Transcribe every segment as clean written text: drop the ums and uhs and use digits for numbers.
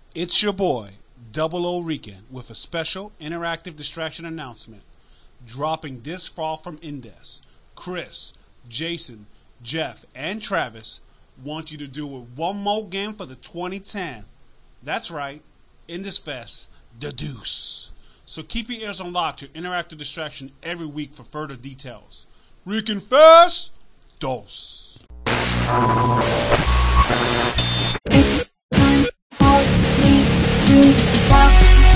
It's your boy, Double O Rican, with a special interactive distraction announcement. Dropping this fall from Indes, Chris, Jason, Jeff, and Travis want you to do one more game for the 2010. That's right, Indes Fest, the Deuce. So keep your ears on lock to interactive distraction every week for further details. Rican Fest, dos. It's time for me to rock.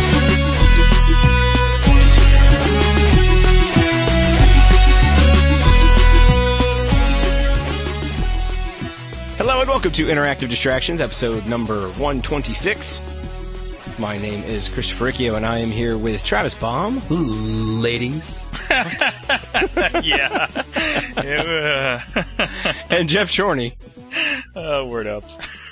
Hello and welcome to Interactive Distractions, episode number 126. My name is Christopher Riccio, and I am here with Travis Baum. Ladies. Yeah. And Jeff Chorney. Word up.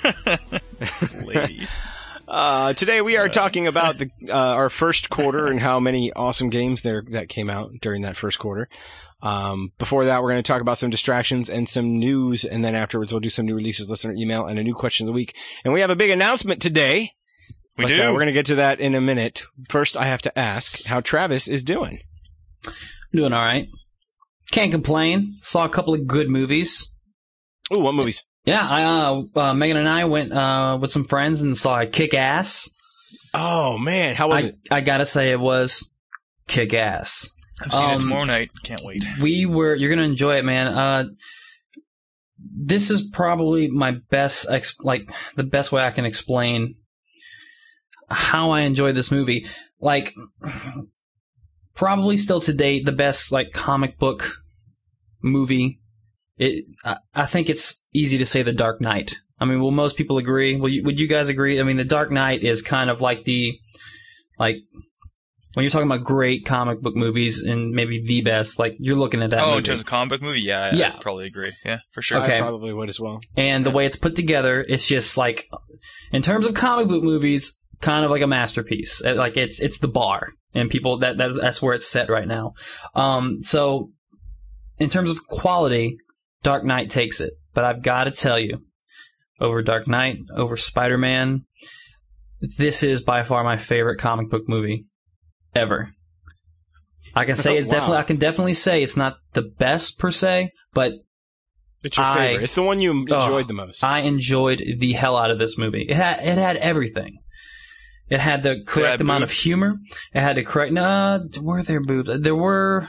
Ladies. Today we are talking about our first quarter and how many awesome games that came out during that first quarter. Before that, we're going to talk about some distractions and some news, and then afterwards we'll do some new releases, listener email, and a new question of the week. And we have a big announcement today. We do. We're going to get to that in a minute. First, I have to ask how Travis is doing. Doing all right. Can't complain. Saw a couple of good movies. Ooh, what movies? Yeah, Megan and I went with some friends and saw Kick-Ass. Oh, man. How was it? I gotta say it was kick-ass. I'm seeing it tomorrow night. Can't wait. You're gonna enjoy it, man. This is probably my best, the best way I can explain how I enjoyed this movie. Like, probably still to date, the best, comic book movie. I think it's easy to say The Dark Knight. I mean, will most people agree? Would you guys agree? I mean, The Dark Knight is kind of like when you're talking about great comic book movies and maybe the best, you're looking at that movie. In terms of comic book movie? Yeah, I'd probably agree. Yeah, for sure. Okay. I probably would as well. And the way it's put together, it's just in terms of comic book movies, kind of like a masterpiece. It's the bar, and people that's where it's set right now. So in terms of quality, Dark Knight takes it. But I've got to tell you, over Dark Knight, over Spider-Man, this is by far my favorite comic book movie ever. I can say Wow. I can definitely say it's not the best per se, but it's your favorite. It's the one you enjoyed the most. I enjoyed the hell out of this movie. It had everything. It had the correct amount of humor. It had the correct. Were there boobs? There were.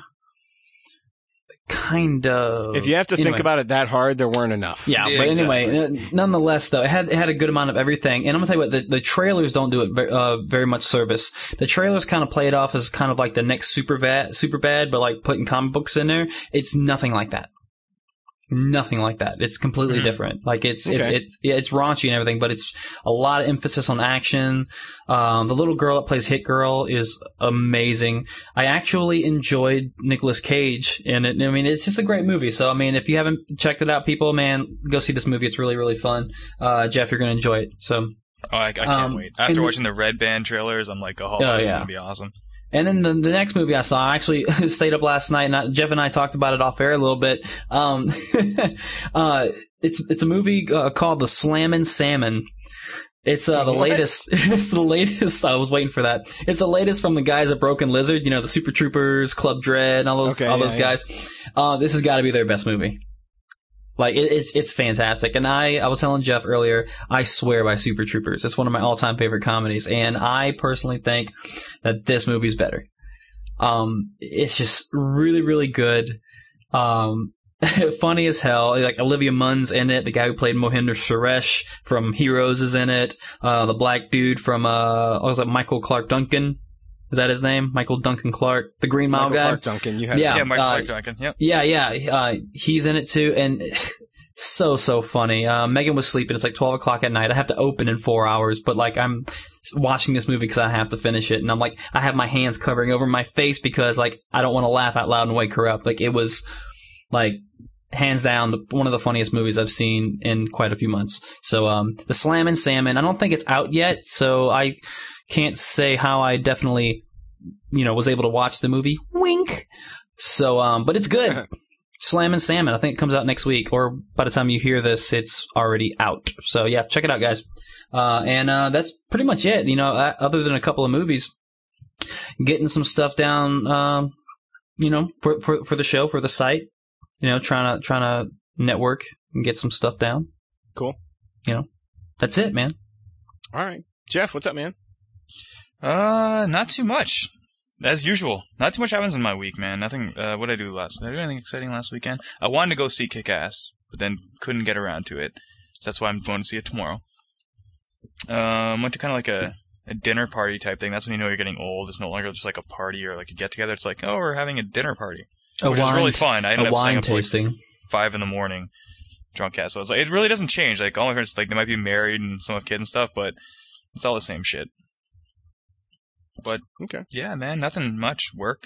Kind of. If you have to think about it that hard, there weren't enough. Yeah, but anyway, nonetheless, though, it had a good amount of everything. And I'm gonna tell you what, the trailers don't do it very much service. The trailers kind of play it off as kind of like the next Superbad, but putting comic books in there. It's nothing like that. Nothing like that. It's completely different. It's raunchy and everything, but it's a lot of emphasis on action. The little girl that plays Hit Girl is amazing. I actually enjoyed Nicolas Cage in it. I mean, it's just a great movie. So, I mean, if you haven't checked it out, people, man, go see this movie. It's really, really fun. Jeff, you're going to enjoy it. So, I can't wait. After watching the Red Band trailers, I'm like, this is going to be awesome. And then the next movie I saw, I actually stayed up last night, and Jeff and I talked about it off air a little bit. It's a movie called The Slammin' Salmon. It's the latest. It's the latest. I was waiting for that. It's the latest from the guys at Broken Lizard. You know, the Super Troopers, Club Dread, all those guys. This has got to be their best movie. It's fantastic. And I was telling Jeff earlier, I swear by Super Troopers. It's one of my all-time favorite comedies. And I personally think that this movie's better. It's just really, really good. Funny as hell. Olivia Munn's in it. The guy who played Mohinder Suresh from Heroes is in it. The black dude from, Michael Clark Duncan. Is that his name? Michael Duncan Clark, the Green Mile guy. Clark Duncan, you have Michael Clark Duncan. Yep. Yeah. He's in it too, and so funny. Megan was sleeping. It's 12 o'clock at night. I have to open in 4 hours, but I'm watching this movie because I have to finish it, and I'm I have my hands covering over my face because I don't want to laugh out loud and wake her up. It was hands down one of the funniest movies I've seen in quite a few months. So The Slammin' Salmon. I don't think it's out yet, so I can't say how I definitely, was able to watch the movie. Wink. So, but it's good. Slammin' Salmon. I think it comes out next week, or by the time you hear this, it's already out. So yeah, check it out, guys. And that's pretty much it. Other than a couple of movies, getting some stuff down, for the show, for the site, trying to network and get some stuff down. Cool. That's it, man. All right. Jeff, what's up, man? Not too much. As usual. Not too much happens in my week, man. Nothing, what did I do last? Did I do anything exciting last weekend? I wanted to go see Kick-Ass, but then couldn't get around to it. So that's why I'm going to see it tomorrow. Went to kind of like a dinner party type thing. That's when you know you're getting old. It's no longer just like a party or like a get-together. It's like, oh, we're having a dinner party. Which is really fun. I ended up staying up till like 5 a.m, drunk ass. So I was like, it really doesn't change. Like, all my friends, like, they might be married and some have kids and stuff, but it's all the same shit. But, okay. Yeah, man, nothing much. Work.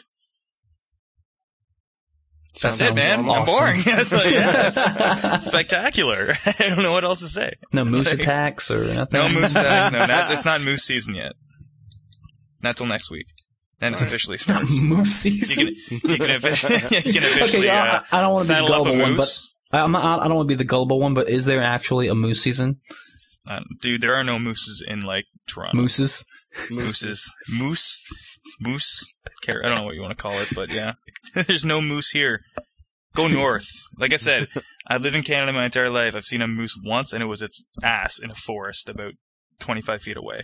That's it, man. Awesome. I'm boring. It's like, it's spectacular. I don't know what else to say. No moose attacks or nothing? No moose attacks. No, it's not moose season yet. Not till next week. Then it officially starts. Not moose season? You can officially I don't want to be the gullible one, but I don't want to be the gullible one, but is there actually a moose season? Dude, there are no mooses in, like, Toronto. Mooses? Mooses. Moose. I don't know what you want to call it, but yeah. There's no moose here. Go north. Like I said, I've lived in Canada my entire life. I've seen a moose once, and it was its ass in a forest about 25 feet away.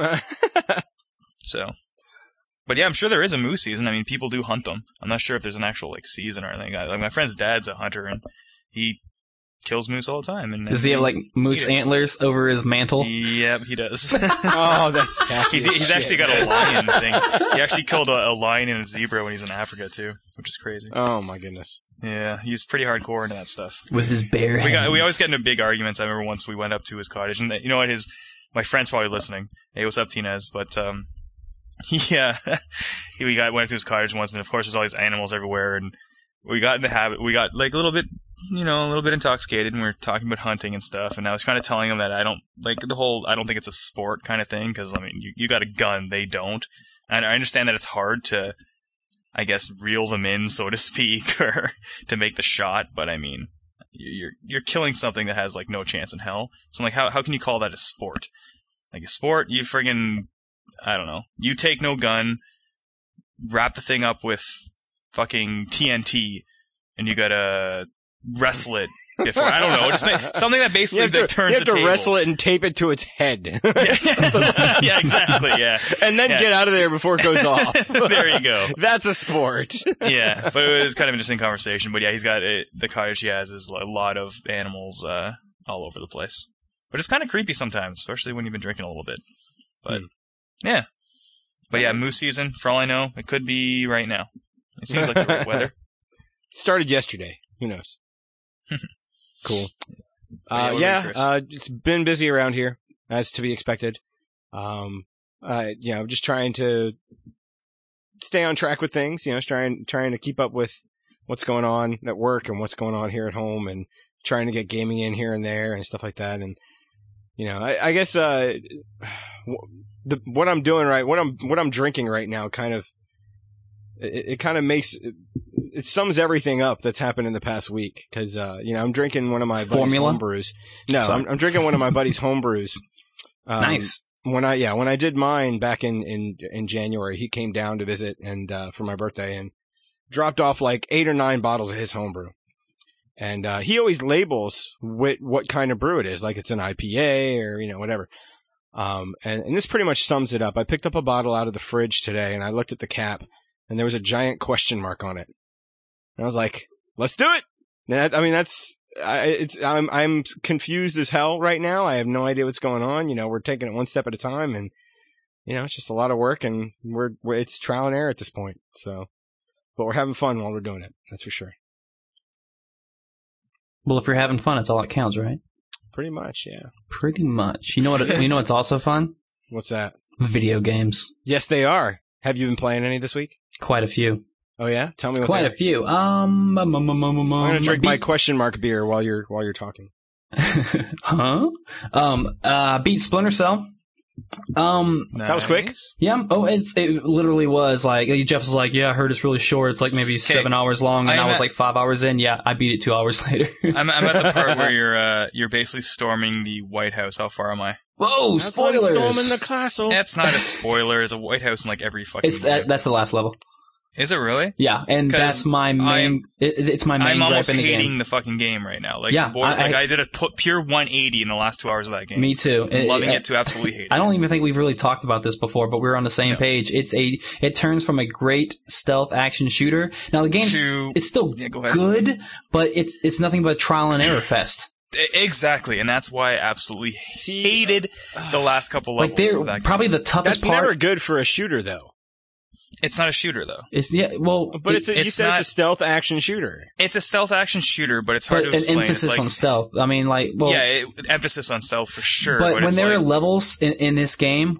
So. But yeah, I'm sure there is a moose season. I mean, people do hunt them. I'm not sure if there's an actual, like, season or anything. Like, my friend's dad's a hunter, and he kills moose all the time. And does he have, like, moose antlers over his mantle? Yep, he does. Oh, that's tacky. He's actually got a lion thing. He actually killed a lion and a zebra when he's in Africa, too, which is crazy. Oh, my goodness. Yeah, he's pretty hardcore into that stuff. With his bare hands. We always get into big arguments. I remember once we went up to his cottage, and you know what, my friend's probably listening. Hey, what's up, Tinez? But, yeah, went up to his cottage once, and of course there's all these animals everywhere, and we got in the habit, we got like a little bit intoxicated, and we were talking about hunting and stuff, and I was kind of telling him that I don't think it's a sport kind of thing, because, I mean, you got a gun, they don't, and I understand that it's hard to, I guess, reel them in, so to speak, or to make the shot, but I mean, you're killing something that has, like, no chance in hell, so I'm like, how can you call that a sport? Like, a sport, you friggin', I don't know. You take no gun, wrap the thing up with fucking TNT, and you gotta wrestle it before. I don't know. Just something that basically turns the tables. You have to wrestle it and tape it to its head. Yeah, exactly, yeah. And then get out of there before it goes off. There you go. That's a sport. Yeah, but it was kind of an interesting conversation. But yeah, he's got the cottage he has is a lot of animals all over the place. But it's kind of creepy sometimes, especially when you've been drinking a little bit. But... yeah. But yeah, moose season, for all I know, it could be right now. It seems like the right weather. Started yesterday. Who knows? Cool. It's been busy around here, as to be expected. I'm just trying to stay on track with things, trying to keep up with what's going on at work and what's going on here at home, and trying to get gaming in here and there and stuff like that. And, I guess, what I'm doing what I'm drinking right now kind of, it kind of makes, it sums everything up that's happened in the past week. Cause, I'm drinking one of my buddy's homebrews. No, I'm drinking one of my buddy's homebrews. Nice. When I did mine back in January, he came down to visit and, for my birthday, and dropped off like 8 or 9 bottles of his homebrew. And, he always labels what kind of brew it is. Like it's an IPA or, whatever. And this pretty much sums it up. I picked up a bottle out of the fridge today, and I looked at the cap, and there was a giant question mark on it. And I was like, "Let's do it!" And I'm confused as hell right now. I have no idea what's going on. We're taking it one step at a time, and it's just a lot of work, and it's trial and error at this point. So, but we're having fun while we're doing it. That's for sure. Well, if you're having fun, it's all that counts, right? Pretty much, yeah. Pretty much. You know what's also fun? What's that? Video games. Yes, they are. Have you been playing any this week? Quite a few. Oh yeah? Tell me what. Quite a few. I'm gonna drink my question mark beer while you're talking. Huh? Beat Splinter Cell. That was quick. Yeah. Oh, it literally was like Jeff was like, yeah, I heard it's really short. It's like maybe 7 hours long, and I was like 5 hours in. Yeah, I beat it 2 hours later. I'm at the part where you're basically storming the White House. How far am I? Whoa! Spoilers. Storming the castle. That's not a spoiler. There's a White House in like every fucking. That's the last level. Is it really? Yeah, and that's my main. It's my main. I'm almost gripe in the hating game. the fucking game right now. Like, Yeah, I did a pure 180 in the last 2 hours of that game. Me too. I'm loving it to absolutely hate it. I don't even think we've really talked about this before, but we're on the same page. It turns from a great stealth action shooter. Now the game's it's still good, but it's nothing but trial and error fest. Exactly, and that's why I absolutely hated the last couple levels. Like of that probably game. the toughest That's part. never good for a shooter, though. It's not a shooter though. But You said it's a stealth action shooter. It's a stealth action shooter, but it's hard to explain. An emphasis on stealth. I mean, emphasis on stealth for sure. But when there are levels in this game,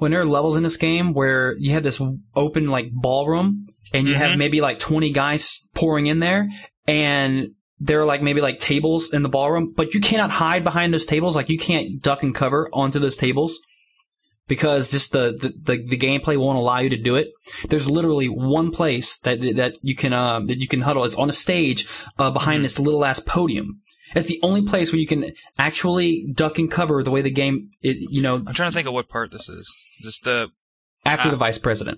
where you have this open like ballroom, and you have maybe like 20 guys pouring in there, and there are like maybe like tables in the ballroom, but you cannot hide behind those tables. Like you can't duck and cover onto those tables, because just the gameplay won't allow you to do it. There's literally one place that you can huddle. It's on a stage behind this little ass podium. It's the only place where you can actually duck and cover the way the game. I'm trying to think of what part this is. Just after the vice president.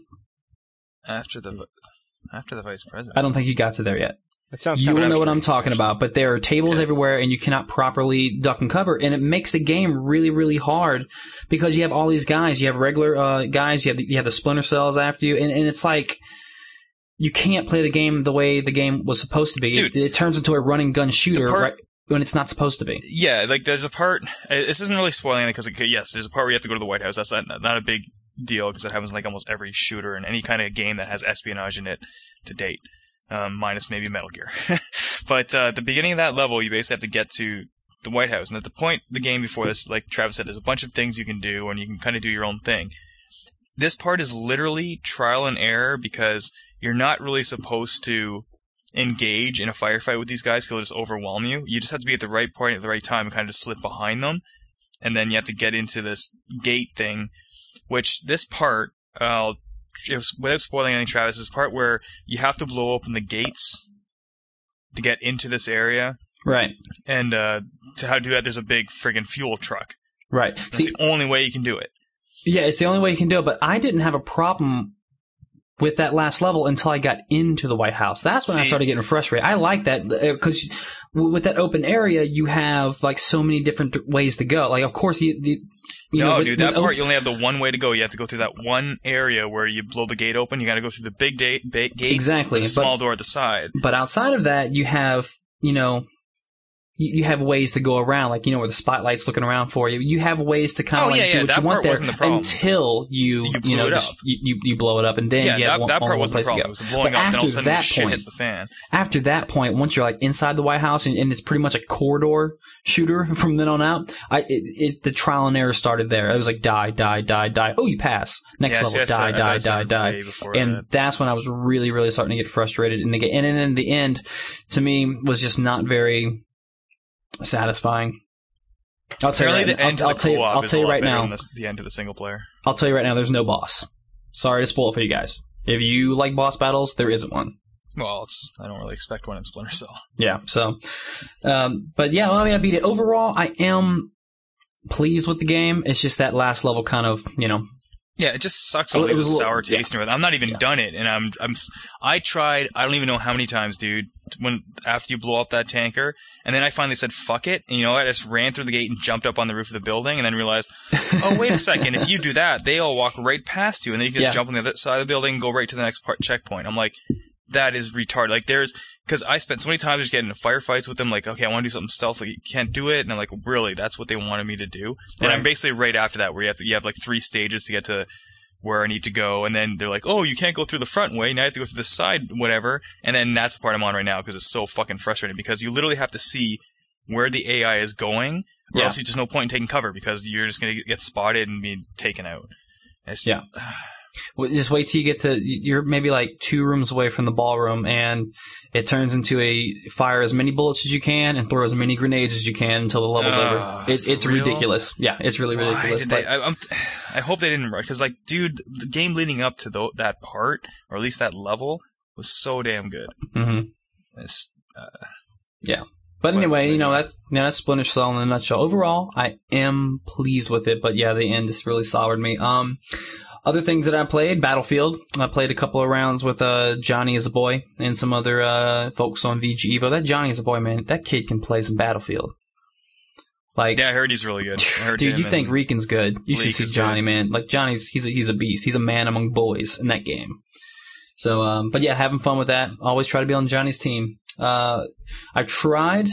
After the vice president. I don't think you got to there yet. That sounds. You will know what I'm talking about, but there are tables everywhere, and you cannot properly duck and cover, and it makes the game really, really hard because you have all these guys. You have regular guys. You have the Splinter Cells after you, and it's like you can't play the game the way the game was supposed to be. Dude, it turns into a running gun shooter right when it's not supposed to be. Yeah, like there's a part. This isn't really spoiling it because yes, there's a part where you have to go to the White House. That's not a big deal because it happens in like almost every shooter and any kind of game that has espionage in it to date. Minus maybe Metal Gear. But at the beginning of that level, you basically have to get to the White House. And at the point the game before this, like Travis said, there's a bunch of things you can do, and you can kind of do your own thing. This part is literally trial and error because you're not really supposed to engage in a firefight with these guys because they'll just overwhelm you. You just have to be at the right point at the right time and kind of just slip behind them. And then you have to get into this gate thing, which this part, without spoiling anything, Travis, is part where you have to blow open the gates to get into this area. Right. And to how to do that, there's a big friggin' fuel truck. Right. That's the only way you can do it. Yeah, it's the only way you can do it, but I didn't have a problem with that last level until I got into the White House. That's when I started getting frustrated. I like that because with that open area, you have like so many different ways to go. Like, of course, that part, you only have the one way to go. You have to go through that one area where you blow the gate open. You got to go through the big gate. Exactly. With a small door at the side. But outside of that, you have, you have ways to go around, like, where the spotlight's looking around for you. You have ways to kind of do what that you want part there wasn't the problem. Until you blow it up. You blow it up, and then you have that part one wasn't the place to problem. go. It was the blowing up, then all of a sudden shit hits the fan. After that point, once you're like inside the White House, and it's pretty much a corridor shooter from then on out, the trial and error started there. It was like die. Oh, you pass. Next level, die. And that's when I was really, really starting to get frustrated in the game. And then the end, to me, was just not very satisfying. I'll tell you right now. The end of the single player. I'll tell you right now. There's no boss. Sorry to spoil it for you guys. If you like boss battles, there isn't one. Well, I don't really expect one in Splinter Cell. Yeah. So, but yeah, I beat it. Overall, I am pleased with the game. It's just that last level kind of, Yeah, it just sucks when there's a sour taste in it. I'm not even done it, and I tried. I don't even know how many times, dude. After you blow up that tanker, and then I finally said fuck it, and I just ran through the gate and jumped up on the roof of the building, and then realized, oh wait a second, if you do that, they all walk right past you, and then you can just jump on the other side of the building and go right to the next checkpoint. I'm like, that is retarded. Like because I spent so many times just getting into firefights with them. Like, okay, I want to do something stealthy. You can't do it, and I'm like, really? That's what they wanted me to do? And I'm basically right after that, where you have like 3 stages to get to where I need to go, and then they're like, oh, you can't go through the front way, now you have to go through the side, whatever, and then that's the part I'm on right now, because it's so fucking frustrating, because you literally have to see where the AI is going, or else there's just no point in taking cover, because you're just going to get spotted and be taken out. Well, just wait till you get to, you're maybe like 2 rooms away from the ballroom, and it turns into a fire as many bullets as you can and throw as many grenades as you can until the level's over. It's real? ridiculous. Yeah, it's really ridiculous. I hope they didn't, because like, dude, the game leading up to that part, or at least that level, was so damn good. Mm-hmm. Yeah. But anyway, that's Splinter Cell in a nutshell. Overall, I am pleased with it, but yeah, the end just really soured me. Other things that I played, Battlefield. I played a couple of rounds with Johnny as a boy and some other folks on VG Evo. That Johnny as a boy, man, that kid can play some Battlefield. Like, yeah, I heard he's really good. Dude, you think Reekin's good? You should see Johnny, man. Like, Johnny's he's a beast. He's a man among boys in that game. So, but yeah, having fun with that. Always try to be on Johnny's team. I tried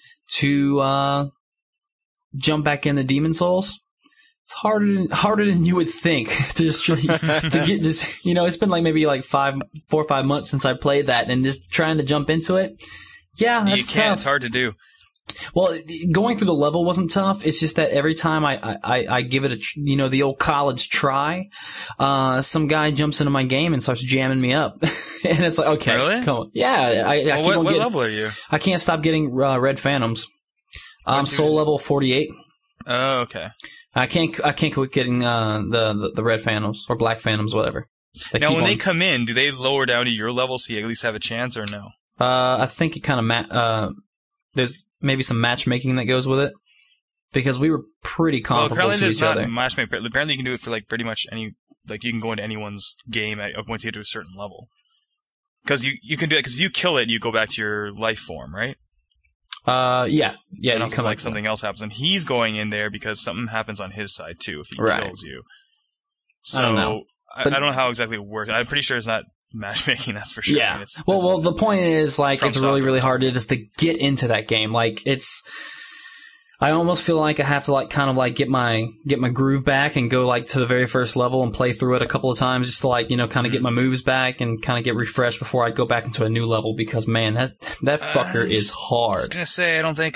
to jump back into Demon Souls. It's harder than you would think to just to get this. It's been like maybe like 4 or 5 months since I played that, and just trying to jump into it. Yeah, that's you can't. tough. It's hard to do. Well, going through the level wasn't tough. It's just that every time I give it the old college try, some guy jumps into my game and starts jamming me up, and it's like, okay, really? Come on, yeah. What level are you? I can't stop getting red phantoms. I'm soul level 48. Oh, okay. I can't quit getting the red phantoms or black phantoms, whatever. Now, when they come in, do they lower down to your level so you at least have a chance, or no? I think it kind of there's maybe some matchmaking that goes with it, because we were pretty comparable apparently to each other. There's not matchmaking. Apparently, you can do it for like pretty much any. Like, you can go into anyone's game once you get to a certain level. Because you can do it. Because if you kill it, you go back to your life form, right? Yeah. And also, like, something else happens, and he's going in there because something happens on his side too if he kills you. So I don't know. I don't know how exactly it works. I'm pretty sure it's not matchmaking. That's for sure. Yeah. I mean, well, the point is, like, it's really, really hard to just to get into that game. Like, I almost feel like I have to, like, kind of like get my groove back and go, like, to the very first level and play through it a couple of times just to, like, kind of get my moves back and kind of get refreshed before I go back into a new level, because, man, that fucker is hard. I was gonna say, I think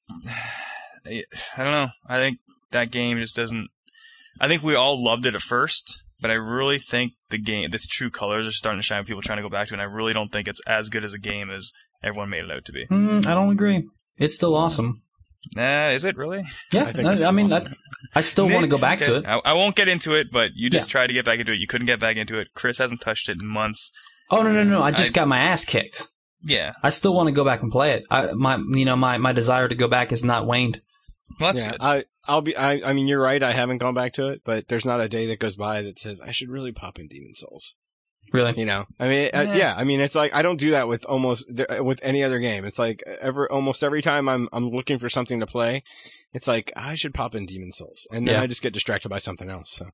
I don't know. I think that game just doesn't. I think we all loved it at first, but I really think its true colors are starting to shine. People trying to go back to it, and I really don't think it's as good as a game as everyone made it out to be. I don't agree. It's still awesome. Is it really? Yeah, I still want to go back to it. I won't get into it, but you just tried to get back into it. You couldn't get back into it. Chris hasn't touched it in months. Oh, no. I just got my ass kicked. Yeah. I still want to go back and play it. My desire to go back has not waned. Well, that's good. I mean, you're right. I haven't gone back to it, but there's not a day that goes by that says I should really pop in Demon Souls. Really? I mean, I mean, it's like I don't do that with with any other game. It's like almost every time I'm looking for something to play, it's like I should pop in Demon Souls, and then I just get distracted by something else. So.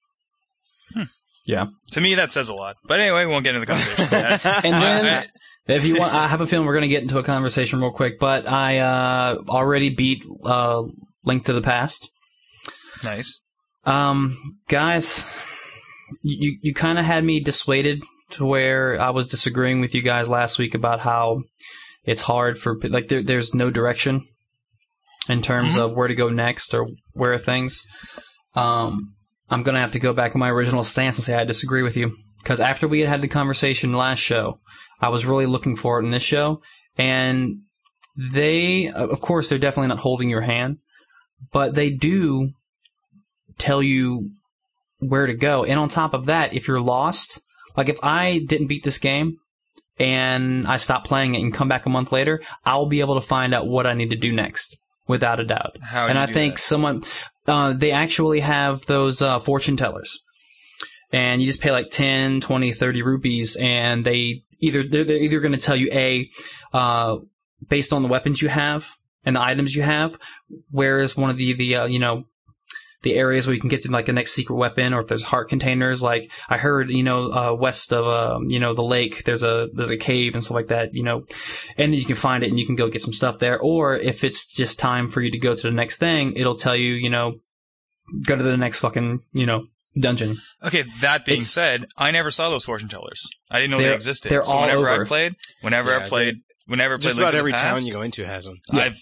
Yeah. To me, that says a lot. But anyway, we won't get into the conversation. And then, if you want, I have a feeling we're going to get into a conversation real quick, but I already beat Link to the Past. Nice. Guys, you kind of had me dissuaded to where I was disagreeing with you guys last week about how it's hard for, like, there's no direction in terms of where to go next or where things. I'm going to have to go back in my original stance and say I disagree with you. Because after we had the conversation last show, I was really looking for it in this show. And of course, they're definitely not holding your hand. But they do tell you where to go. And on top of that, if you're lost, like if I didn't beat this game and I stop playing it and come back a month later, I'll be able to find out what I need to do next. Without a doubt. And I think someone, they actually have those fortune tellers. And you just pay like 10, 20, 30 rupees, and they're either going to tell you, based on the weapons you have and the items you have, where is one of the areas where you can get to like the next secret weapon, or if there's heart containers. Like I heard, west of, the lake, there's a cave and stuff like that, and then you can find it and you can go get some stuff there. Or if it's just time for you to go to the next thing, it'll tell you, go to the next fucking, dungeon. Okay, that being said, I never saw those fortune tellers. I didn't know they existed. They're so all whenever over. I played, just about Link every to the Past, town you go into has them. I've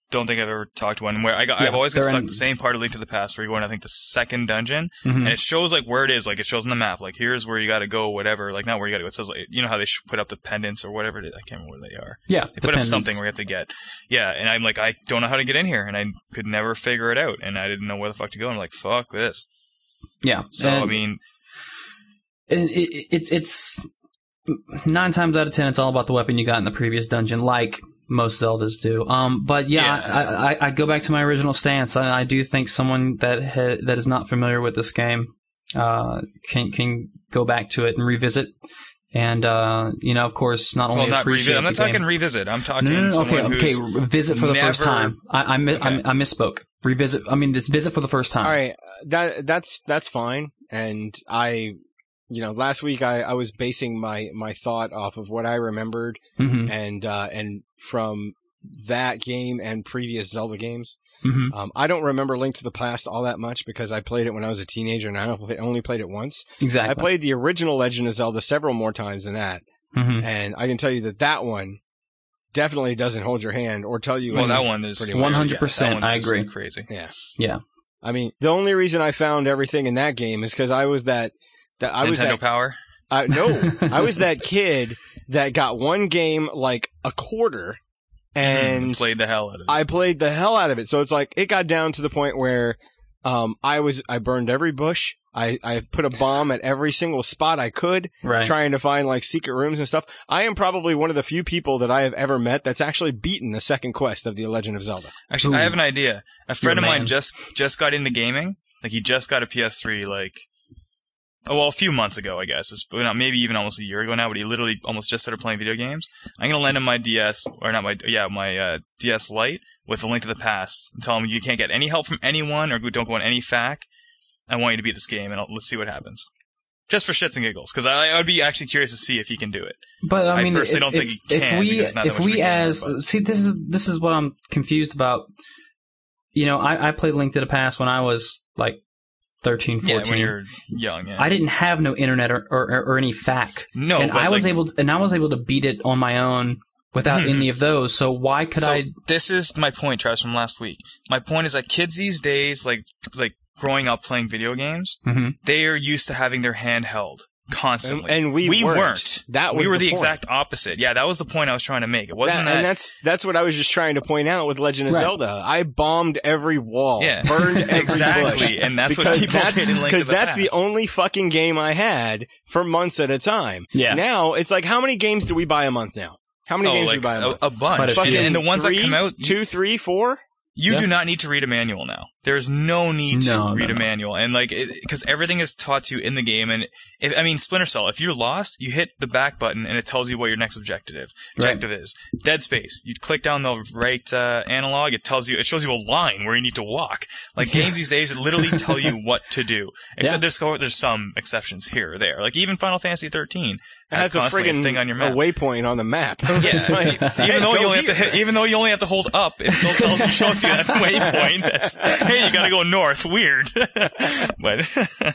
don't think I've ever talked to one where I've always got they're stuck in- the same part of Link to the Past where you're going, I think, the second dungeon, Mhm. and it shows like where it is, like it shows on the map, like here's where you got to go, whatever, like not where you got to go. It says like, you know how they put up the pendants or whatever it is. I can't remember where they are. Yeah, They put up something where you have to get. Yeah, and I'm like, I don't know how to get in here, and I could never figure it out, and I didn't know where the fuck to go, and I'm like, fuck this. Yeah. So And I mean, it's 9 times out of 10, it's all about the weapon you got in the previous dungeon, like most Zeldas do. But yeah, I go back to my original stance. I do think someone that is not familiar with this game can go back to it and revisit. And of course, not only not appreciate revisit. I'm not the game. talking revisit. I'm talking No, someone okay, who's visit for the first never- time. I misspoke. Revisit. I mean, this visit for the first time. All right, that's fine. And last week I was basing my thought off of what I remembered, Mm-hmm. and from that game and previous Zelda games. Mm-hmm. I don't remember Link to the Past all that much because I played it when I was a teenager and I only played it once. Exactly. I played the original Legend of Zelda several more times than that, Mm-hmm. and I can tell you that one definitely doesn't hold your hand or tell you. Well, any- that one is pretty much. 100%, I agree. Crazy. Yeah. Yeah. I mean, the only reason I found everything in that game is because I was that I was Nintendo that Power. no, I was that kid that got one game like a quarter, and Played the hell out of it. I played the hell out of it. So it's like it got down to the point where I burned every bush. I put a bomb at every single spot I could, Right. trying to find like secret rooms and stuff. I am probably one of the few people that I have ever met that's actually beaten the second quest of The Legend of Zelda. Actually, Ooh. I have an idea. A friend of You're a mine man. just got into gaming. Like he just got a PS3. A few months ago, I guess. It's maybe even almost a year ago now. But he literally almost just started playing video games. I'm gonna lend him my DS or not my DS Lite with a Link to the Past and tell him you can't get any help from anyone or don't go on any FAQ. I want you to beat this game and let's see what happens. Just for shits and giggles, because I would be actually curious to see if he can do it. But I I mean, personally don't think he can, because it's not that much of a gamer, but- see, this is what I'm confused about. I played Link to the Past when I was like 13, 14. Yeah, when you're young. Yeah. I didn't have no internet or any FAQ. No, and but I was able to beat it on my own without any of those. So why could I? This is my point, Travis, from last week. My point is that kids these days, like growing up playing video games, Mhm. they are used to having their hand held constantly. And we weren't. That was we were the point. exact opposite. Yeah, that was the point I was trying to make. It wasn't And that's what I was just trying to point out with Legend of Right. Zelda. I bombed every wall, Yeah. burned every Exactly, bush. and that's what Because people did in Link to Because the that's the Past. only fucking game I had for months at a time. Yeah. Now it's like, how many games do we buy a month now? How many games do we buy a month? a bunch. Quite a few. Yeah, and the ones Three? that come out, 2, 3, 4. you Yeah. do not need to read a manual now. There's no need to No, read no, a no. manual. And because everything is taught to you in the game. And Splinter Cell, if you're lost, you hit the back button and it tells you what your next objective is. Dead Space, you click down the right analog, it shows you a line where you need to walk. Like games these days, it literally tell you what to do. Except there's some exceptions here or there. Like even Final Fantasy 13 has a constantly friggin' a thing on your a map. waypoint on the map. Yeah, It's like, hey, even though go you only have to here. even though you only have to hold up, it still shows you that waypoint. Hey, you gotta go north. Weird, but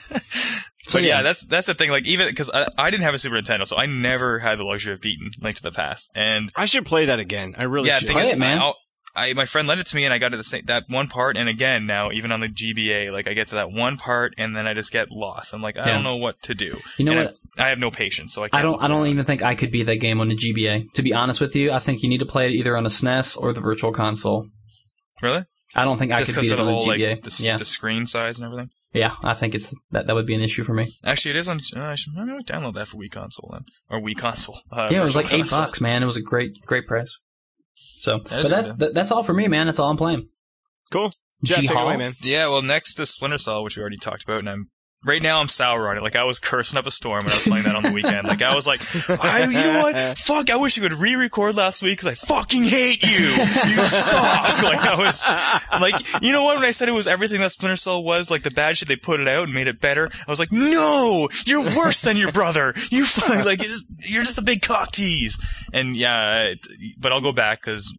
yeah. that's the thing. Like even because I didn't have a Super Nintendo, so I never had the luxury of beating Link to the Past. And I should play that again. I really yeah, should. Play it, man. My friend lent it to me, and I got to that one part. And again, now even on the GBA, like I get to that one part, and then I just get lost. I'm like, I don't know what to do. You know And what? I have no patience, so I can't. I don't even think I could be that game on the GBA. To be honest with you, I think you need to play it either on a SNES or the Virtual Console. Really. I don't think Just I could because beat of it the on whole the GBA. like the screen size and everything. Yeah, I think that would be an issue for me. Actually, it is on. I should maybe download that for Wii console then, or Wii console. Yeah, it was like Virtual Console. $8, man. It was a great price. So, is a good but that's all for me, man. That's all I'm playing. Cool. Jeff, take it G-Hall? away, man. Yeah, well, next is Splinter Cell, which we already talked about, and right now I'm sour on it. Like I was cursing up a storm when I was playing that on the weekend. Like I was like, you know what? Fuck! I wish you would re-record last week because I fucking hate you. You suck. Like I was like, you know what? When I said it was everything that Splinter Cell was, like the bad shit, they put it out and made it better. I was like, no, you're worse than your brother. You like you're just a big cock tease. And yeah, but I'll go back because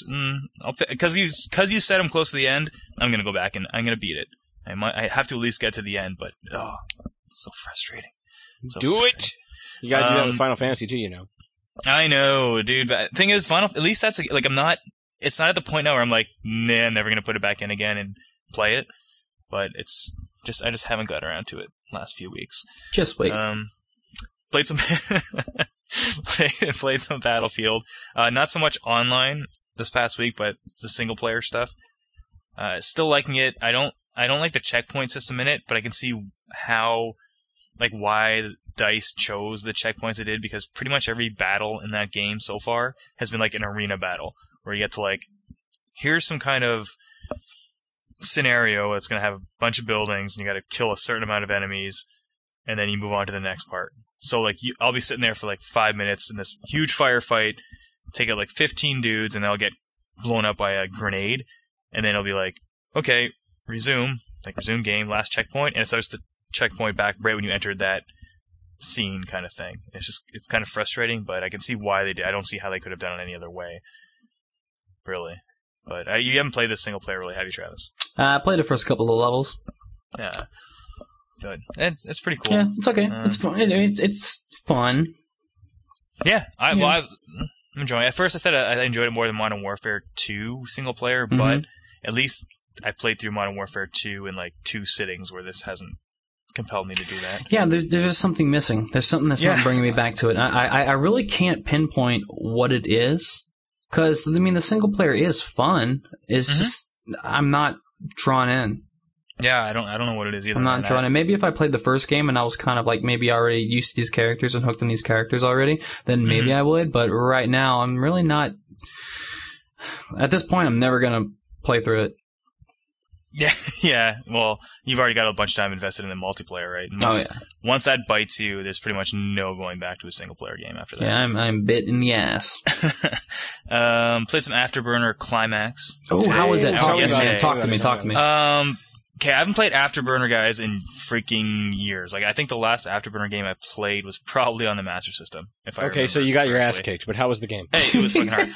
you said I'm close to the end. I'm gonna go back and I'm gonna beat it. I have to at least get to the end, but it's so frustrating. Do it. You gotta do that with Final Fantasy too, you know. I know, dude. But thing is, at least that's like I'm not it's not at the point now where I'm like, nah, I'm never gonna put it back in again and play it. But it's just, I just haven't got around to it last few weeks. Just wait. Played some, played some Battlefield. Not so much online this past week, but the single player stuff. Still liking it. I don't like the checkpoint system in it, but I can see how, like, why DICE chose the checkpoints they did, because pretty much every battle in that game so far has been like an arena battle where you get to, like, here's some kind of scenario that's going to have a bunch of buildings and you got to kill a certain amount of enemies and then you move on to the next part. So, like, I'll be sitting there for like 5 minutes in this huge firefight, take out like 15 dudes, and I'll get blown up by a grenade, and then it'll be like, okay, resume game, last checkpoint, and it starts to checkpoint back right when you entered that scene kind of thing. It's kind of frustrating, but I can see why they did. I don't see how they could have done it any other way, really. But you haven't played this single player, really, have you, Travis? I played the first couple of levels. Yeah. Good. It's pretty cool. Yeah, it's okay. It's fun. It's fun. Yeah, I'm enjoying it. At first I said I enjoyed it more than Modern Warfare 2 single player, but at least I played through Modern Warfare 2 in like 2 sittings, where this hasn't compelled me to do that. Yeah, there's just something missing. There's something that's not bringing me back to it. I really can't pinpoint what it is, because, I mean, the single player is fun. It's just, I'm not drawn in. Yeah, I don't know what it is either. I'm not drawn in. Maybe if I played the first game and I was kind of like maybe already used to these characters and hooked on these characters already, then maybe I would. But right now, I'm really not. At this point, I'm never gonna play through it. Yeah. Well, you've already got a bunch of time invested in the multiplayer, right? And once that bites you, there's pretty much no going back to a single player game after that. Yeah, I'm bit in the ass. Played some Afterburner Climax. Oh, how was that? Talk to me. Okay, I haven't played Afterburner, guys, in freaking years. Like, I think the last Afterburner game I played was probably on the Master System. Okay, so you got your ass kicked, but how was the game? Hey, it was fucking hard.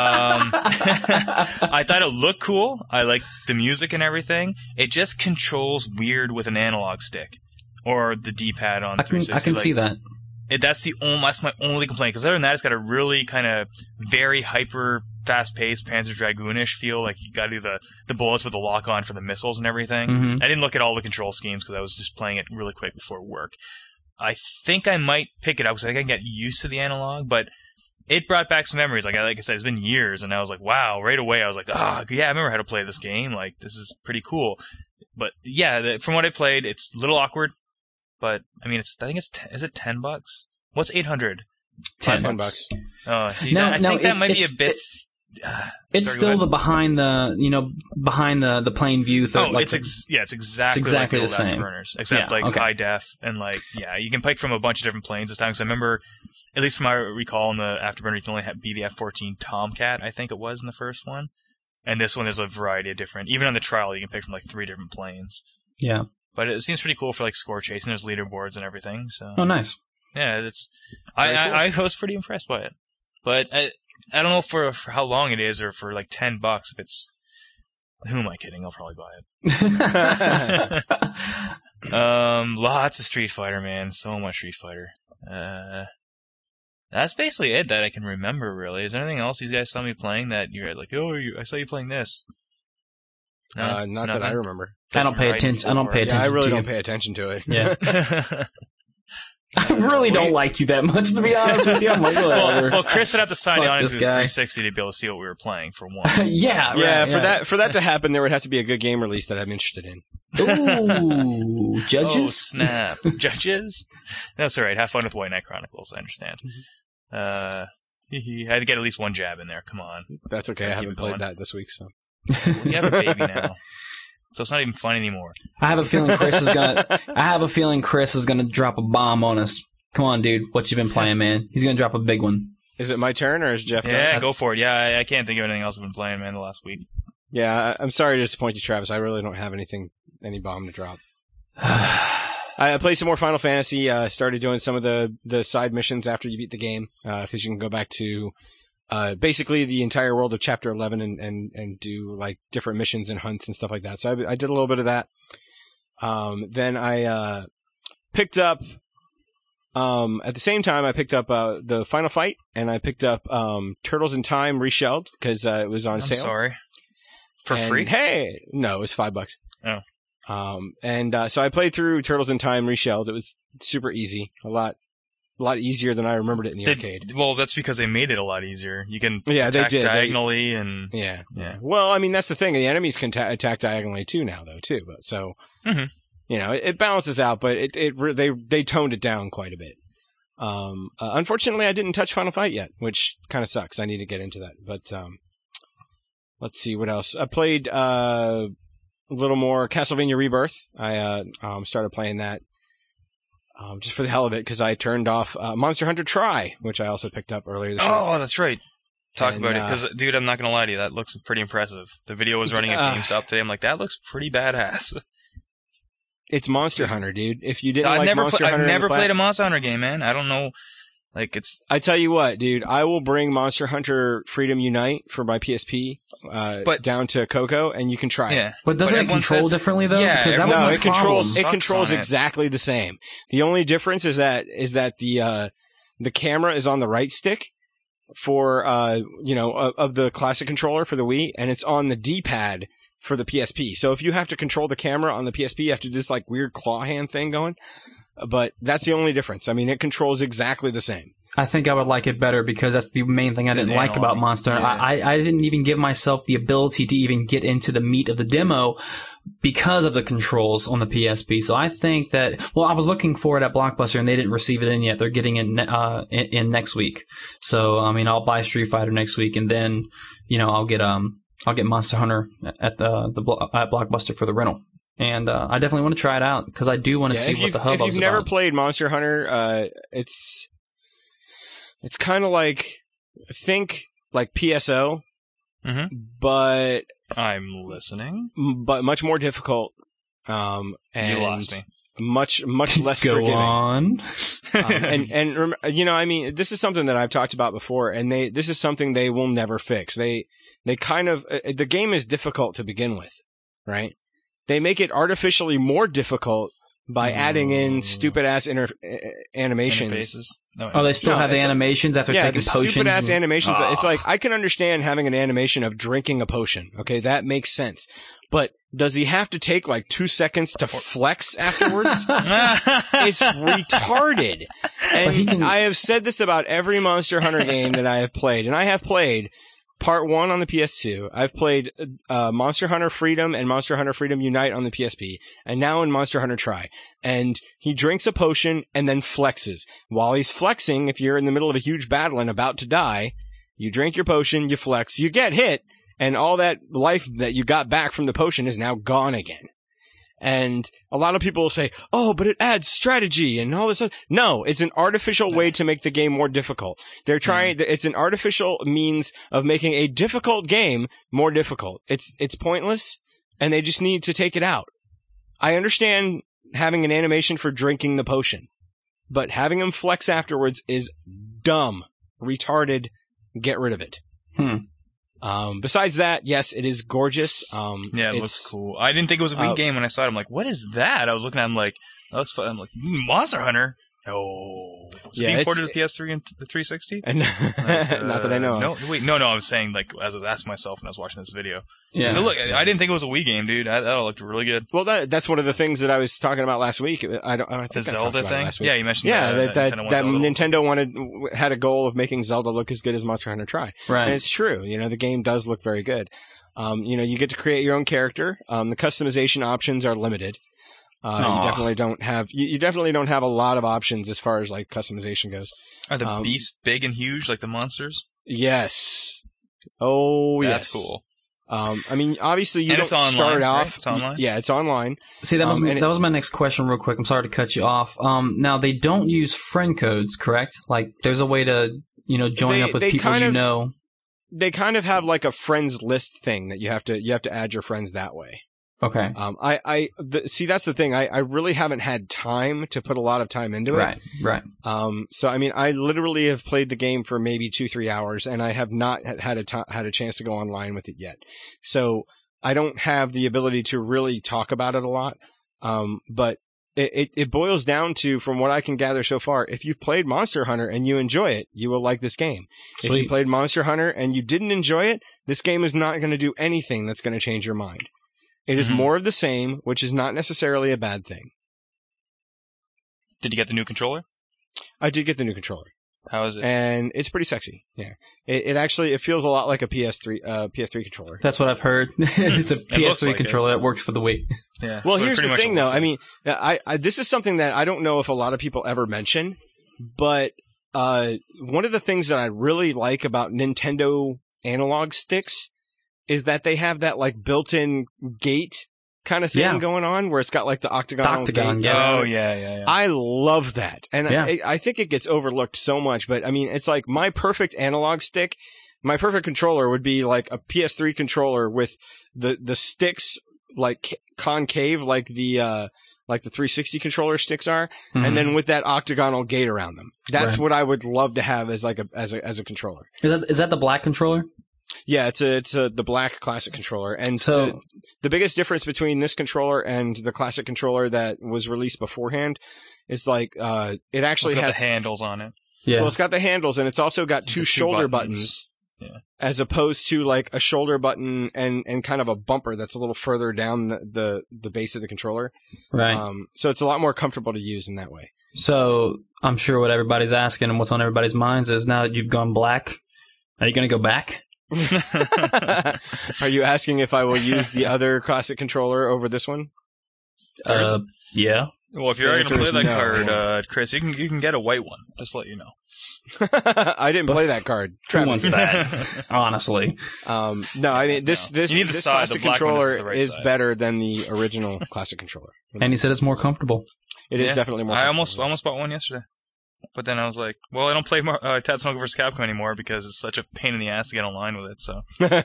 I thought it looked cool. I liked the music and everything. It just controls weird with an analog stick or the D-pad on 360. I can see that. That's my only complaint. Because other than that, it's got a really kind of very hyper fast-paced Panzer Dragoonish feel. Like, you got to do the bullets with the lock-on for the missiles and everything. I didn't look at all the control schemes because I was just playing it really quick before work. I think I might pick it up because I think I can get used to the analog, but it brought back some memories. Like I said, it's been years, and I was like, wow, right away I was like, yeah, I remember how to play this game. Like, this is pretty cool. But yeah, from what I played, it's a little awkward, but I mean, is it $10? What's 800? $10. Oh, see, I think that might be a bit. It's still the behind the plain view thing. It's exactly like the same. Afterburners, except high def and you can pick from a bunch of different planes this time. Because I remember, at least from my recall, in the Afterburner, you can only be the F-14 Tomcat. I think it was in the first one, and this one is a variety of different. Even on the trial, you can pick from like 3 different planes. Yeah, but it seems pretty cool for like score chasing. There's leaderboards and everything. So nice. Yeah, I was pretty impressed by it, but I don't know for how long it is, or for like $10 if it's. Who am I kidding? I'll probably buy it. Lots of Street Fighter, man. So much Street Fighter. That's basically it that I can remember. Really, is there anything else you guys saw me playing that you're like, I saw you playing this? No, not that I remember. I don't pay attention. Yeah, I really don't pay attention to it. Yeah. I really don't like you that much, to be honest with you. I'm like, whatever. Well, Chris would have to sign on into his 360 to be able to see what we were playing, for one. For that to happen, there would have to be a good game release that I'm interested in. Ooh, Judges? Oh, snap. Judges? That's alright. Have fun with White Knight Chronicles, I understand. I had to get at least one jab in there. Come on. That's okay. I haven't played that this week, so. We have a baby now. So it's not even fun anymore. I have a feeling Chris is gonna drop a bomb on us. Come on, dude. What you been playing, man? He's gonna drop a big one. Is it my turn, or is Jeff done? Yeah, go for it. Yeah, I can't think of anything else I've been playing, man, the last week. Yeah, I'm sorry to disappoint you, Travis. I really don't have any bomb to drop. I played some more Final Fantasy. Started doing some of the side missions after you beat the game, because you can go back to basically the entire world of Chapter 11 and do like different missions and hunts and stuff like that. So I did a little bit of that. Then I picked up At the same time, I picked up the Final Fight, and I picked up Turtles in Time Reshelled because it was on sale. Sorry. For And, free? Hey, no, it was $5. Oh. So I played through Turtles in Time Reshelled. It was super easy, a lot easier than I remembered it in the arcade. Well, that's because they made it a lot easier. You can Yeah, they attack did. diagonally and... Yeah. Yeah. Well, I mean, that's the thing. The enemies can attack diagonally too now, though, too. But so, Mhm. you know, it balances out, but they toned it down quite a bit. Unfortunately, I didn't touch Final Fight yet, which kind of sucks. I need to get into that. But let's see what else. I played a little more Castlevania Rebirth. I started playing that just for the hell of it because I turned off Monster Hunter Tri, which I also picked up earlier this year. Oh, that's right. Talk And, about it. Because, dude, I'm not going to lie to you. That looks pretty impressive. The video was running at GameStop today. I'm like, that looks pretty badass. It's Monster Hunter, dude. If you didn't like I've Monster Hunter, never played a Monster Hunter game, man. I don't know. Like, it's... I tell you what, dude, I will bring Monster Hunter Freedom Unite for my PSP down to Coco, and you can try it. Yeah. But doesn't it everyone control says- differently though? Yeah, Because that everyone was No, my it controls problem. it controls Sucks on it. exactly the same. The only difference is that the camera is on the right stick for of the classic controller for the Wii, and it's on the D-pad for the PSP. So if you have to control the camera on the PSP, you have to do this like weird claw hand thing going. But that's the only difference. I mean, it controls exactly the same. I think I would like it better because that's the main thing I didn't like about Monster Hunter. Yeah. I didn't even give myself the ability to even get into the meat of the demo because of the controls on the PSP. So I think that, well, I was looking for it at Blockbuster and they didn't receive it in yet. They're getting it in next week. So, I mean, I'll buy Street Fighter next week and then, I'll get Monster Hunter at at Blockbuster for the rental. And I definitely want to try it out because I do want to see what the hubbub's about. If you've never played Monster Hunter, it's kind of like, think like PSO, but I'm listening. but much more difficult. And You lost me. much less Go forgiving. on. I mean, this is something that I've talked about before, and this is something they will never fix. They kind of the game is difficult to begin with, right? They make it artificially more difficult by adding in stupid ass animations. Interfaces. No, Oh, they still No, have the it's like- animations after Yeah, taking the potions. stupid ass and- animations. It's like I can understand having an animation of drinking a potion. Okay, that makes sense. But does he have to take like 2 seconds to flex afterwards? It's retarded. And he can- I have said this about every Monster Hunter game that I have played, and I have played Part 1 on the PS2. I've played Monster Hunter Freedom and Monster Hunter Freedom Unite on the PSP, and now in Monster Hunter Tri. And he drinks a potion and then flexes. While he's flexing, if you're in the middle of a huge battle and about to die, you drink your potion, you flex, you get hit, and all that life that you got back from the potion is now gone again. And a lot of people will say, oh, but it adds strategy and all this stuff. No, it's an artificial way to make the game more difficult. They're trying, it's an artificial means of making a difficult game more difficult. It's pointless, and they just need to take it out. I understand having an animation for drinking the potion, but having him flex afterwards is dumb, retarded. Get rid of it. Besides that, yes, it is gorgeous. Yeah, it looks cool. I didn't think it was a Wii game when I saw it. I'm like, what is that? I was looking at it, I'm like, that looks fun. I'm like, Monster Hunter? Oh. Is it being ported to the PS3 and the 360? And not that I know of. No, I was saying, like, as I was asking myself when I was watching this video. Yeah. So look, I didn't think it was a Wii game, dude. That looked really good. Well, that's one of the things that I was talking about last week. I think The I talked Zelda about it thing? last week. Yeah, you mentioned that Nintendo Nintendo had a goal of making Zelda look as good as Monster Hunter Tri. Right. And it's true. The game does look very good. You get to create your own character. The customization options are limited. You definitely don't have a lot of options as far as like customization goes. Are the beasts big and huge like the monsters? Yes. Oh, That's yes. cool. I mean, obviously you And don't it's online, start right? off. It's online? Yeah, it's online. See, that and was my next question real quick. I'm sorry to cut you off. Now, they don't use friend codes, correct? Like, there's a way to, join up with they people kind you of- know. They kind of have like a friends list thing that you have to add your friends that way. Okay. See, that's the thing. I really haven't had time to put a lot of time into it. Right. So I mean, I literally have played the game for maybe 2-3 hours, and I have not had a chance to go online with it yet. So I don't have the ability to really talk about it a lot. But it boils down to, from what I can gather so far, if you've played Monster Hunter and you enjoy it, you will like this game. If you Sweet. played Monster Hunter and you didn't enjoy it, this game is not going to do anything that's going to change your mind. It is more of the same, which is not necessarily a bad thing. Did you get the new controller? I did get the new controller. How is it? And it's pretty sexy. Yeah. It actually feels a lot like a PS3 controller. That's what I've heard. It's a PS3 like controller that works for the Wii. Yeah. Well, so here's pretty the much thing, it though. looks I mean, I this is something that I don't know if a lot of people ever mention, but one of the things that I really like about Nintendo analog sticks is that they have that like built-in gate kind of thing going on, where it's got like the octagon gate. yeah. Oh, yeah. I love that. And Yeah. I think it gets overlooked so much, but I mean, it's like my perfect analog stick, my perfect controller would be like a PS3 controller with the sticks like concave, like the 360 controller sticks are, and then with that octagonal gate around them. That's what I would love to have as like as a controller. Is that the black controller? Yeah, it's the black classic controller. And So- the biggest difference between this controller and the classic controller that was released beforehand is like, it actually It's got has the handles on it. Yeah. Well, it's got the handles, and it's also got The two shoulder buttons. Yeah. As opposed to like a shoulder button and kind of a bumper that's a little further down the base of the controller. Right. So it's a lot more comfortable to use in that way. So I'm sure what everybody's asking and what's on everybody's minds is, now that you've gone black, are you going to go back? Are you asking if I will use the other classic controller over this one? Yeah. Well, if you're The going to answer play is that no. card, Chris, you can get a white one. Just to let you know. I didn't play that card. Who Travis wants did. that? Honestly. No, I mean this You need the this side, classic the black one is controller the right is side. better than the original classic controller. And he said it's more comfortable. It is Yeah. definitely more. I comfortable. almost bought one yesterday. But then I was like, well, I don't play Tatsunoko vs. Capcom anymore because it's such a pain in the ass to get online with it, so.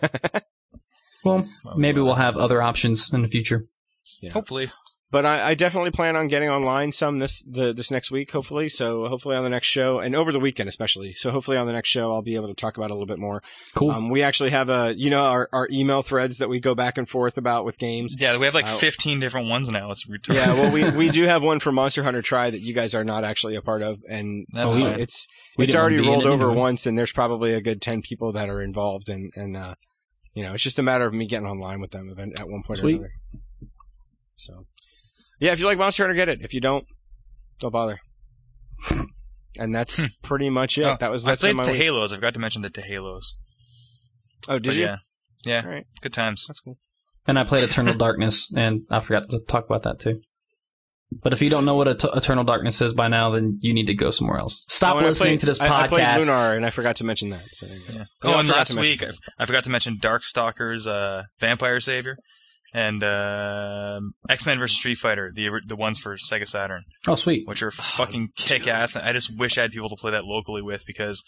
Well, maybe we'll have other options in the future. Yeah. Hopefully. But I definitely plan on getting online some this next week, hopefully. So hopefully on the next show, and over the weekend especially. So hopefully on the next show, I'll be able to talk about it a little bit more. Cool. We actually have our email threads that we go back and forth about with games. Yeah, we have like 15 different ones now. It's retarded. Yeah, well, we do have one for Monster Hunter Try that you guys are not actually a part of, and That's Oh, fine. it's We didn't already wanna be in rolled it over anyway. once, and there's probably a good 10 people that are involved, and it's just a matter of me getting online with them at one point Sweet. or another. So, yeah, if you like Monster Hunter, get it. If you don't bother. And that's pretty much it. Oh, That's I played my week. Tehalos. I forgot to mention the Tehalos. Oh, did But you? yeah. Yeah. All right, Good times. that's cool. And I played Eternal Darkness, and I forgot to talk about that too. But if you don't know what Eternal Darkness is by now, then you need to go somewhere else. Stop Oh, and listening to this I played podcast. Lunar, and I forgot to mention that. So, Yeah. Oh, I Oh, and forgot last to mention week, something. I forgot to mention Darkstalkers, Vampire Savior, and X-Men vs. Street Fighter, the ones for Sega Saturn, Oh, sweet. which are fucking kick-ass. I just wish I had people to play that locally with, because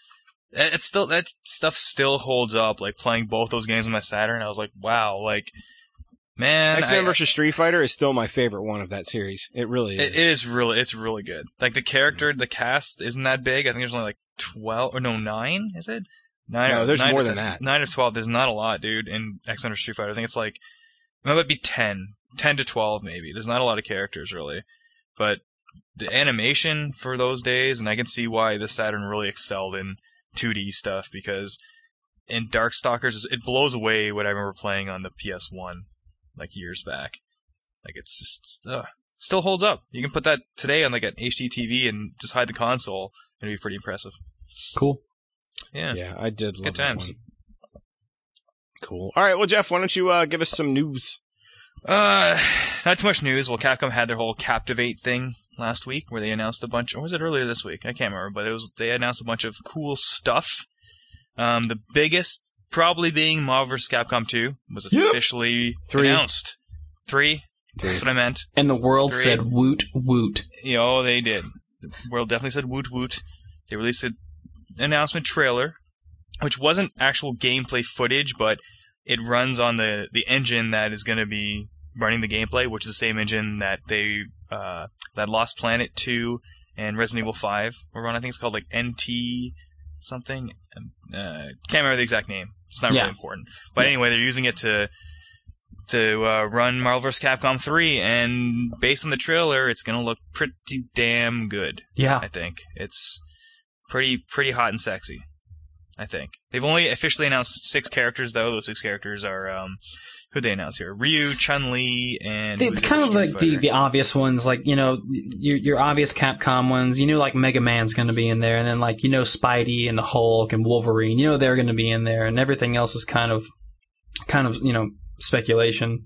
that stuff still holds up. Like, playing both those games on my Saturn, I was like, wow, like, man. X-Men vs. Street Fighter is still my favorite one of that series. It really is. It's really good. Like, the cast isn't that big. I think there's only like 12, or no, 9, is it? 9. No, there's 9 more to- than that. 9 or 12. There's not a lot, dude, in X-Men or Street Fighter. I think it's like, it might be 10 to 12 maybe. There's not a lot of characters really, but the animation for those days, and I can see why the Saturn really excelled in 2D stuff, because in Darkstalkers, it blows away what I remember playing on the PS1 like years back. Like, it's just still holds up. You can put that today on like an HD TV and just hide the console, and it'd be pretty impressive. Cool. Yeah. Yeah, I did love Good that times. one. Cool. All right, well, Jeff, why don't you give us some news? Not too much news. Well, Capcom had their whole Captivate thing last week, where they announced a bunch, or was it earlier this week? I can't remember, but they announced a bunch of cool stuff. The biggest probably being Marvel vs. Capcom 2 was officially 3. announced. 3? That's what I meant. And the world 3. said woot woot. You know, they did. The world definitely said woot woot. They released an announcement trailer, which wasn't actual gameplay footage, but it runs on the engine that is going to be running the gameplay, which is the same engine that that Lost Planet 2 and Resident Evil 5 were run. I think it's called like NT something. Can't remember the exact name. It's not Yeah. really important. But anyway, they're using it to to run Marvel vs. Capcom 3, and based on the trailer, it's going to look pretty damn good. Yeah. I think. It's pretty hot and sexy, I think. They've only officially announced 6 characters, though. Those 6 characters are, who'd they announce here? Ryu, Chun-Li, and... It's kind of like the obvious ones, like, your obvious Capcom ones. Like Mega Man's going to be in there, and then like, Spidey and the Hulk and Wolverine, they're going to be in there, and everything else is kind of, speculation.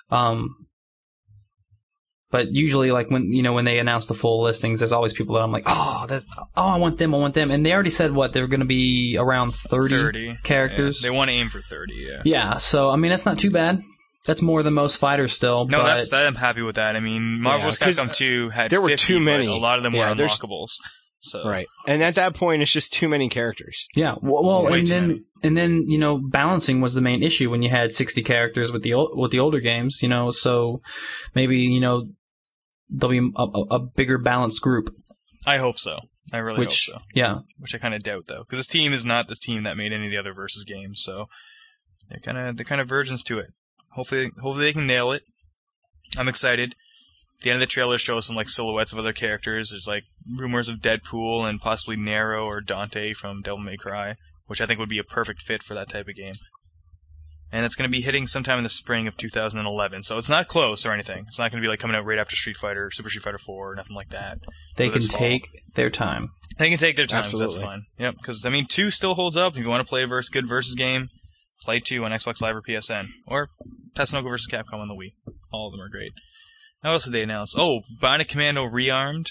But usually, like when they announce the full listings, there's always people that I'm like, I want them, and they already said they're going to be around 30 characters. Yeah, they want to aim for 30. Yeah. Yeah. So I mean, that's not too bad. That's more than most fighters still. No, I'm happy with that. I mean, Marvel vs. Capcom 2 had there were 50, too many. But a lot of them were unlockables. So right, and at that point, it's just too many characters. Yeah. Well, and then balancing was the main issue when you had 60 characters with the older games. So maybe there'll be a bigger balanced group. I hope so. I really hope so. Yeah. Which I kind of doubt, though, because this team is not this team that made any of the other Versus games, so they're kind of virgins to it. Hopefully they can nail it. I'm excited. The end of the trailer shows some like silhouettes of other characters. There's like rumors of Deadpool and possibly Nero or Dante from Devil May Cry, which I think would be a perfect fit for that type of game. And it's going to be hitting sometime in the spring of 2011, so it's not close or anything. It's not going to be like coming out right after Super Street Fighter 4 or nothing like that. They can take their time. They can take their time, so Absolutely. that's fine. Yep, because, 2 still holds up. If you want to play a good Versus game, play 2 on Xbox Live or PSN. Or Tatsunoko vs. Capcom on the Wii. All of them are great. What else did they announce? Oh, Bionic Commando Rearmed.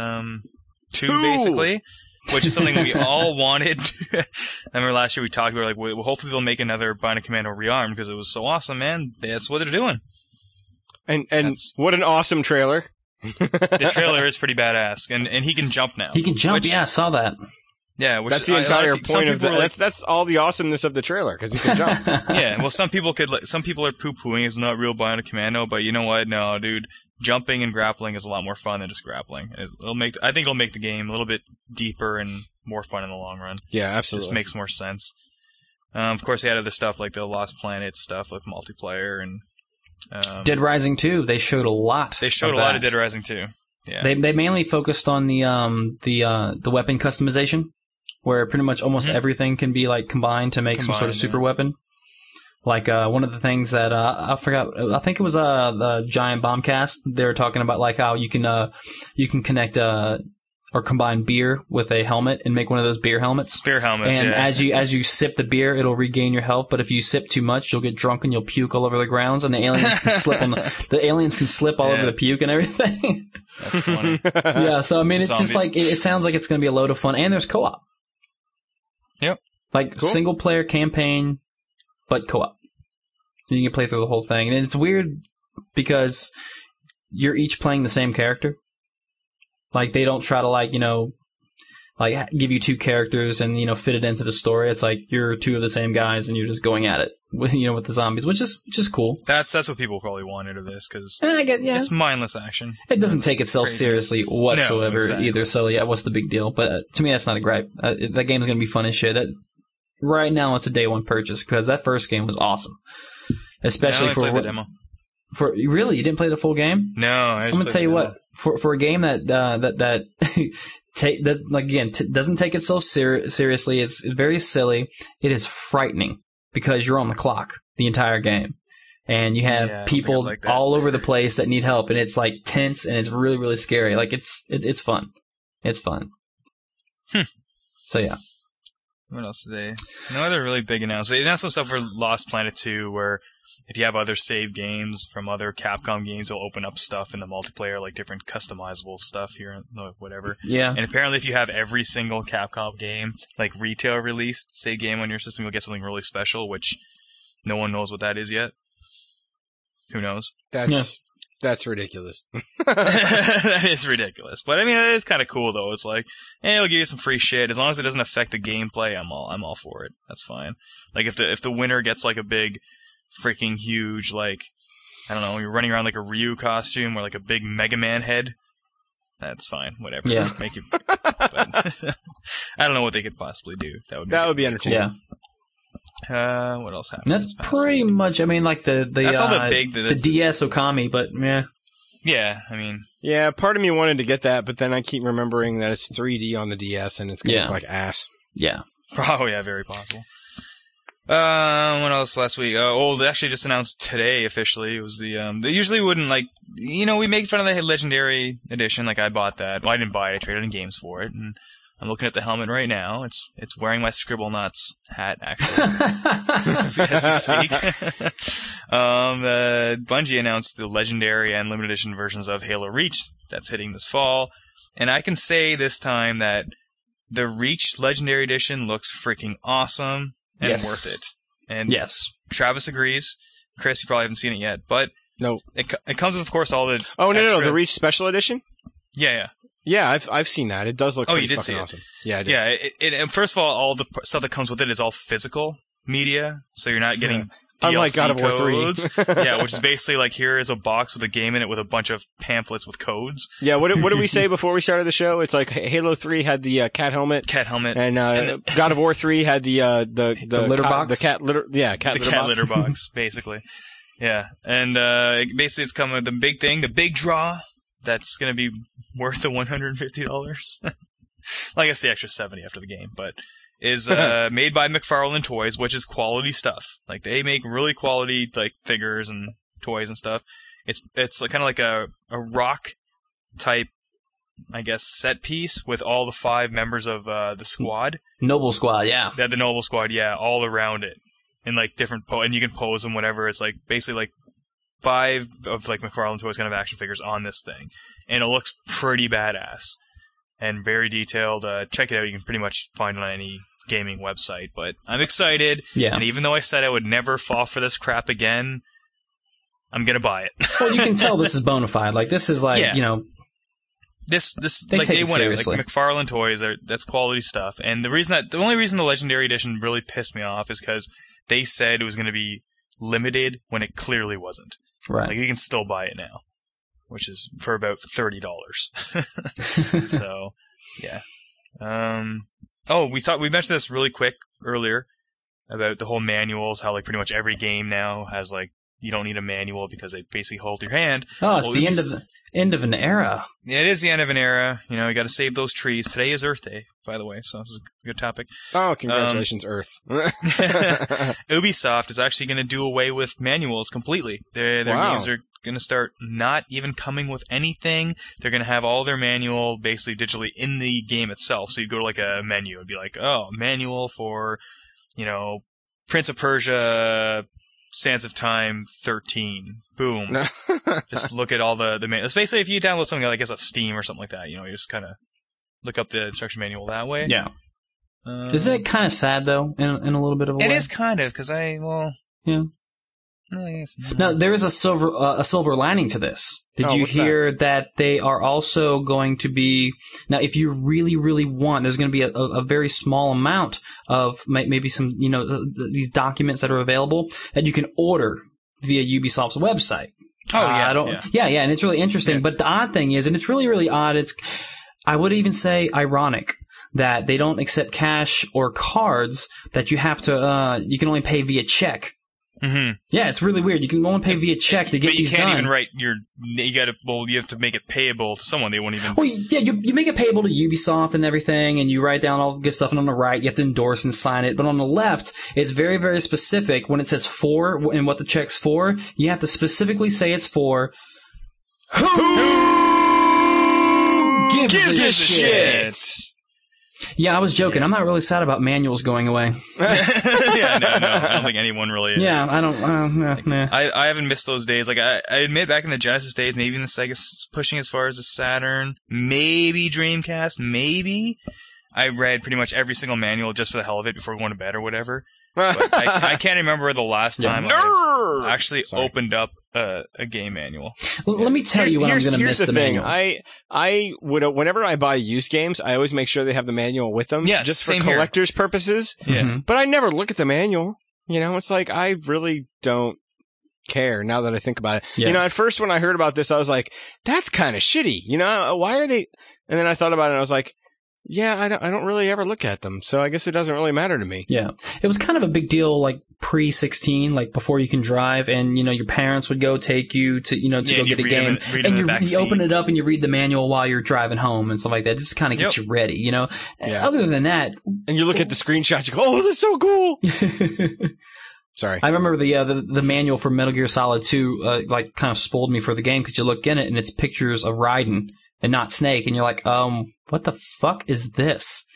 2, basically. Which is something we all wanted. I remember last year we talked, we were like, well, hopefully they'll make another Bionic Commando Rearmed, because it was so awesome, man. That's what they're doing. And what an awesome trailer. The trailer is pretty badass. And he can jump now. He can jump, yeah, I saw that. Yeah, which that's the entire point of that. That's all the awesomeness of the trailer, because he can jump. Yeah, well, some people are poo-pooing it's not real Bionic Commando, but you know what? No, dude, jumping and grappling is a lot more fun than just grappling. I think it'll make the game a little bit deeper and more fun in the long run. Yeah, absolutely. It just makes more sense. Of course, they had other stuff like the Lost Planet stuff with multiplayer and Dead Rising 2. They showed a lot. They showed a lot of Dead Rising 2. Yeah, they mainly focused on the weapon customization, where pretty much almost everything can be like combined to make some sort of super weapon. Like one of the things that I forgot, I think it was the Giant Bombcast. They were talking about like how you can connect or combine beer with a helmet and make one of those beer helmets. Beer helmets, and yeah. as you sip the beer, it'll regain your health. But if you sip too much, you'll get drunk and you'll puke all over the grounds, and the aliens can slip all over the puke and everything. That's funny. Yeah, so I mean, it's Zombies. just like it sounds like it's going to be a load of fun, and there's co-op. Yep. Like single player campaign, but co-op. You can play through the whole thing, and it's weird because you're each playing the same character. Like they don't try to like give you 2 characters and fit it into the story. It's like you're 2 of the same guys and you're just going at it with the zombies, which is cool. That's what people probably wanted of this, because it's mindless action. It doesn't take itself crazy. seriously whatsoever No, exactly. either. So yeah, what's the big deal? But to me, that's not a gripe. That game's gonna be fun as shit. Right now, it's a day one purchase because that first game was awesome, especially I only played the demo. For really, you didn't play the full game? No, I'm gonna tell you what. For a game that doesn't take itself seriously, it's very silly. It is frightening because you're on the clock the entire game, and you have people like all over the place that need help, and it's like tense and it's really really scary. Like it's fun. It's fun. So yeah. What else did they? No other really big announcements. They announced some stuff for Lost Planet 2, where if you have other save games from other Capcom games, it'll open up stuff in the multiplayer, like different customizable stuff here, whatever. Yeah. And apparently, if you have every single Capcom game, like retail released, say game on your system, you'll get something really special, which no one knows what that is yet. Who knows? That's ridiculous. That is ridiculous. But I mean, it is kind of cool though. It's like, hey, it'll give you some free shit. As long as it doesn't affect the gameplay, I'm all for it. That's fine. Like if the winner gets like a big freaking huge, like, I don't know, you're running around like a Ryu costume or like a big Mega Man head, that's fine. Whatever. Yeah. Make it, but I don't know what they could possibly do. That would be entertaining. Yeah. What else happened? That's this past pretty week? much. I mean, like the That's all the big- the DS Okami, but yeah. Yeah, I mean, Yeah, part of me wanted to get that, but then I keep remembering that it's 3D on the DS and it's going to Yeah. look like ass. Yeah. oh yeah, very possible. What else last week? They actually just announced today officially. It was the they usually wouldn't like, we make fun of the Legendary Edition. Like I bought that. Well, I didn't buy it. I traded in games for it, and I'm looking at the helmet right now. It's wearing my Scribble Nuts hat actually as we speak. Bungie announced the Legendary and Limited Edition versions of Halo Reach that's hitting this fall, and I can say this time that the Reach Legendary Edition looks freaking awesome. And Yes. worth it. And Yes. Travis agrees. Chris, you probably haven't seen it yet, but No. it comes with, of course, all the Oh, no, extra- the Reach Special Edition? Yeah. Yeah, I've seen that. It does look Oh, pretty you did fucking see it. awesome. Yeah, I did. Yeah, and first of all the stuff that comes with it is all physical media, so you're not getting Unlike DLC God of War 3. codes. Yeah, which is basically like, here is a box with a game in it with a bunch of pamphlets with codes. Yeah, what did we say before we started the show? It's like Halo 3 had the cat helmet. Cat helmet. And God of War 3 had the litter box? The cat litter, yeah, cat the litter cat box. litter box, basically. Yeah, and basically it's coming with the big thing, the big draw, that's going to be worth the $150. I guess the extra $70 after the game, but is made by McFarlane Toys, which is quality stuff. Like, they make really quality like figures and toys and stuff. It's kind of like a rock type, I guess, set piece with all the 5 members of the squad. Noble Squad, yeah. The Noble Squad, yeah, all around it. In like different and you can pose them, whatever. It's like basically like 5 of like McFarlane Toys kind of action figures on this thing. And it looks pretty badass. And very detailed. Check it out. You can pretty much find it on any gaming website. But I'm excited. Yeah. And even though I said I would never fall for this crap again, I'm gonna buy it. Well, you can tell this is bona fide. Like, this is like, Yeah. This They like take they it went out, seriously. like McFarlane Toys that's quality stuff. And the only reason the Legendary Edition really pissed me off is because they said it was going to be limited when it clearly wasn't. right. Like, you can still buy it now, which is for about $30. So, yeah. We mentioned this really quick earlier about the whole manuals, how like pretty much every game now has like, you don't need a manual because they basically hold your hand. Oh, it's Well, the Ubis- end of an era. Yeah, it is the end of an era. You got to save those trees. Today is Earth Day, by the way, so this is a good topic. Oh, congratulations, Earth. Ubisoft is actually going to do away with manuals completely. Their Wow. games are going to start not even coming with anything. They're going to have all their manual basically digitally in the game itself. So you go to like a menu and be like, oh, manual for, Prince of Persia, Sands of Time 13. Boom. Just look at all the manuals. Basically, if you download something, I guess, off Steam or something like that, you just kind of look up the instruction manual that way. Yeah. Isn't it kind of sad, though, in a little bit of a way? It is kind of, because Yeah. I guess. Now, there is a silver lining to this. Did you what's hear that they are also going to be... Now, if you really, really want, there's going to be a very small amount of maybe some, these documents that are available that you can order via Ubisoft's website. Oh, yeah. Yeah, and it's really interesting. Yeah. But the odd thing is, and it's really, really odd, I would even say ironic, that they don't accept cash or cards, that you have to, you can only pay via check. Mm-hmm. Yeah, it's really weird. You can only pay via check to get But you these can't done. even write you have to make it payable to someone. They won't even. Well, yeah, you make it payable to Ubisoft and everything, and you write down all the good stuff, and on the right, you have to endorse and sign it. But on the left, it's very, very specific. When it says for and what the check's for, you have to specifically say it's for who gives a shit. Yeah, I was joking. I'm not really sad about manuals going away. Yeah, no, I don't think anyone really is. Yeah, I don't. Nah. I haven't missed those days. Like, I admit, back in the Genesis days, maybe in the Sega pushing as far as the Saturn, maybe Dreamcast, maybe. I read pretty much every single manual just for the hell of it before going to bed or whatever. But I can't remember the last time I actually opened up a game manual. Let me tell you when I'm going to miss Here's the thing. manual. I would, whenever I buy used games, I always make sure they have the manual with them. Yeah, just for same here. collector's purposes. Yeah. Mhm. But I never look at the manual. It's like, I really don't care now that I think about it. Yeah. At first when I heard about this, I was like, that's kind of shitty. Why are they? And then I thought about it and I was like, Yeah, I don't really ever look at them, so I guess it doesn't really matter to me. Yeah. It was kind of a big deal, like, pre-16, like, before you can drive, and, your parents would go take you to, to go get a game. And you open it up and you read the manual while you're driving home and stuff like that. Just kind of get you ready, Yeah. Other than that... And you look at the screenshots, you go, oh, that's so cool! Sorry. I remember the manual for Metal Gear Solid 2, kind of spoiled me for the game, because you look in it and it's pictures of Raiden and not Snake, and you're like, what the fuck is this?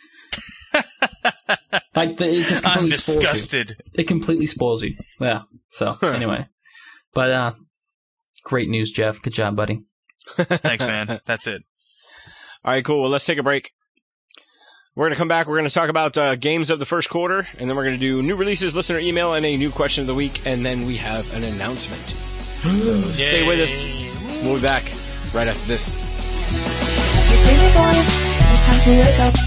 It just completely I'm disgusted. It completely spoils you. Yeah. So anyway, but great news, Jeff. Good job, buddy. Thanks, man. That's it. All right, cool. Well, let's take a break. We're going to come back. We're going to talk about games of the first quarter, and then we're going to do new releases, listener email, and a new question of the week, and then we have an announcement. So stay with us. We'll be back right after this. Hey, baby boy, it's time to wake up.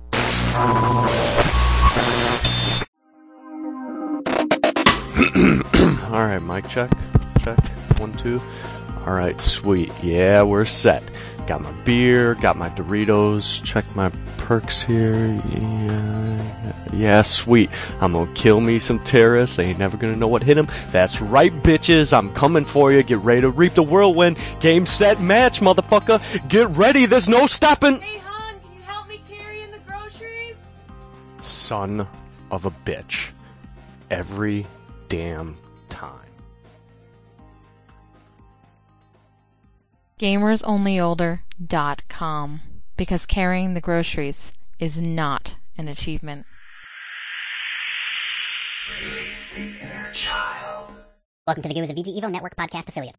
All right, mic check. 1, 2. All right, sweet. Yeah, we're set. Got my beer, got my Doritos. Check my perks here. Yeah, sweet. I'm gonna kill me some terrorists. They ain't never gonna know what hit them. That's right, bitches. I'm coming for you. Get ready to reap the whirlwind. Game, set, match, motherfucker. Get ready. There's no stopping. Hey, hon, can you help me carry in the groceries? Son of a bitch. Every damn time. GamersOnlyOlder.com, because carrying the groceries is not an achievement. Release the inner child. Welcome to the Goons of VG Evo Network podcast affiliate.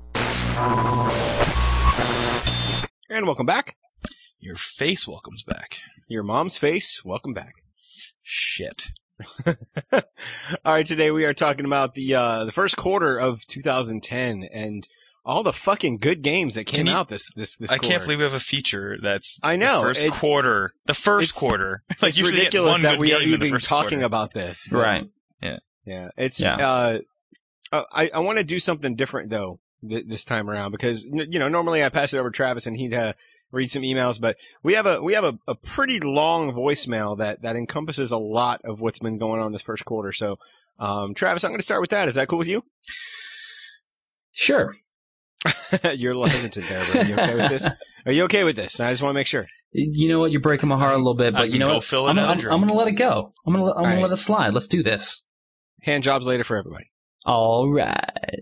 And welcome back. Your face welcomes back. Your mom's face, welcome back. Shit. All right, today we are talking about the first quarter of 2010 and all the fucking good games that came out this I can't believe we have a feature that's I know the first quarter. The first quarter. Like it's usually ridiculous one that good we are game in the even first talking quarter. about this. Right. Yeah. It's Yeah. I want to do something different though this time around because normally I pass it over to Travis and he'd read some emails, but we have a pretty long voicemail that encompasses a lot of what's been going on this first quarter. So, Travis, I'm going to start with that. Is that cool with you? Sure. You're a little hesitant there, but are you okay with this? Are you okay with this? I just want to make sure. You know what? You're breaking my heart a little bit, but you know what? Fill I'm another going to let it go. I'm going to right. let it slide. Let's do this. Hand jobs later for everybody. All right.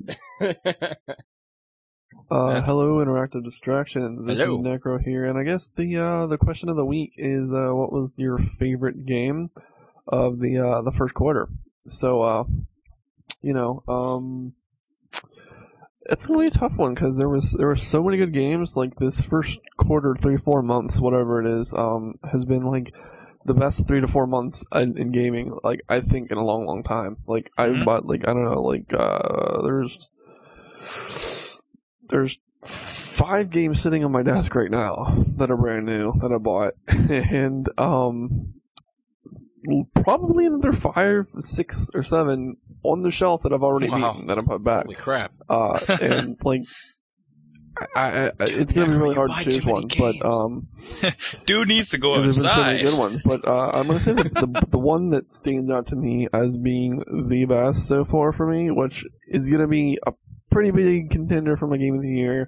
Hello, Interactive Distractions. This Hello. is Necro here, and I guess the question of the week is what was your favorite game of the first quarter? So, it's gonna be a tough one because there were so many good games. Like this first quarter, 3-4 months, whatever it is, has been like the best 3 to 4 months in gaming. Like I think in a long time. Like I bought I don't know, there's 5 games sitting on my desk right now that are brand new that I bought, and probably another 5, 6, or 7 on the shelf that I've already beaten that I put back. Holy crap! And I it's gonna be really hard to choose one, but dude needs to go there's been so outside. many good ones, but I'm gonna say the one that stands out to me as being the best so far for me, which is gonna be a pretty big contender for my game of the year.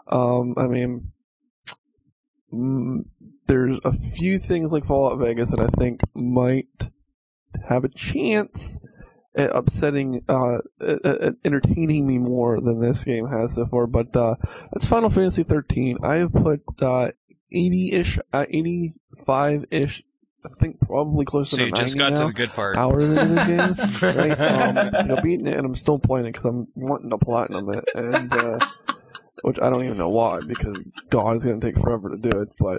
There's a few things like Fallout Vegas that I think might have a chance at upsetting, at entertaining me more than this game has so far, but that's Final Fantasy 13. I have put 80-ish, 85-ish, I think probably close to So the you 90 just got now, to the good part. hours into this game. Right? I've beaten it, and I'm still playing it because I'm wanting to platinum it, and which I don't even know why, because God, it's going to take forever to do it. But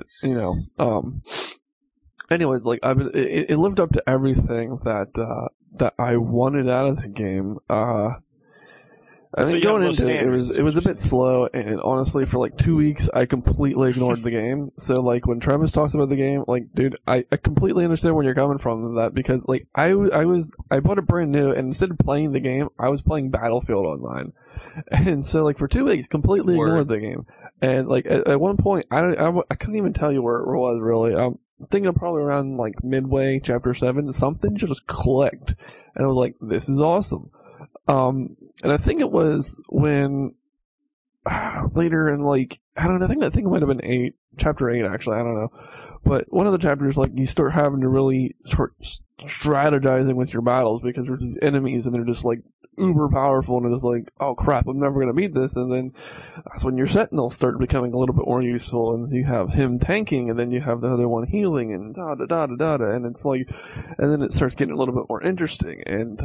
anyways, like it lived up to everything that I wanted out of the game. I think going into it, it was a bit slow, and honestly, for like 2 weeks, I completely ignored the game. So, like, when Travis talks about the game, like, dude, I completely understand where you're coming from with that, because, like, I bought it brand new, and instead of playing the game, I was playing Battlefield Online. And so, like, for 2 weeks, completely ignored the game. And, like, at one point, I couldn't even tell you where it was, really. thinking probably around like midway chapter 7, something just clicked, and I was like, "This is awesome." And I think it was when later in like I don't know, I think it might have been chapter 8 actually. I don't know, but one of the chapters like you start having to really start strategizing with your battles because there's these enemies and they're just like uber powerful, and it's like, oh crap, I'm never gonna beat this. And then that's when your sentinels start becoming a little bit more useful, and you have him tanking, and then you have the other one healing, and and it's like, and then it starts getting a little bit more interesting, and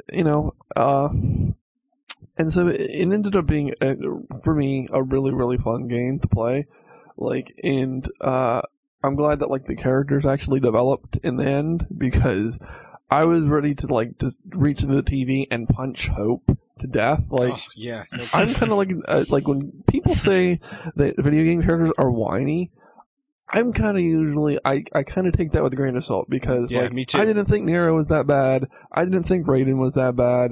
and so it ended up being for me a really, really fun game to play. Like, and I'm glad that like the characters actually developed in the end, because I was ready to like just reach into the TV and punch Hope to death. Like, oh, yeah, I'm kind of like when people say that video game characters are whiny, I'm kind of usually I kind of take that with a grain of salt, because like me too. I didn't think Nero was that bad. I didn't think Raiden was that bad.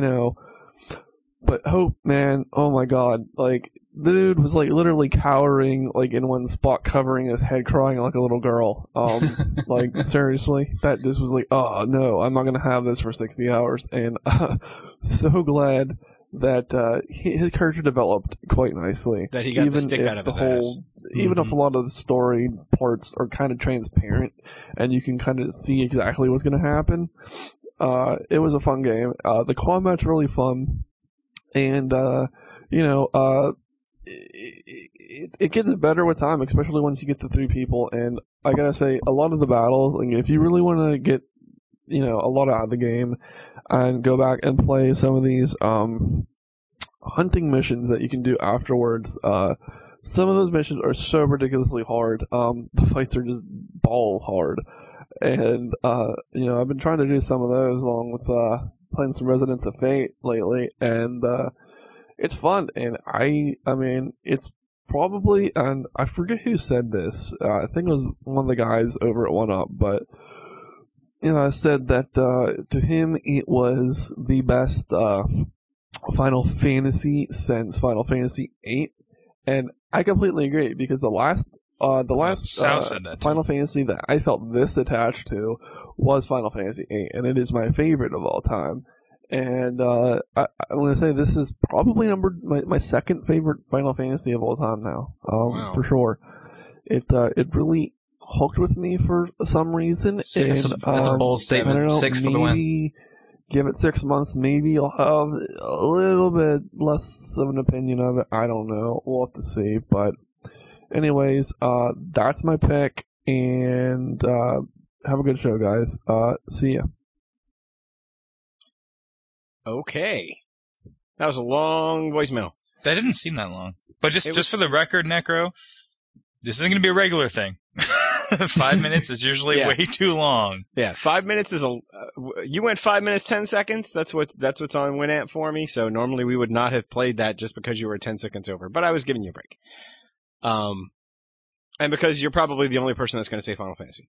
But Hope, man, oh my god, like, the dude was like literally cowering like in one spot, covering his head, crying like a little girl. Like, seriously, that just was like, oh no, I'm not gonna have this for 60 hours. And so glad that his character developed quite nicely. That he got the stick out of his ass. Even if a lot of the story parts are kind of transparent and you can kind of see exactly what's gonna happen, it was a fun game. The combat's really fun. And, it gets better with time, especially once you get to 3 people. And I gotta say, a lot of the battles, like, if you really want to get, a lot out of the game and go back and play some of these, hunting missions that you can do afterwards, some of those missions are so ridiculously hard. The fights are just balls hard. And, I've been trying to do some of those along with, playing some Residents of Fate lately, and it's fun. And I mean, it's probably, and I forget who said this. I think it was one of the guys over at 1UP, but said that to him it was the best Final Fantasy since Final Fantasy VIII, and I completely agree, because the last Final Fantasy that I felt this attached to was Final Fantasy VIII, and it is my favorite of all time. And I'm going to say this is probably my second favorite Final Fantasy of all time now, wow. For sure. It really hooked with me for some reason. That's a bold statement. I don't know, 6 for the win. Give it 6 months, maybe I'll have a little bit less of an opinion of it. I don't know. We'll have to see. But anyways, that's my pick, and have a good show, guys. See ya. Okay. That was a long voicemail. That didn't seem that long. But just for the record, Necro, this isn't going to be a regular thing. 5 minutes is usually way too long. Yeah, 5 minutes is you went 5 minutes 10 seconds. That's what's on Winamp for me. So normally we would not have played that just because you were 10 seconds over. But I was giving you a break. And because you're probably the only person that's going to say Final Fantasy.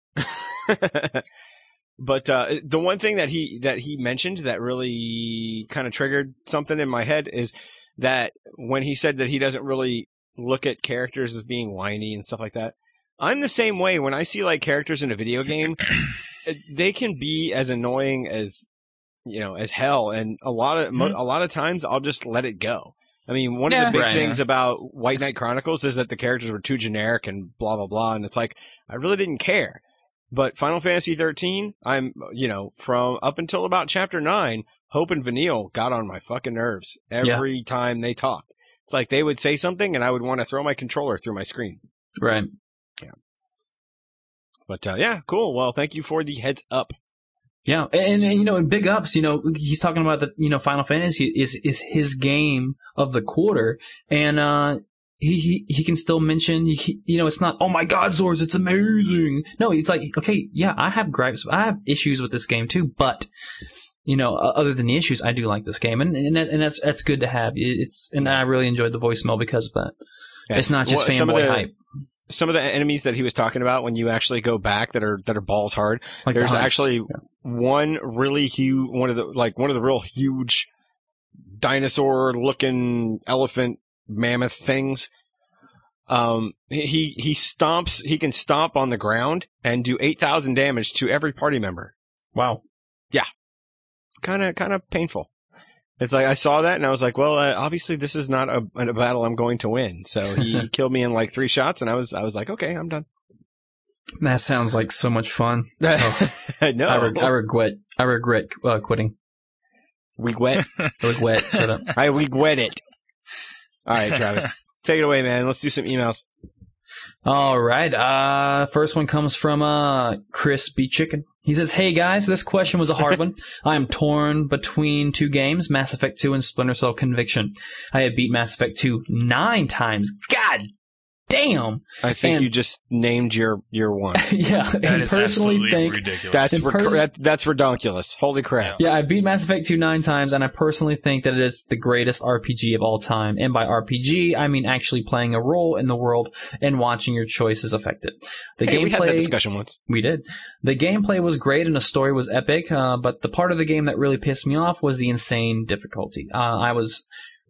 But the one thing that he mentioned that really kind of triggered something in my head is that when he said that he doesn't really look at characters as being whiny and stuff like that. I'm the same way. When I see like characters in a video game, they can be as annoying as as hell, and a lot of times I'll just let it go. I mean, one of the big things about White Knight Chronicles is that the characters were too generic and blah blah blah, and it's like I really didn't care. But Final Fantasy 13, I'm, from up until about chapter 9, Hope and Vanille got on my fucking nerves every time they talked. It's like they would say something and I would want to throw my controller through my screen. Right. Yeah. But, cool. Well, thank you for the heads up. Yeah. And big ups, he's talking about that, Final Fantasy is his game of the quarter. And, he can still mention, it's not, oh my god, Zors, it's amazing. No, it's like, okay, yeah, I have gripes. I have issues with this game too, but, other than the issues, I do like this game. And that's good to have. And I really enjoyed the voicemail because of that. Yeah. It's not just fanboy hype. Some of the enemies that he was talking about, when you actually go back that are balls hard, like there's actually one really huge, one of the real huge dinosaur looking elephant mammoth things. he stomps. He can stomp on the ground and do 8,000 damage to every party member. Wow. Yeah. Kind of painful. It's like I saw that and I was like, well, obviously this is not a battle I'm going to win. So he killed me in like 3 shots, and I was like, okay, I'm done. That sounds like so much fun. Oh. No, I regret quitting. We wet. Shut up. I regret it. All right, Travis, take it away, man. Let's do some emails. All right. First one comes from Chris B. Chicken. He says, "Hey guys, this question was a hard one. I am torn between 2 games, Mass Effect 2 and Splinter Cell Conviction. I have beat Mass Effect 2 9 times. God damn! I think you just named your one. Yeah, that is absolutely ridiculous. That's redonkulous. Holy crap! Yeah, I beat Mass Effect 2 9 times, and I personally think that it is the greatest RPG of all time. And by RPG, I mean actually playing a role in the world and watching your choices affected. The gameplay, we had that discussion once. We did. The gameplay was great and the story was epic, but the part of the game that really pissed me off was the insane difficulty. I was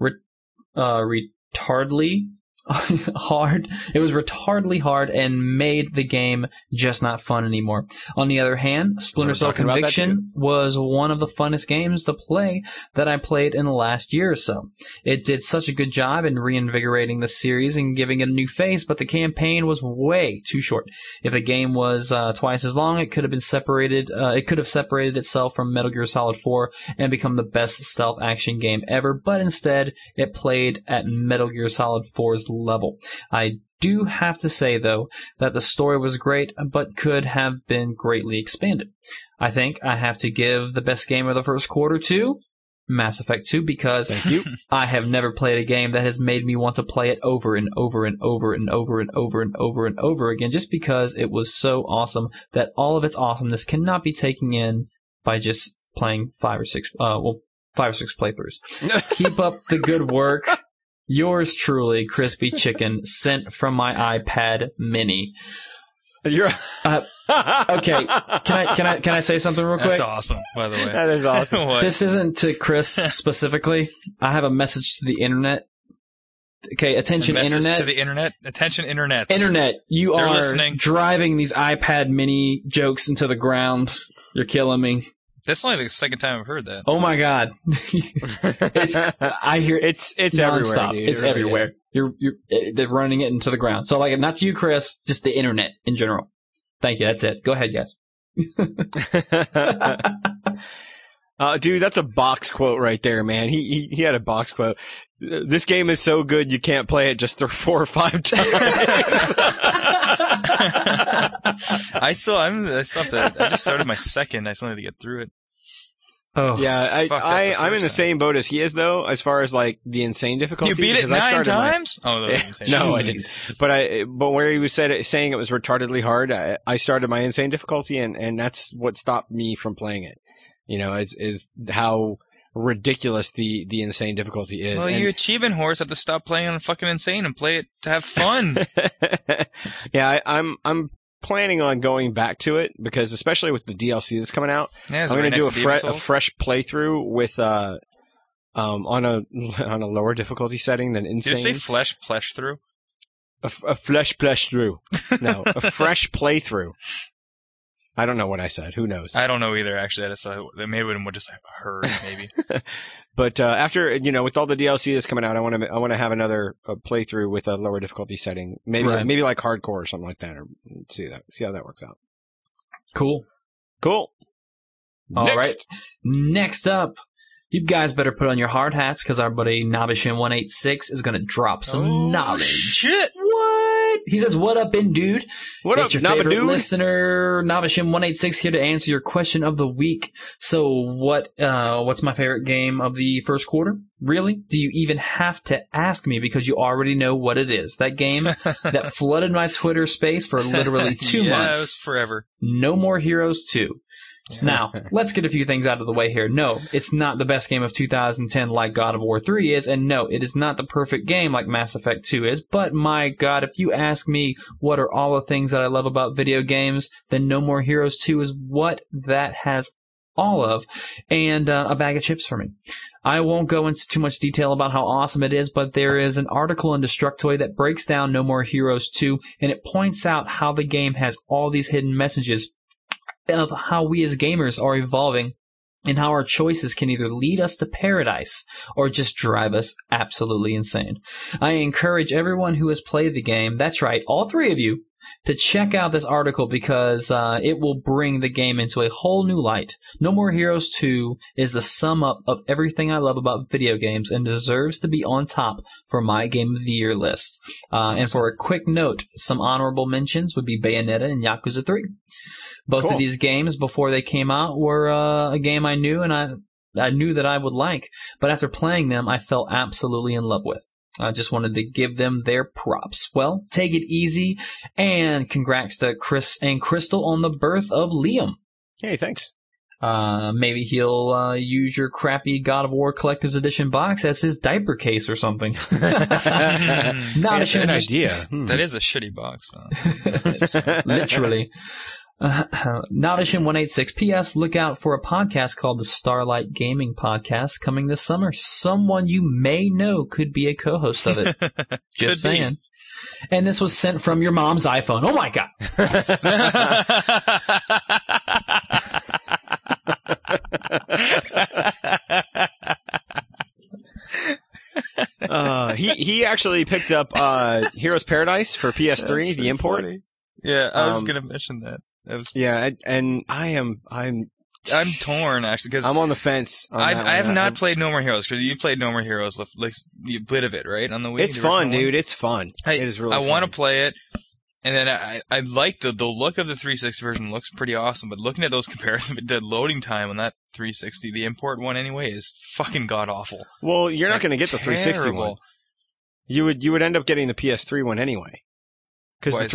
retardedly hard. It was retardedly hard and made the game just not fun anymore. On the other hand, Splinter Cell Conviction was one of the funnest games to play that I played in the last year or so. It did such a good job in reinvigorating the series and giving it a new face, but the campaign was way too short. If the game was twice as long, it could have been separated. It could have separated itself from Metal Gear Solid 4 and become the best stealth action game ever, but instead it played at Metal Gear Solid 4's level. I do have to say, though, that the story was great, but could have been greatly expanded. I think I have to give the best game of the first quarter to Mass Effect 2 because I have never played a game that has made me want to play it over and over and over and over and over and over and over again, just because it was so awesome that all of its awesomeness cannot be taken in by just playing 5 or 6 playthroughs. Keep up the good work. Yours truly, Crispy Chicken, sent from my iPad Mini. You're okay. Can I say something real quick? That's awesome, by the way. That is awesome. This isn't to Chris specifically. I have a message to the internet. Okay, attention, internet. To the internet. Attention, internet. Internet, you They're are listening. Driving these iPad Mini jokes into the ground. You're killing me. That's only the second time I've heard that. Oh my god! I hear it's nonstop. everywhere. Dude. It's everywhere. They're running it into the ground. So like, not to you, Chris, just the internet in general. Thank you. That's it. Go ahead, guys. Dude, that's a box quote right there, man. He had a box quote. This game is so good you can't play it just 4 or 5 times. I just started my second. I still need to get through it. Oh yeah, I'm in the same boat as he is though, as far as like the insane difficulty. You beat it 9 times? Oh, no, I didn't. But where he was saying it was retardedly hard, I started my insane difficulty, and that's what stopped me from playing it. You know, is how ridiculous the insane difficulty is. Well, you achievement horse have to stop playing on fucking insane and play it to have fun. Yeah, I'm planning on going back to it because especially with the DLC that's coming out, I'm going to do a fresh playthrough with on a lower difficulty setting than insane. Did you say flesh through? A flesh through. No, a fresh playthrough. I don't know what I said. Who knows? I don't know either, actually. Maybe we just heard, maybe. But after, with all the DLC that's coming out, I want to have another playthrough with a lower difficulty setting. Maybe like hardcore or something like that, or see how that works out. Cool. All right. Next up, you guys better put on your hard hats because our buddy Nabishin186 is going to drop some knowledge. Shit! What? He says, "What up, dude? What it's up, your favorite Nabadude? Listener, Nabishin186 here to answer your question of the week. So, what's my favorite game of the first quarter? Really? Do you even have to ask me because you already know what it is? That game that flooded my Twitter space for literally 2 months. Yeah, it was forever. No More Heroes 2. Now, let's get a few things out of the way here. No, it's not the best game of 2010 like God of War 3 is, and no, it is not the perfect game like Mass Effect 2 is, but my god, if you ask me what are all the things that I love about video games, then No More Heroes 2 is what that has all of, and a bag of chips for me. I won't go into too much detail about how awesome it is, but there is an article in Destructoid that breaks down No More Heroes 2, and it points out how the game has all these hidden messages of how we as gamers are evolving and how our choices can either lead us to paradise or just drive us absolutely insane. I encourage everyone who has played the game, that's right, all three of you, to check out this article because it will bring the game into a whole new light. No More Heroes 2 is the sum up of everything I love about video games and deserves to be on top for my Game of the Year list. And for a quick note, some honorable mentions would be Bayonetta and Yakuza 3. Both of these games, before they came out, were a game I knew and I knew that I would like, but after playing them, I fell absolutely in love with. I just wanted to give them their props. Well, take it easy, and congrats to Chris and Crystal on the birth of Liam. Hey, thanks. Maybe he'll use your crappy God of War Collector's Edition box as his diaper case or something. Not an idea. That is a shitty box, though. Literally. Novition186. P.S. Look out for a podcast called the Starlight Gaming Podcast coming this summer. Someone you may know could be a co-host of it. Just saying. And this was sent from your mom's iPhone. Oh my God. He actually picked up Heroes Paradise for PS3, the import. Funny. Yeah, I was gonna mention that. Yeah, and I'm torn actually because I'm on the fence. I have not played No More Heroes because you played No More Heroes, like a bit of it, right, on the Wii. It's fun, dude. It's fun. It is really. I want to play it, and then I like the look of the 360 version. Looks pretty awesome, but looking at those comparisons, the loading time on that 360, the import one anyway, is fucking god awful. Well, you're not going to get the 360 one. You would end up getting the PS3 one anyway. Because the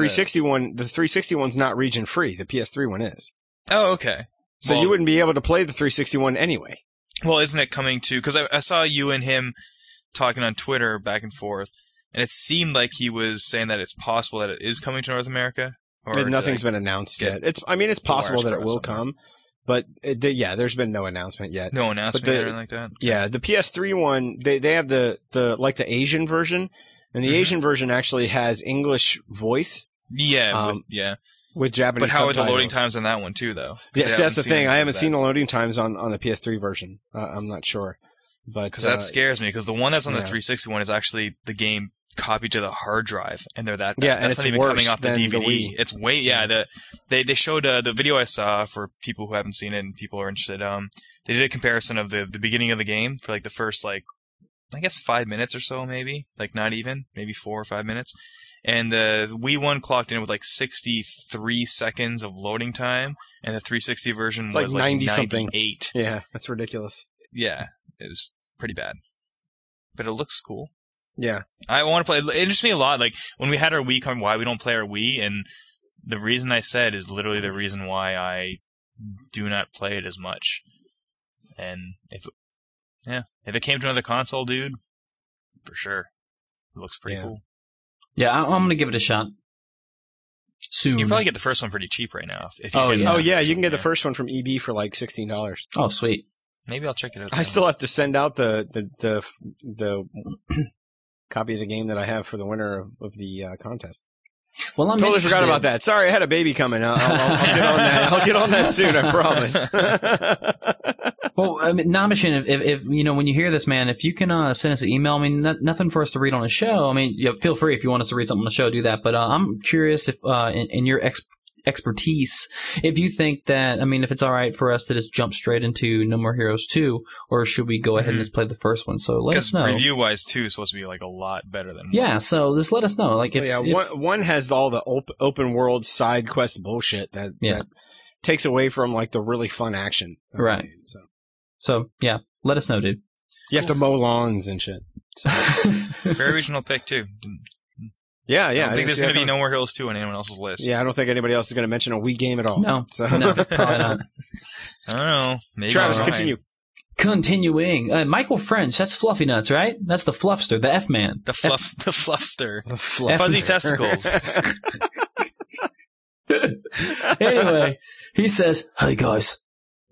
360 one's not region free. The PS3 one is. Oh, okay. So you wouldn't be able to play the 360 one anyway. Well, isn't it coming to? Because I saw you and him talking on Twitter back and forth, and it seemed like he was saying that it's possible that it is coming to North America. Or nothing's been announced yet. It's possible that it will come, but there's been no announcement yet. No announcement or anything like that. Yeah, the PS3 one, they have the Asian version. And the Asian version actually has English voice. Yeah, with Japanese subtitles. But how are the loading times on that one too, though? Yes, that's the thing. I haven't seen the loading times on the PS3 version. I'm not sure, because that scares me. Because the one that's on the 360 one is actually the game copied to the hard drive, and they're that bad. Yeah, that's not even coming off the DVD. It's way They showed the video I saw for people who haven't seen it and people who are interested. They did a comparison of the beginning of the game for like the first I guess 5 minutes or so, maybe. Not even. Maybe 4 or 5 minutes. And the Wii one clocked in with 63 seconds of loading time, and the 360 version was 90-something. 98. Yeah, that's ridiculous. Yeah, it was pretty bad. But it looks cool. Yeah. I want to play. It interests me a lot. When we had our Wii come, why we don't play our Wii, and the reason I said is literally the reason why I do not play it as much. And if it came to another console, dude, for sure. It looks pretty cool. Yeah, I'm going to give it a shot. Soon. You can probably get the first one pretty cheap right now. You can get the first one from EB for $16. Oh, sweet. Maybe I'll check it out. I still have to send out the copy of the game that I have for the winner of the contest. Well, I'm totally forgot about that. Sorry, I had a baby coming. I'll get on that. I'll get on that soon. I promise. Well, I mean, Namishin, if when you hear this, man, if you can send us an email, I mean, nothing for us to read on the show. I mean, feel free if you want us to read something on the show, do that. But I'm curious if, in your expertise, if you think that, I mean, if it's all right for us to just jump straight into No More Heroes 2, or should we go ahead and just play the first one? So let us know. Because review-wise, 2 is supposed to be a lot better than 1. Yeah, so just let us know. One has all the open world side quest bullshit that takes away from the really fun action. Right. So yeah, let us know, dude. You have to mow lawns and shit. So. Very original pick too. Yeah. I don't think there's going to be No More Heroes 2 on anyone else's list. Yeah, I don't think anybody else is going to mention a Wii game at all. No, probably not. I don't know. Maybe Travis, continue. Continuing. Michael French, that's Fluffy Nuts, right? That's the Fluffster, the F-man. The Fluffster. Fuzzy testicles. Anyway, he says, "Hey guys,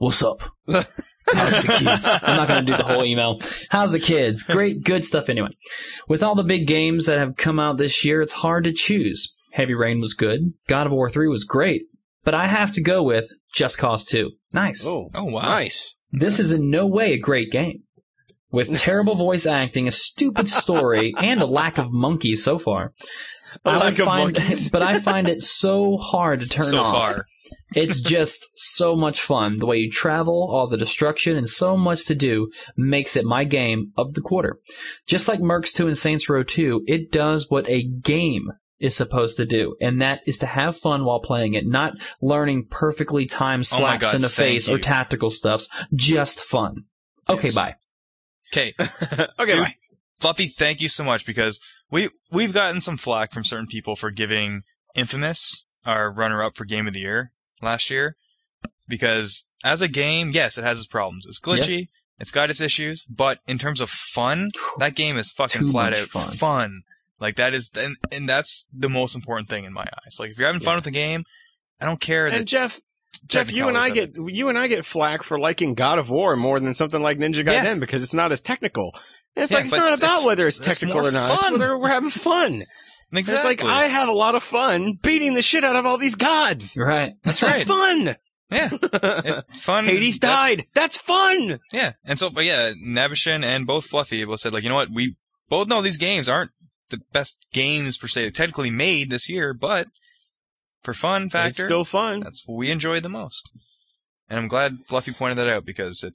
What's up? How's the kids? I'm not going to do the whole email. How's the kids? Great, good stuff anyway. With all the big games that have come out this year, it's hard to choose. Heavy Rain was good. God of War 3 was great. But I have to go with Just Cause 2. Nice. Oh, wow. Nice. This is in no way a great game. With terrible voice acting, a stupid story, and a lack of monkeys so far. But I find it so hard to turn off. So far. It's just so much fun. The way you travel, all the destruction, and so much to do makes it my game of the quarter. Just like Mercs 2 and Saints Row 2, it does what a game is supposed to do, and that is to have fun while playing it, not learning perfectly timed slaps in the face or tactical stuffs. Just fun. Okay, bye. Okay. Okay, bye. Fluffy, thank you so much, because we've gotten some flack from certain people for giving Infamous our runner-up for Game of the Year last year, because as a game, yes, it has its problems. It's glitchy, it's got its issues, but in terms of fun, that game is fucking flat out fun. Like, that is, and that's the most important thing in my eyes. Like, if you're having fun with the game, I don't care. And Jeff, you and I get flack for liking God of War more than something like Ninja Gaiden because it's not as technical. And it's not about whether it's technical or not. It's whether we're having fun. Exactly. It's like, I have a lot of fun beating the shit out of all these gods. Right. That's right. That's fun. Yeah. Fun. Hades died. That's fun. Yeah. And so, but yeah, Nabishin and both Fluffy both said, like, you know what? We both know these games aren't the best games per se technically made this year, but for fun factor, it's still fun. That's what we enjoy the most. And I'm glad Fluffy pointed that out, because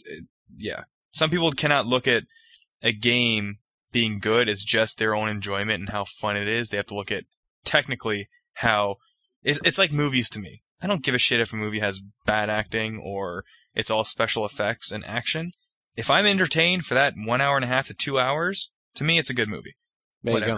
some people cannot look at a game being good as just their own enjoyment and how fun it is. They have to look at technically how it's like movies to me. I don't give a shit if a movie has bad acting or it's all special effects and action. If I'm entertained for that 1 hour and a half to 2 hours, to me, it's a good movie. There you go.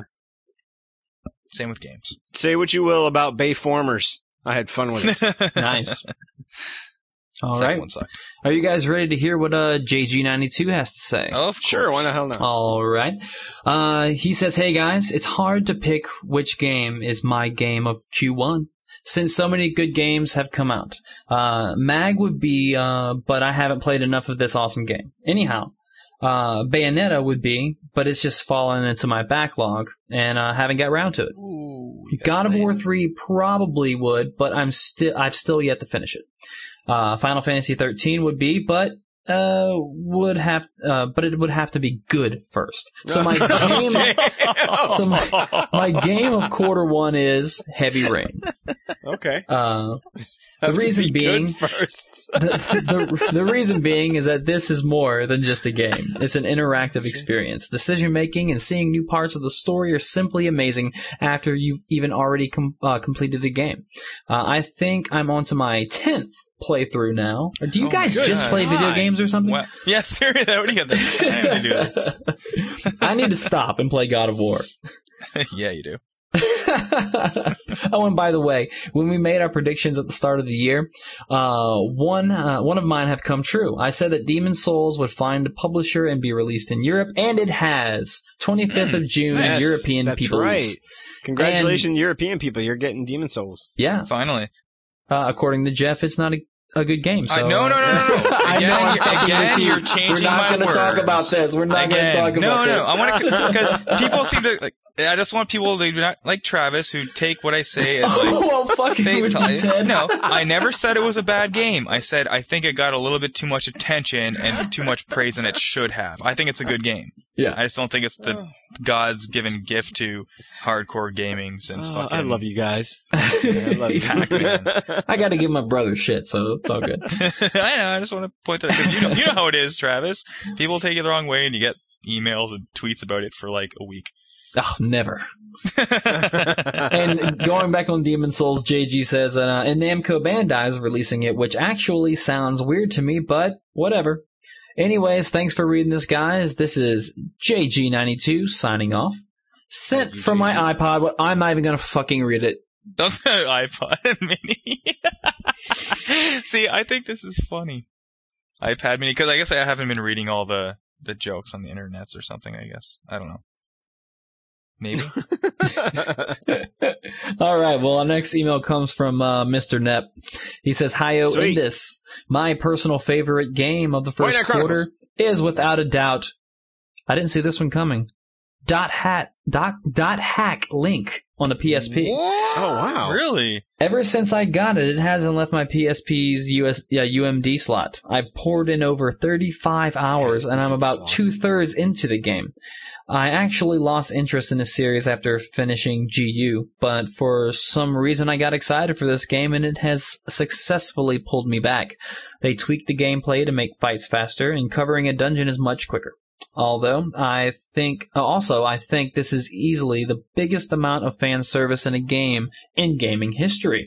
Same with games. Say what you will about Bayformers. I had fun with it. Nice. All right. Are you guys ready to hear what JG92 has to say? Oh, of course. Sure, why the hell not? All right. He says, hey guys, it's hard to pick which game is my game of Q1, since so many good games have come out. Mag would be, but I haven't played enough of this awesome game. Anyhow, Bayonetta would be, but it's just fallen into my backlog, and haven't got around to it. Ooh, God of War 3 probably would, but I've still yet to finish it. Final Fantasy 13 would be, but it would have to be good first. So my game, my game of quarter one is Heavy Rain. Okay. The reason being, first. the reason being is that this is more than just a game. It's an interactive experience. Decision making and seeing new parts of the story are simply amazing after you've even already completed the game. I think I'm on to my 10th playthrough now. Do you guys just play video games or something? Well, yeah, seriously, I already got the time to do this. I need to stop and play God of War. Yeah, you do. Oh, and by the way, when we made our predictions at the start of the year, one of mine have come true. I said that Demon's Souls would find a publisher and be released in Europe, and it has. 25th of June, European people. That's right. Congratulations, European people. You're getting Demon's Souls. Yeah. Finally. According to Jeff, it's not a good game. So. No. Again, you're changing my words. We're not going to talk about this. We're not going to talk about this. No. I want to, because people seem to, like, I just want people to not like Travis, who take what I say as like face value. No, I never said it was a bad game. I said I think it got a little bit too much attention and too much praise than it should have. I think it's a good game. Yeah. I just don't think it's the God's given gift to hardcore gaming since fucking. I love you guys. I love you. Pac-Man. I got to give my brother shit, so it's all good. I know. I just want to point that out, because you know how it is, Travis. People take it the wrong way, and you get emails and tweets about it for like a week. Oh, never. And going back on Demon's Souls, JG says, and Namco Bandai is releasing it, which actually sounds weird to me, but whatever. Anyways, thanks for reading this, guys. This is JG92 signing off. Sent from my iPod. I'm not even going to fucking read it. That's an iPod mini. See, I think this is funny. iPad mini, because I guess I haven't been reading all the jokes on the internets or something, I guess. I don't know. Maybe. All right. Well, our next email comes from Mr. Nep. He says, "Hi-yo, Indus. My personal favorite game of the first quarter is without a doubt. I didn't see this one coming. Hack Link on the PSP. What? Oh, wow. Really? Ever since I got it, it hasn't left my PSP's UMD slot. I poured in over 35 hours, and I'm about 2/3 into the game. I actually lost interest in the series after finishing GU, but for some reason I got excited for this game, and it has successfully pulled me back. They tweaked the gameplay to make fights faster, and covering a dungeon is much quicker. Although I think this is easily the biggest amount of fan service in a game in gaming history.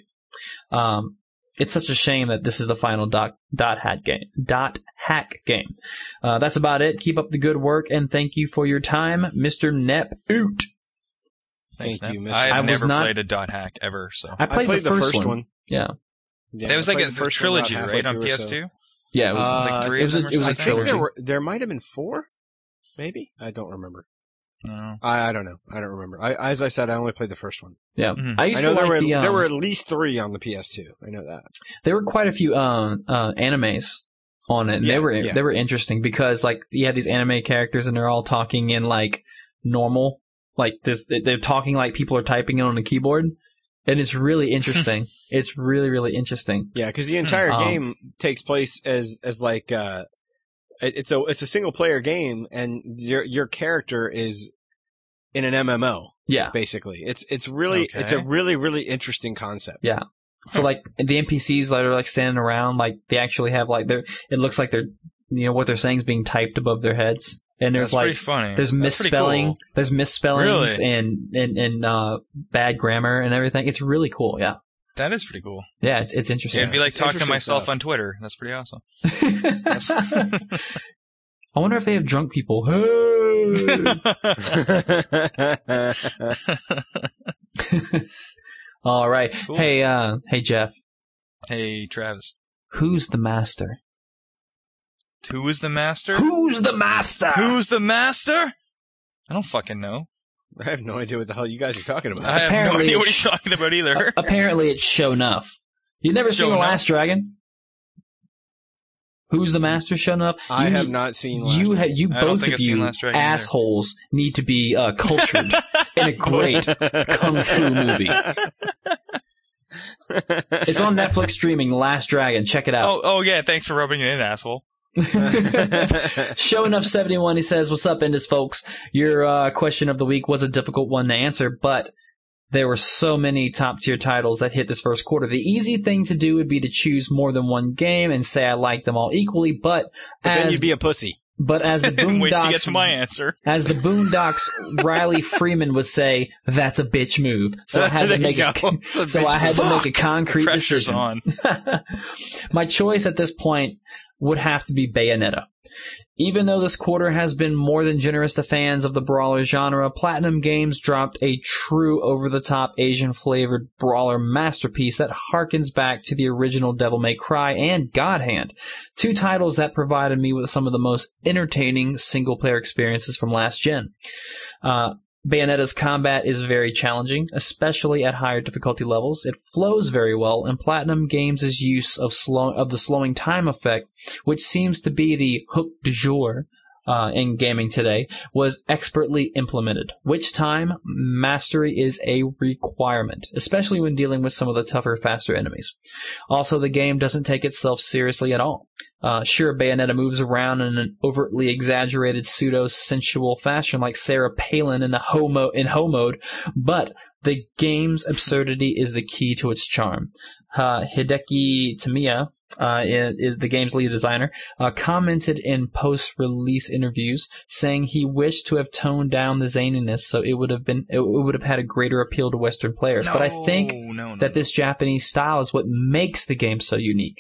It's such a shame that this is the final hack game. That's about it. Keep up the good work, and thank you for your time, Mr. Nep Oot." Thanks, Thank you, Mr. I've never played a .hack ever, so I played the first one. Yeah. That was like a trilogy, right, on PS2? Yeah, it was like 3 of them or it was a something? trilogy. There might have been 4, maybe? I don't remember. No. I don't know. I don't remember. As I said, I only played the first one. Yeah. Mm-hmm. I know there were at least 3 on the PS2. I know that. There were quite a few animes on it, and they were interesting because like you have these anime characters and they're all talking in like normal, like this. They're talking like people are typing it on a keyboard, and it's really interesting. It's really, really interesting. Yeah, because the entire game takes place as like it's a single player game, and your character is in an MMO. Yeah, basically, it's a really, really interesting concept. Yeah. So like the NPCs that are like standing around, like they actually have like it looks like they're what they're saying is being typed above their heads. And there's pretty funny. There's misspelling. Cool. There's misspellings really? and bad grammar and everything. It's really cool. Yeah. That is pretty cool. Yeah, it's interesting. Yeah, it'd be like talking to myself on Twitter. That's pretty awesome. I wonder if they have drunk people. Hey! All right. Cool. Hey, Jeff. Hey, Travis. Who's the master? Who is the master? Who's the master? Who's the master? I don't fucking know. I have no idea what the hell you guys are talking about. I have no idea what he's talking about either. Apparently it's Sho'nuff. You've never seen The Last Dragon? Who's the master, Sho'nuff? I have not seen Last Dragon. You both of you assholes need to be cultured in a great kung fu movie. It's on Netflix streaming, Last Dragon. Check it out. Oh yeah, thanks for rubbing it in, asshole. Sho'nuff71, he says, "What's up, Indus folks? Your question of the week was a difficult one to answer, but there were so many top-tier titles that hit this first quarter. The easy thing to do would be to choose more than one game and say I like them all equally, but then you'd be a pussy. But as the Boondocks, wait to get to my answer. As the Boondocks, Riley Freeman would say, that's a bitch move. So I had to make a concrete pressure's decision. On. My choice at this point would have to be Bayonetta. Even though this quarter has been more than generous to fans of the brawler genre, Platinum Games dropped a true over-the-top Asian-flavored brawler masterpiece that harkens back to the original Devil May Cry and God Hand, 2 titles that provided me with some of the most entertaining single-player experiences from last gen. Bayonetta's combat is very challenging, especially at higher difficulty levels. It flows very well, and Platinum Games' use of the slowing time effect, which seems to be the hook du jour in gaming today, was expertly implemented, which time mastery is a requirement, especially when dealing with some of the tougher, faster enemies. Also, the game doesn't take itself seriously at all. Sure, Bayonetta moves around in an overtly exaggerated pseudo-sensual fashion like Sarah Palin in Ho Mode, but the game's absurdity is the key to its charm. Hideki Tamiya is the game's lead designer, commented in post-release interviews saying he wished to have toned down the zaniness so it would have had a greater appeal to Western players. But I think that this Japanese style is what makes the game so unique.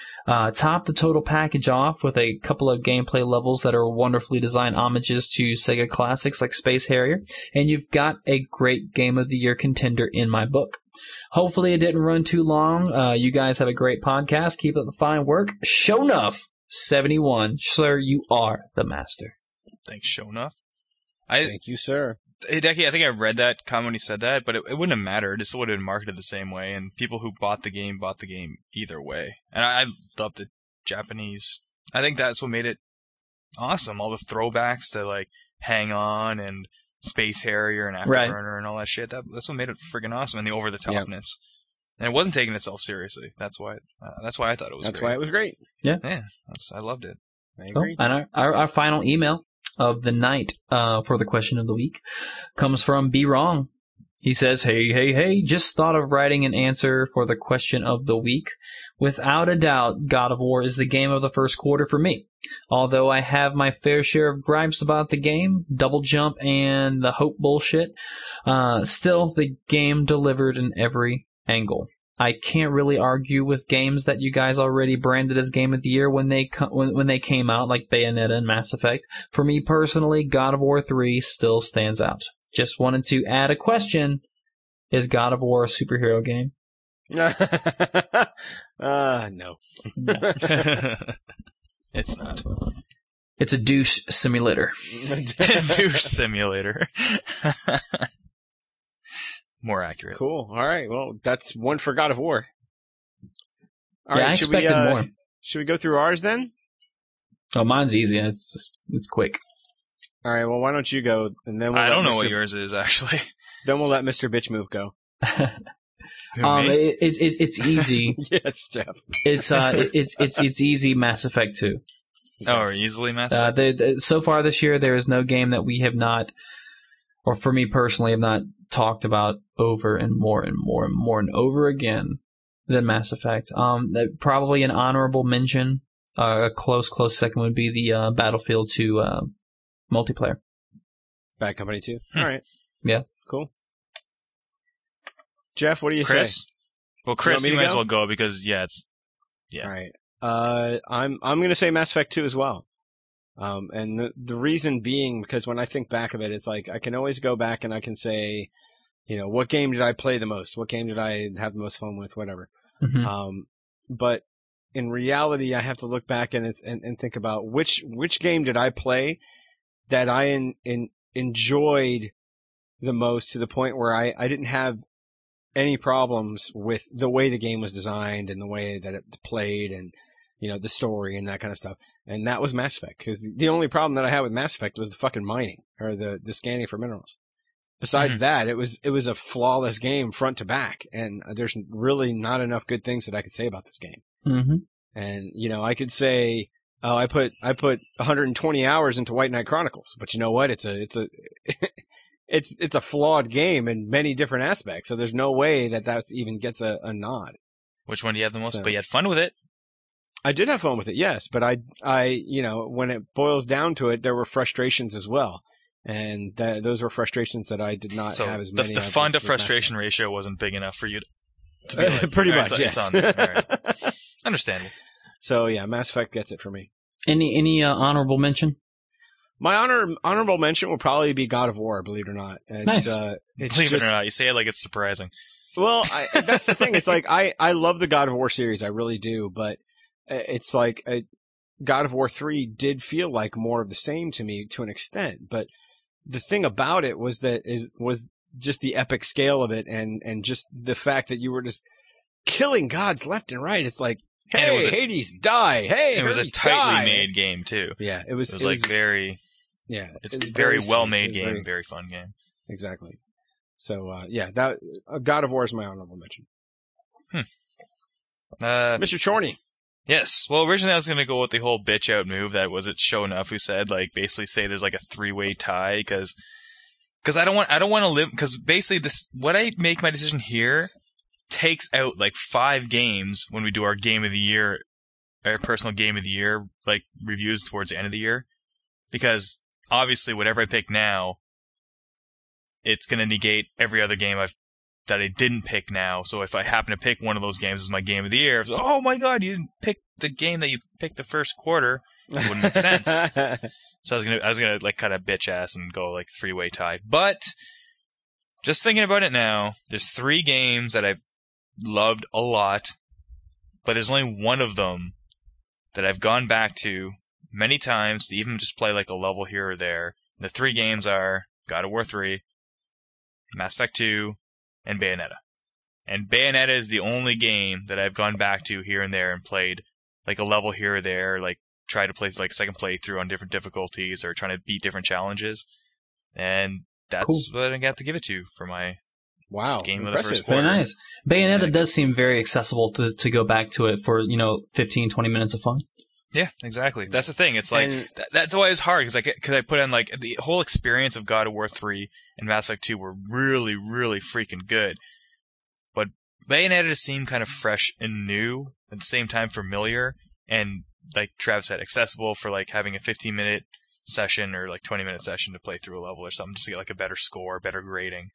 Top the total package off with a couple of gameplay levels that are wonderfully designed homages to Sega classics like Space Harrier, and you've got a great Game of the Year contender in my book. Hopefully it didn't run too long. You guys have a great podcast. Keep up the fine work. Sho'nuff71. Sir, you are the master. Thanks, Sho'nuff. Thank you, sir. Hideki, I think I read that comment when he said that, but it wouldn't have mattered. It still would have been marketed the same way, and people who bought the game either way. And I love the Japanese. I think that's what made it awesome. All the throwbacks to like Hang On and Space Harrier and Afterburner and all that shit. That's what made it friggin' awesome, and the over the topness. And it wasn't taking itself seriously. That's why I thought it was. That's great. why it was great. Yeah. I loved it. I agree. And our final email of the night for the question of the week comes from Be Wrong. He says, hey, just thought of writing an answer for the question of the week. Without a doubt, God of War is the game of the first quarter for me. Although I have my fair share of gripes about the game, double jump and the hope bullshit, still the game delivered in every angle. I can't really argue with games that you guys already branded as Game of the Year when they came out, like Bayonetta and Mass Effect. For me personally, God of War 3 still stands out. Just wanted to add a question. Is God of War a superhero game? No. It's not. It's a douche simulator. Douche simulator. More accurate. Cool. All right. Well, that's one for God of War. All yeah, right, I expected more. Should we go through ours then? Oh, mine's easy. It's quick. All right. Well, why don't you go, and then I don't know what yours is actually. Then we'll let Mr. Bitch Move go. It's easy. Yes, Jeff. It's easy. Mass Effect 2. Oh, easily Mass Effect. So far this year, there is no game that we have not, or for me personally, have not talked about over and more and more and more and over again than Mass Effect. Probably an honorable mention. A close second would be the Battlefield 2 multiplayer. Bad Company 2. All right. Yeah. Cool. Jeff, what do you Chris? say? Well, Chris, you might as well go because yeah. All right. I'm going to say Mass Effect 2 as well. And the reason being because when I think back of it, it's like I can always go back and I can say, what game did I play the most? What game did I have the most fun with? Whatever. Mm-hmm. But in reality, I have to look back and think about which game did I play that I enjoyed the most to the point where I didn't have any problems with the way the game was designed and the way that it played and, the story and that kind of stuff. And that was Mass Effect, because the only problem that I had with Mass Effect was the fucking mining or the scanning for minerals. Besides that, it was a flawless game front to back, and there's really not enough good things that I could say about this game. Mm-hmm. And, I could say, oh, I put 120 hours into White Knight Chronicles, but you know what? It's a it's a flawed game in many different aspects, so there's no way that even gets a nod. Which one do you have the most? But you had fun with it. I did have fun with it, yes, but I when it boils down to it, there were frustrations as well, and those were frustrations that I did not have as many. The fun to frustration ratio wasn't big enough for you to be like, pretty much. Yes. It's on there. All right. Understandable. So yeah, Mass Effect gets it for me. Any honorable mention? My honorable mention will probably be God of War. Believe it or not, nice. Believe it or not, you say it like it's surprising. Well, that's the thing. It's like I love the God of War series, I really do, but it's like God of War 3 did feel like more of the same to me to an extent. But the thing about it was just the epic scale of it, and just the fact that you were just killing gods left and right. It's like, hey, Hades, die! Hey, it was a tightly made game too. Yeah, it was very. Yeah, it's a very well made game, very fun game. Exactly. So that God of War is my honorable mention. Mr. Chorney. Yes. Well, originally I was going to go with the whole bitch out move that was it Show Enough who said, like, basically say there's like a 3-way tie because I don't want to live, because basically what I make my decision here takes out like 5 games when we do our game of the year, our personal game of the year, like reviews towards the end of the year, because obviously whatever I pick now, it's going to negate every other game that I didn't pick now. So if I happen to pick one of those games as my game of the year, oh my god, you didn't pick the game that you picked the first quarter, it wouldn't make sense. So I was gonna like kind of bitch ass and go like 3-way tie. But just thinking about it now, there's 3 games that I've loved a lot, but there's only one of them that I've gone back to many times to even just play like a level here or there, The 3 games are God of War 3, Mass Effect 2, and Bayonetta. And Bayonetta is the only game that I've gone back to here and there and played like a level here or there, like try to play like second playthrough on different difficulties or trying to beat different challenges. And that's what I got to give it to for my game of the first quarter. Very nice. Bayonetta does seem very accessible to go back to it for, 15, 20 minutes of fun. Yeah, exactly. That's the thing. It's like, that's why it's hard, because I put in, like, the whole experience of God of War 3 and Mass Effect 2 were really, really freaking good. But Bayonetta just seemed kind of fresh and new, at the same time familiar, and, like Travis said, accessible for, like, having a 15-minute session or, like, 20-minute session to play through a level or something, just to get, like, a better score, better grading.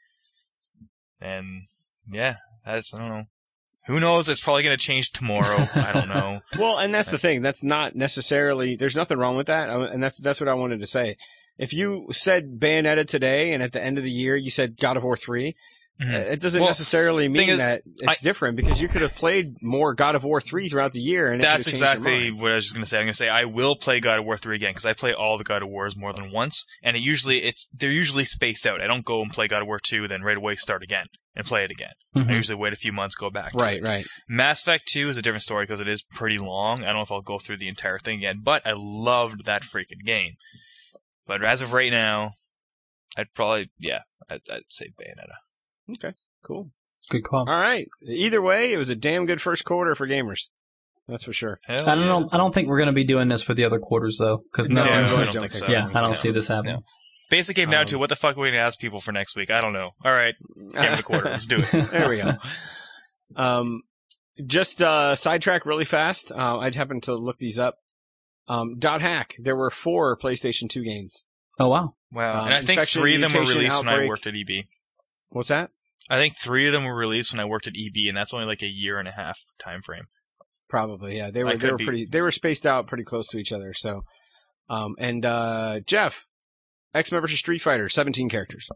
And, yeah, I don't know. Who knows? It's probably going to change tomorrow. I don't know. Well, and that's the thing. That's not necessarily, there's nothing wrong with that. And that's what I wanted to say. If you said Bayonetta today and at the end of the year you said God of War 3, it doesn't necessarily mean that it's different, because you could have played more God of War 3 throughout the year. And that's exactly what I was just going to say. I'm going to say I will play God of War 3 again, because I play all the God of Wars more than once, and they're usually spaced out. I don't go and play God of War 2, then right away start again and play it again. I usually wait a few months, go back to it. Right. Mass Effect 2 is a different story because it is pretty long. I don't know if I'll go through the entire thing again, but I loved that freaking game. But as of right now, I'd say Bayonetta. Okay. Cool. Good call. All right. Either way, it was a damn good first quarter for gamers. That's for sure. I don't think we're going to be doing this for the other quarters, though. Because I don't think so. Yeah, I don't see this happening. No. Basically came down to what the fuck are we going to ask people for next week? I don't know. All right. Game of the quarter. Let's do it. There we go. Just sidetrack really fast. I happened to look these up. .hack. There were 4 PlayStation 2 games. Oh, wow. Wow. And I think 3 of them were released when I worked at EB. What's that? I think 3 of them were released when I worked at EB, and that's only like a year and a half time frame. Probably, yeah. They were spaced out pretty close to each other. So, Jeff, X-Men vs. Street Fighter, 17 characters.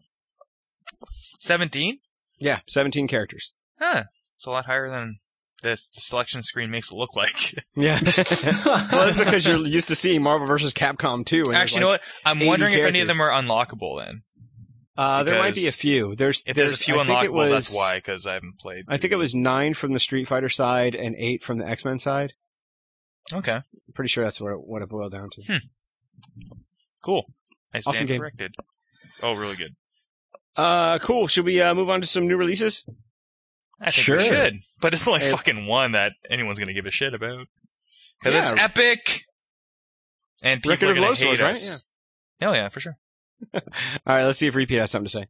17? Yeah, 17 characters. Huh. It's a lot higher than this selection screen makes it look like. Yeah. Well, that's because you're used to seeing Marvel vs. Capcom 2. Actually, you know what? I'm wondering if any of them are unlockable then. There might be a few. If there's a few unlockables, that's why, because I haven't played. I think it was 9 from the Street Fighter side and 8 from the X-Men side. Okay. Pretty sure that's what it boiled down to. Cool. I stand awesome corrected. Oh, really good. Cool. Should we move on to some new releases? I think we should. But it's only fucking one that anyone's going to give a shit about. Because it's epic! And people are going to hate us. Right? Yeah. Oh, yeah, for sure. All right, let's see if Repeat has something to say.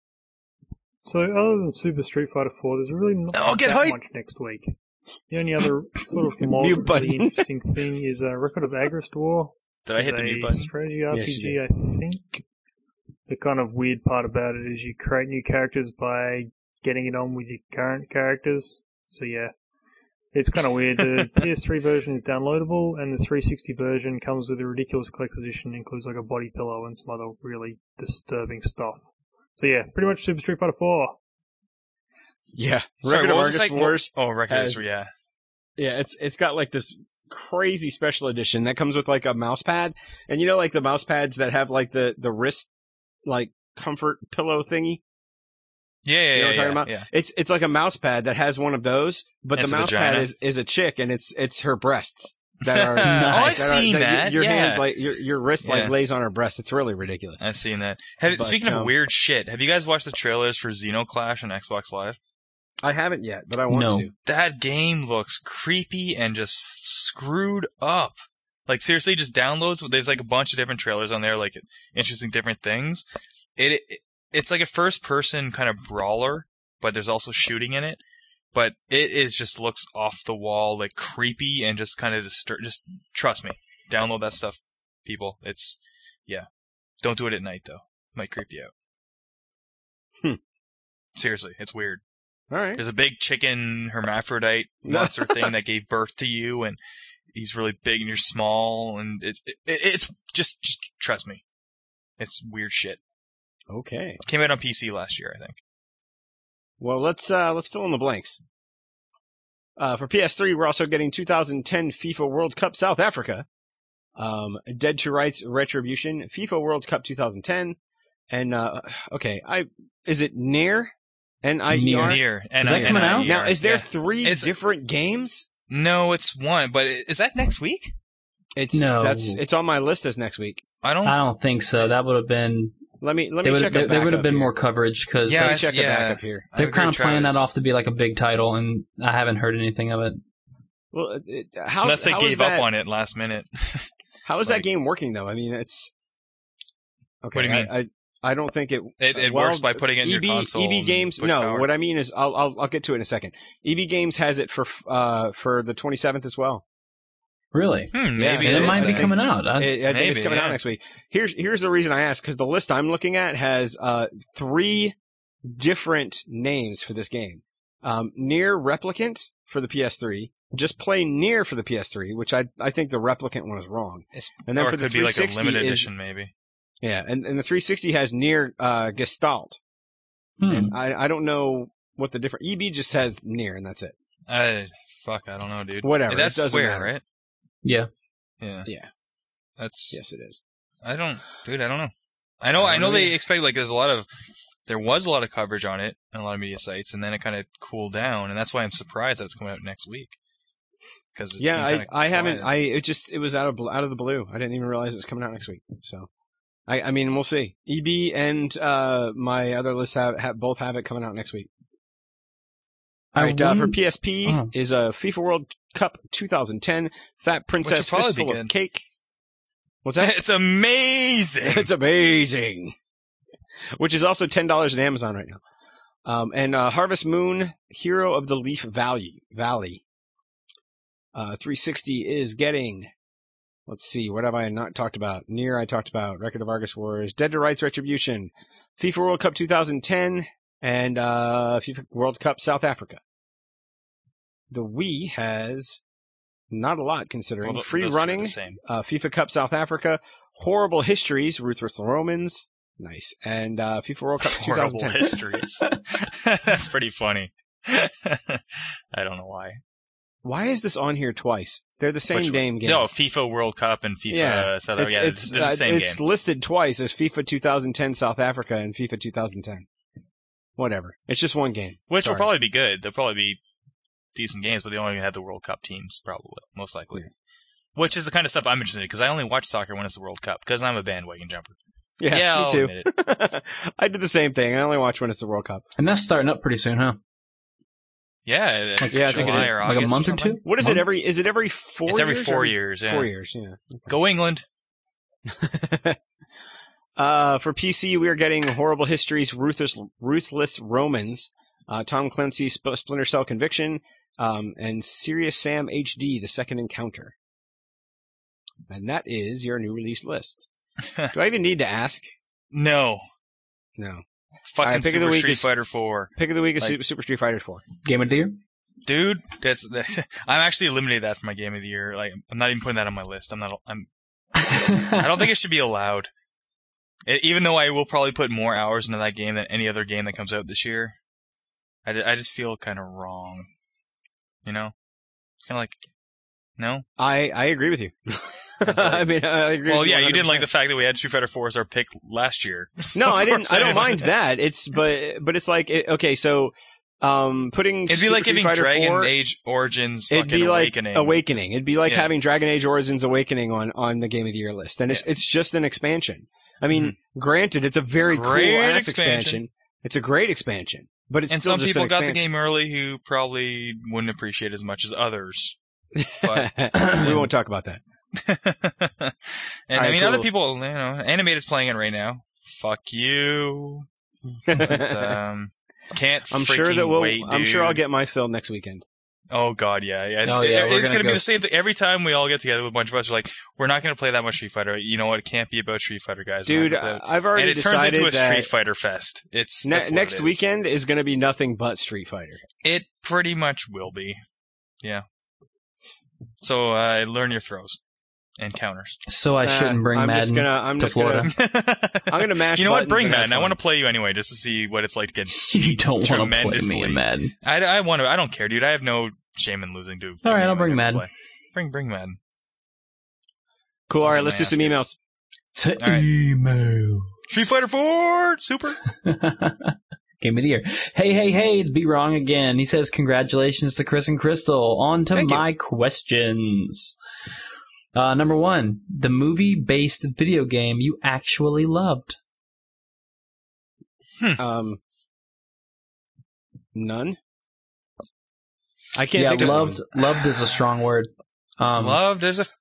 So, other than Super Street Fighter 4, there's really not that much next week. The only other sort of moderately interesting thing is Record of Agrest War. Did I hit the mute button? Strategy RPG, I think. The kind of weird part about it is you create new characters by getting it on with your current characters. So, yeah. It's kind of weird. The PS3 version is downloadable, and the 360 version comes with a ridiculous collector's edition, includes like a body pillow and some other really disturbing stuff. So yeah, pretty much Super Street Fighter 4. Yeah. Sorry, Record of Argus Wars. Record of Argus, yeah. Yeah, it's got like this crazy special edition that comes with like a mouse pad, and you know, like the mouse pads that have like the wrist like comfort pillow thingy. Yeah, you know what I'm talking about? Yeah. It's like a mouse pad that has one of those, but the mouse pad is a chick, and it's her breasts that are. I've seen that. Your hand, like your wrist, like lays on her breast. It's really ridiculous. I've seen that. Speaking of weird shit, have you guys watched the trailers for Xenoclash on Xbox Live? I haven't yet, but I want to. That game looks creepy and just screwed up. Like seriously, just downloads. There's like a bunch of different trailers on there, like interesting different things. It's like a first-person kind of brawler, but there's also shooting in it. But it just looks off the wall, like creepy and just kind of just trust me, download that stuff, people. Don't do it at night though. Might creep you out. Seriously, it's weird. All right. There's a big chicken hermaphrodite monster thing that gave birth to you, and he's really big and you're small, and it's just trust me, it's weird shit. Okay. Came out on PC last year, I think. Well, let's fill in the blanks. For PS3, we're also getting 2010 FIFA World Cup South Africa. Dead to Rights Retribution, FIFA World Cup 2010, and is it Nier? N-I-E-R? Nier. Is that coming out? Now, is there 3 different games? No, it's one. But is that next week? It's on my list as next week. I don't think so. That would have been. Let me check. There would have been more coverage because check it back up here. They're kind of playing that off to be like a big title, and I haven't heard anything of it. Well, unless they gave up on it last minute. How is that game working though? I mean, it's okay. What do you mean? I don't think it works by putting it in your console. EB Games. No, power. What I mean is, I'll get to it in a second. EB Games has it for the 27th as well. Really? Maybe it might be coming out. I think it's coming out next week. Here's the reason I asked, because the list I'm looking at has 3 different names for this game. Nier Replicant for the PS3. Just play Nier for the PS3, which I think the Replicant one is wrong. And then for the 360 be like a limited edition, maybe. Yeah, and the 360 has Nier Gestalt. And I don't know what the difference. EB just has Nier, and that's it. I don't know, dude. Whatever. That's Square, right? Yeah. Yeah. Yes, it is. I don't know. I know they expect, like, there was a lot of coverage on it on a lot of media sites, and then it kind of cooled down, and that's why I'm surprised that it's coming out next week. Because I haven't. It was out of the blue. I didn't even realize it was coming out next week. So, I mean, we'll see. EB and my other lists both have it coming out next week. All right, for PSP is a FIFA World Cup 2010 Fat Princess Fistful of Cake. What's that? It's amazing. It's amazing. Which is also $10 on Amazon right now. And Harvest Moon, Hero of the Leaf Valley. 360 is getting, let's see, what have I not talked about? Nier I talked about, Record of Argus Wars, Dead to Rights Retribution, FIFA World Cup 2010, and FIFA World Cup South Africa. The Wii has not a lot considering. Free Running, FIFA Cup South Africa, Horrible Histories, Ruthless Romans, nice, and FIFA World Cup 2010. Horrible Histories. That's pretty funny. I don't know why. Why is this on here twice? They're the same game. No, FIFA World Cup and FIFA South Africa. It's the same game. It's listed twice as FIFA 2010 South Africa and FIFA 2010. Whatever. It's just one game. Which will probably be good. They'll probably be decent games, but they only have the World Cup teams, probably, most likely. Yeah. Which is the kind of stuff I'm interested in, because I only watch soccer when it's the World Cup, because I'm a bandwagon jumper. Yeah, me too. I'll admit it. I did the same thing. I only watch when it's the World Cup. And that's starting up pretty soon, huh? Yeah, I think it is. Or like a month or two? What is it? Is it every 4 years? It's every 4 years, yeah. 4 years, yeah. Okay. Go England. For PC, we are getting Horrible Histories, Ruthless Romans, Tom Clancy's Splinter Cell Conviction, and Serious Sam HD, The Second Encounter. And that is your new release list. Do I even need to ask? No. Fucking pick Super of the week Street Fighter 4. Pick of the week is Super Street Fighter 4. Game of the year? Dude, that's I'm actually eliminated that from my game of the year. Like, I'm not even putting that on my list. I don't think it should be allowed. Even though I will probably put more hours into that game than any other game that comes out this year. I just feel kind of wrong. You know? It's kind of like, no? I agree with you. Like, I mean, I agree. Well, with you yeah, 100%. you didn't like the fact that we had Street Fighter 4 as our pick last year. No, I didn't. I don't mind that. But it's like, okay, so, putting it'd be like giving Dragon Age Origins it'd be like Awakening. It'd be like having Dragon Age Origins Awakening on the Game of the Year list. And it's just an expansion. I mean, granted, it's a very cool ass expansion. It's a great expansion. But it's still just an expansion. And some people got the game early who probably wouldn't appreciate it as much as others. But we won't talk about that. And I mean, other people, Animated's playing it right now. Fuck you. But, can't wait, dude. I'm sure I'll get my fill next weekend. Oh god, yeah. It's going to be the same thing. Every time we all get together with a bunch of us, we're like, we're not going to play that much Street Fighter. You know what? It can't be about Street Fighter, guys. Dude, I've already decided and it turns into a Street Fighter fest. Next weekend is going to be nothing but Street Fighter. It pretty much will be. Yeah. So, learn your throws and counters. So I shouldn't bring Madden to Florida. I'm going to mash. You know what? Bring Madden. I want to play you anyway, just to see what it's like to get. You don't want to play me in Madden. I want to. I don't care, dude. I have no shame in losing, dude. All right, I'll bring Madden. Bring Madden. Cool. All right, let's do some emails. Email. Street Fighter 4 Super. Game of the year. Hey, it's Be Wrong again. He says, congratulations to Chris and Crystal. On to my questions. Number 1, the movie-based video game you actually loved. None. I can't think of loved is a strong word. Loved, there's a...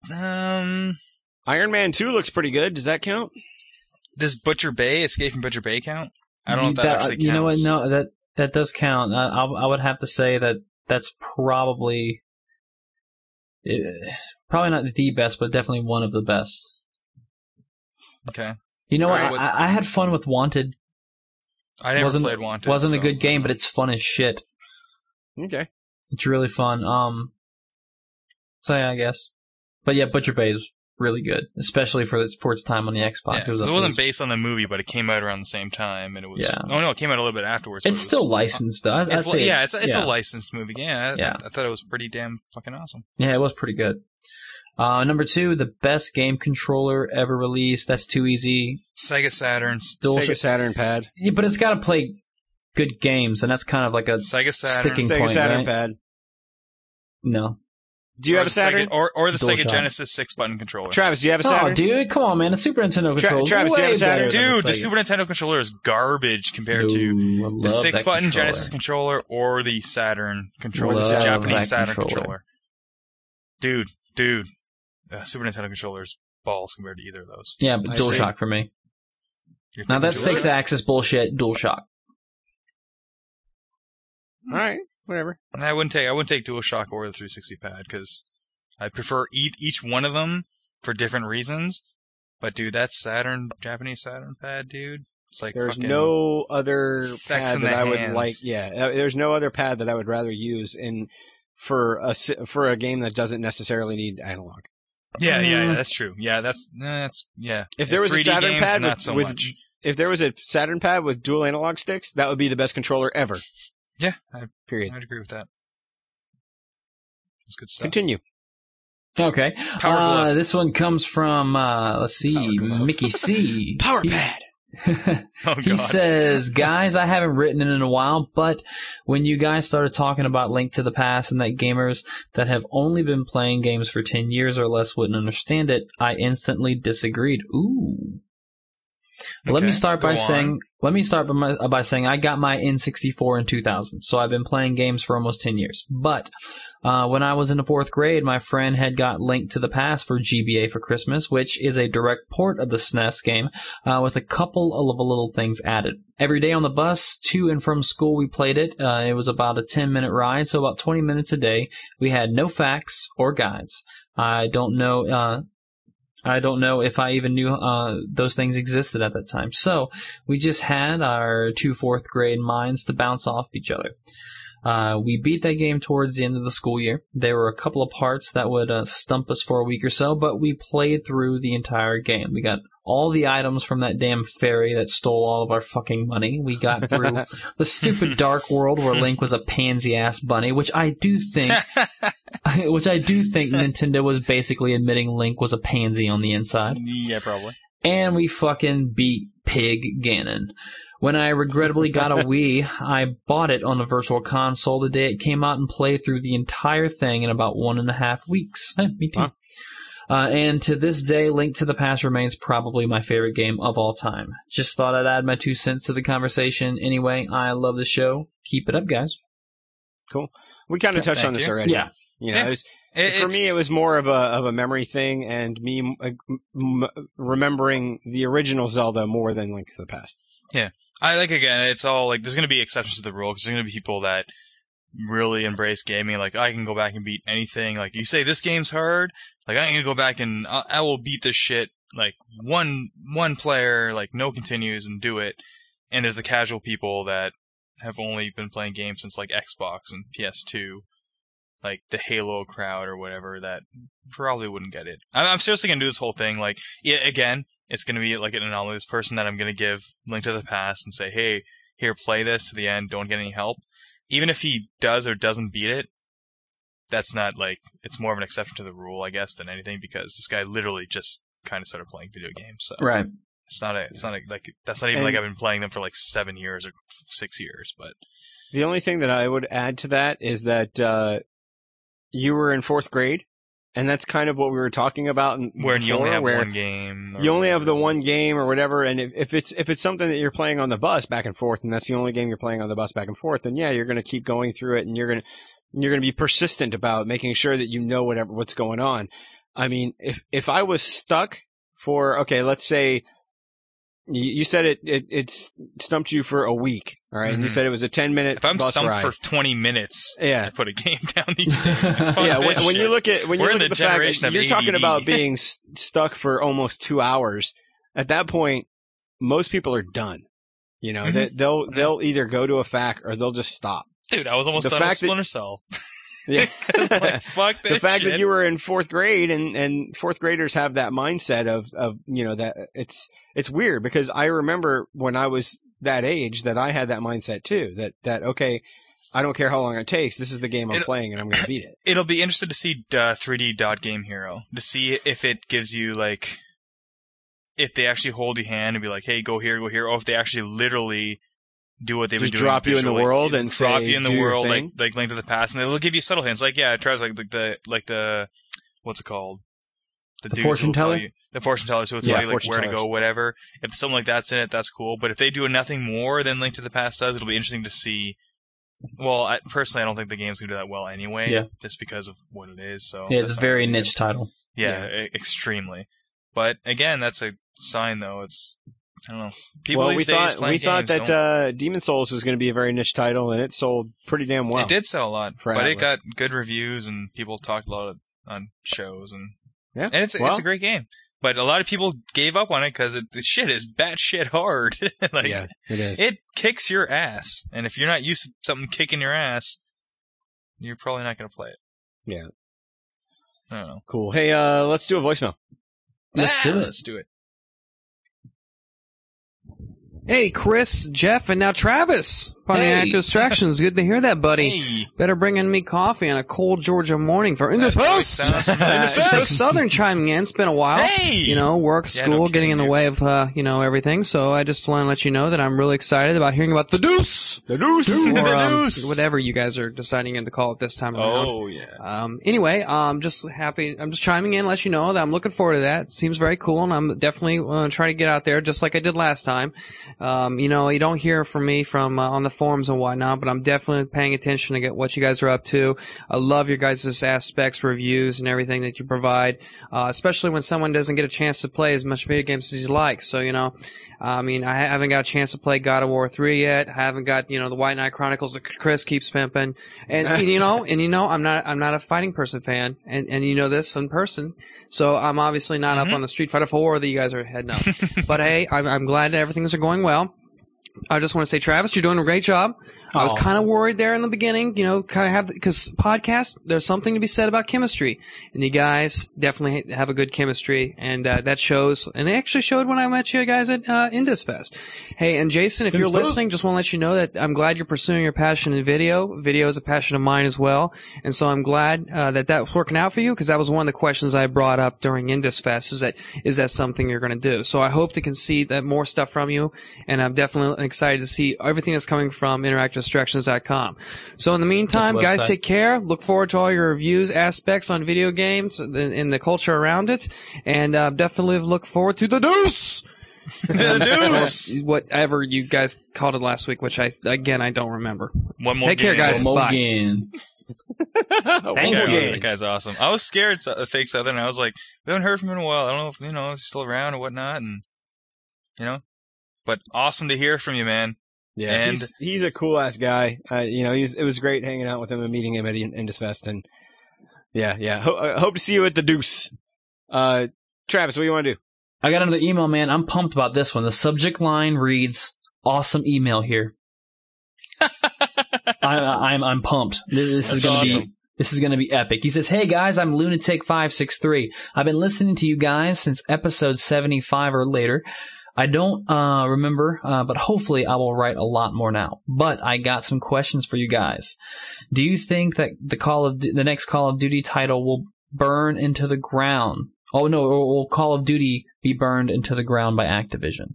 Iron Man 2 looks pretty good. Does that count? Does Butcher Bay, Escape from Butcher Bay count? I don't know if that actually counts. You know what? No, that does count. I would have to say that's probably not the best, but definitely one of the best. Okay. You know what? I had fun with Wanted. I never played Wanted. Wasn't a good game, but it's fun as shit. Okay. It's really fun. So yeah, I guess. But yeah, Butcher Bay is really good, especially for its time on the Xbox. Yeah, it wasn't based on the movie, but it came out around the same time, and it was. Yeah. Oh no, it came out a little bit afterwards. It's still licensed, though. It's a licensed movie. Yeah, I thought it was pretty damn fucking awesome. Yeah, it was pretty good. Number 2, the best game controller ever released. That's too easy. Sega Saturn. Sega Saturn pad. Yeah, but it's got to play good games, and that's kind of like a Sega Saturn. sticking Sega point, Saturn right? pad. No. Do you have a Saturn? Or the Sega DualShock. Genesis 6-button controller. Travis, do you have a Saturn? Oh, dude, come on, man. The Super Nintendo controller. Travis, do you have a Saturn? Dude, the Super Nintendo controller is garbage compared to the 6-button Genesis controller or the Saturn controller, the Japanese Saturn controller. Dude. Super Nintendo controller's balls compared to either of those. Yeah, but DualShock for me. Now that's 6-axis bullshit. DualShock. All right, whatever. I wouldn't take DualShock or the 360 pad because I prefer each one of them for different reasons. But dude, that Japanese Saturn pad, dude, it's like there's no other pad that I would like. Yeah, there's no other pad that I would rather use for a game that doesn't necessarily need analog. Yeah, that's true. Yeah, that's yeah. If there was a Saturn games, pad not so much. If there was a Saturn pad with dual analog sticks, that would be the best controller ever. Yeah, period. I'd agree with that. That's good stuff. Continue. Okay. This one comes from let's see, Mickey C. Power pad. He says, guys, I haven't written in a while, but when you guys started talking about Link to the Past and that gamers that have only been playing games for 10 years or less wouldn't understand it, I instantly disagreed. Ooh. Okay, let me start by saying I got my N64 in 2000, so I've been playing games for almost 10 years. But when I was in the 4th grade, my friend had got Link to the Past for GBA for Christmas, which is a direct port of the SNES game with a couple of little things added. Every day on the bus to and from school, we played it. It was about a 10-minute ride, so about 20 minutes a day. We had no facts or guides. I don't know if I even knew those things existed at that time. So we just had our 2 4th grade minds to bounce off each other. We beat that game towards the end of the school year. There were a couple of parts that would stump us for a week or so, but we played through the entire game. We got all the items from that damn fairy that stole all of our fucking money. We got through the stupid Dark World where Link was a pansy-ass bunny, which I do think Nintendo was basically admitting Link was a pansy on the inside. Yeah, probably. And we fucking beat Pig Ganon. When I regrettably got a Wii, I bought it on a virtual console the day it came out and played through the entire thing in about 1.5 weeks. Me too. Wow. And to this day, Link to the Past remains probably my favorite game of all time. Just thought I'd add my 2 cents to the conversation. Anyway, I love the show. Keep it up, guys. Cool. We kind of touched on this already. Yeah. You know, for me, it was more of a memory thing and me remembering the original Zelda more than Link to the Past. Yeah. Again, it's all like, there's going to be exceptions to the rule because there's going to be people that really embrace gaming. Like, I can go back and beat anything. Like, you say this game's hard. Like, I'm going to go back and I will beat this shit. Like, one player, like, no continues and do it. And there's the casual people that have only been playing games since, like, Xbox and PS2. Like, the Halo crowd or whatever that probably wouldn't get it. I'm seriously going to do this whole thing. Like, yeah, again, it's going to be like an anomalous person that I'm going to give Link to the Past and say, hey, here, play this to the end. Don't get any help. Even if he does or doesn't beat it, that's not like, it's more of an exception to the rule, I guess, than anything, because this guy literally just kind of started playing video games. So right. It's not like, that's not even like I've been playing them for like 7 years or 6 years, but. The only thing that I would add to that is that, you were in 4th grade, and that's kind of what we were talking about. Where you only have one game. You only have the one game or whatever, and if it's something that you're playing on the bus back and forth, and that's the only game you're playing on the bus back and forth, then yeah, you're going to keep going through it, and you're going to be persistent about making sure that you know what's going on. I mean, if I was stuck for, okay, let's say, you said it stumped you for a week, all right? Mm-hmm. And you said it was a 10-minute. If I'm bus stumped ride. for 20 minutes, yeah, I put a game down these days. Yeah, when you look at the generation fact, of you're ADD. talking about being stuck for almost 2 hours. At that point, most people are done. You know, they'll either go to a FAQ or they'll just stop. Dude, I was almost done with Splinter Cell. Yeah, like, fuck this the fact shit. that you were in 4th grade and 4th graders have that mindset of you know, that it's weird, because I remember when I was that age that I had that mindset too, that okay, I don't care how long it takes, this is the game I'm playing and I'm going to beat it. It'll be interesting to see 3D Dot Game Hero, to see if it gives you like, if they actually hold your hand and be like, hey, go here, or if they actually literally do what they've been doing. Drop you in the world and drop say, you in the world, like Link to the Past, and they'll give you subtle hints. Like, yeah, Travis, like the what's it called? The fortune teller? The fortune teller, so it'll tell you like where to go, whatever. If something like that's in it, that's cool. But if they do nothing more than Link to the Past does, it'll be interesting to see. Well, personally, I don't think the game's gonna do that well anyway, just because of what it is. So yeah, it's a very niche title. Yeah, extremely. But again, that's a sign, though. It's, I don't know. People these days we thought that Demon Souls was going to be a very niche title, and it sold pretty damn well. It did sell a lot, but Atlas. it got good reviews, and people talked a lot on shows, and it's a great game. But a lot of people gave up on it because the shit is batshit hard. Like, yeah, it is. It kicks your ass, and if you're not used to something kicking your ass, you're probably not going to play it. Yeah. I don't know. Cool. Hey, let's do a voicemail. Let's do it. Hey, Chris, Jeff, and now Travis. Funny Active Distractions. Good to hear that, buddy. Hey. Better bring in me coffee on a cold Georgia morning for In This House. Southern chiming in. It's been a while. Hey! You know, work, school, getting in the way of, everything. So I just want to let you know that I'm really excited about hearing about the Deuce. The Deuce. Or, whatever you guys are deciding to call it this time around. Oh, yeah. Anyway, I'm just happy. I'm just chiming in, let you know that I'm looking forward to that. It seems very cool, and I'm definitely trying to get out there just like I did last time. You don't hear from me on the forums and whatnot, but I'm definitely paying attention to get what you guys are up to. I love your guys' aspects, reviews, and everything that you provide, especially when someone doesn't get a chance to play as much video games as you like. So, I haven't got a chance to play God of War 3 yet. I haven't got, the White Knight Chronicles that Chris keeps pimping. And, I'm not a fighting person fan. And you know this in person. So I'm obviously not up on the Street Fighter 4 that you guys are heading up. But hey, I'm glad that everything's going well. I just want to say, Travis, you're doing a great job. I was kind of worried there in the beginning, because podcast, there's something to be said about chemistry. And you guys definitely have a good chemistry, and that shows. And it actually showed when I met you guys at Indus Fest. Hey, and Jason, if you're listening, just want to let you know that I'm glad you're pursuing your passion in video. Video is a passion of mine as well. And so I'm glad that was working out for you, because that was one of the questions I brought up during Indus Fest, is that something you're going to do? So I hope to see that more stuff from you, and I'm definitely excited to see everything that's coming from InteractiveDistractions.com. So in the meantime, guys, take care. Look forward to all your reviews, aspects on video games and the culture around it, and definitely look forward to the Deuce! The Deuce! Whatever you guys called it last week, which I don't remember. One more Take care, guys. One more Bye. Game. Thank you. That guy's awesome. I was scared of Fake Southern. I was like, we haven't heard from him in a while. I don't know if, if he's still around or whatnot, and, But awesome to hear from you, man. Yeah, and he's a cool ass guy. It was great hanging out with him and meeting him at Indus Fest, and hope to see you at the Deuce. Travis, what do you want to do? I got another email, man. I'm pumped about this one. The subject line reads, "Awesome email here." I'm pumped. This is going to be. This is going to be epic. He says, "Hey guys, I'm Lunatic563. I've been listening to you guys since episode 75 or later. I don't remember, but hopefully I will write a lot more now. But I got some questions for you guys. Do you think that the next Call of Duty title will burn into the ground? Oh no, or will Call of Duty be burned into the ground by Activision?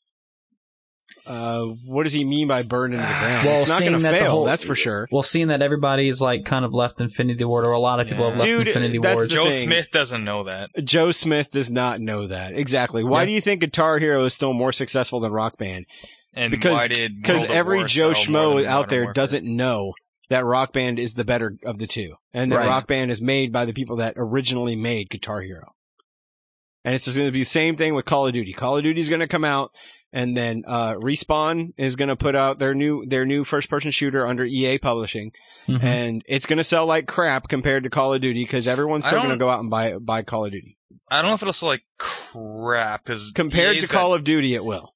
What does he mean by burned into the ground? Well, it's not going to fail, that's for sure. Well, seeing that everybody's like kind of left Infinity Ward, or a lot of people have left Infinity Ward. Joe Smith doesn't know that. Joe Smith does not know that. Exactly. Why do you think Guitar Hero is still more successful than Rock Band? And because every Joe Schmo out there Warfare doesn't know that Rock Band is the better of the two, and that Rock Band is made by the people that originally made Guitar Hero. And it's just going to be the same thing with Call of Duty. Call of Duty is going to come out, and then Respawn is going to put out their new first-person shooter under EA Publishing, and it's going to sell like crap compared to Call of Duty because everyone's still going to go out and buy Call of Duty. I don't know if it'll sell like crap because compared to Call of Duty, it will.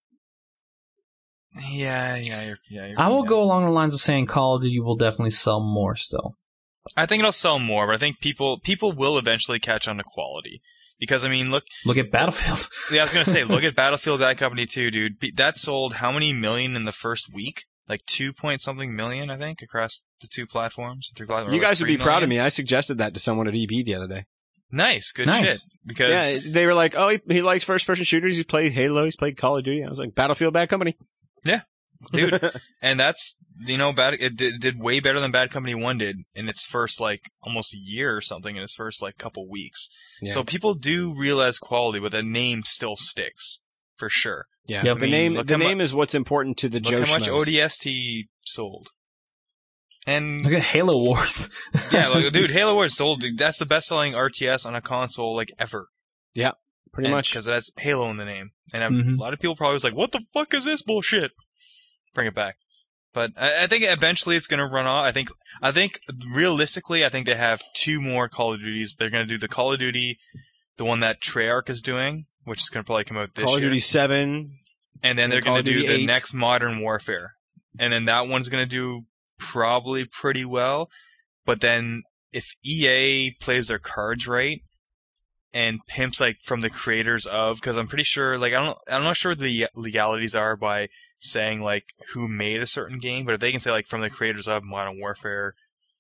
Yeah. I will go along the lines of saying Call of Duty will definitely sell more still. I think it'll sell more, but I think people will eventually catch on to quality. Because, I mean, look at Battlefield. Yeah, I was going to say, look at Battlefield Bad Company 2, dude. That sold how many million in the first week? Like 2-point-something million, I think, across the 2 platforms. 3 platforms. You guys would be proud of me. I suggested that to someone at EB the other day. Nice. Good shit. Because they were like, oh, he likes first-person shooters. He's played Halo. He's played Call of Duty. I was like, Battlefield Bad Company. Yeah. Dude. And that's, it did way better than Bad Company 1 did in its first, like, almost a year or something, in its first, like, couple weeks. Yeah. So people do realize quality, but the name still sticks. For sure. Yeah. The name is what's important to the Joe Look how much Schmoes. ODST sold. And look at Halo Wars. Yeah, dude, Halo Wars sold, dude. That's the best-selling RTS on a console, like, ever. Yeah, pretty much. Because it has Halo in the name. And a lot of people probably was like, what the fuck is this bullshit? Bring it back. But I think eventually it's going to run off. I think realistically, I think they have 2 more Call of Duties. They're going to do the Call of Duty, the one that Treyarch is doing, which is going to probably come out this year. Call of Duty 7. And then they're going to do the 8. next Modern Warfare. And then that one's going to do probably pretty well. But then if EA plays their cards right, and pimps like from the creators of, because I'm pretty sure, like I'm not sure what the legalities are by saying like who made a certain game, but if they can say like from the creators of Modern Warfare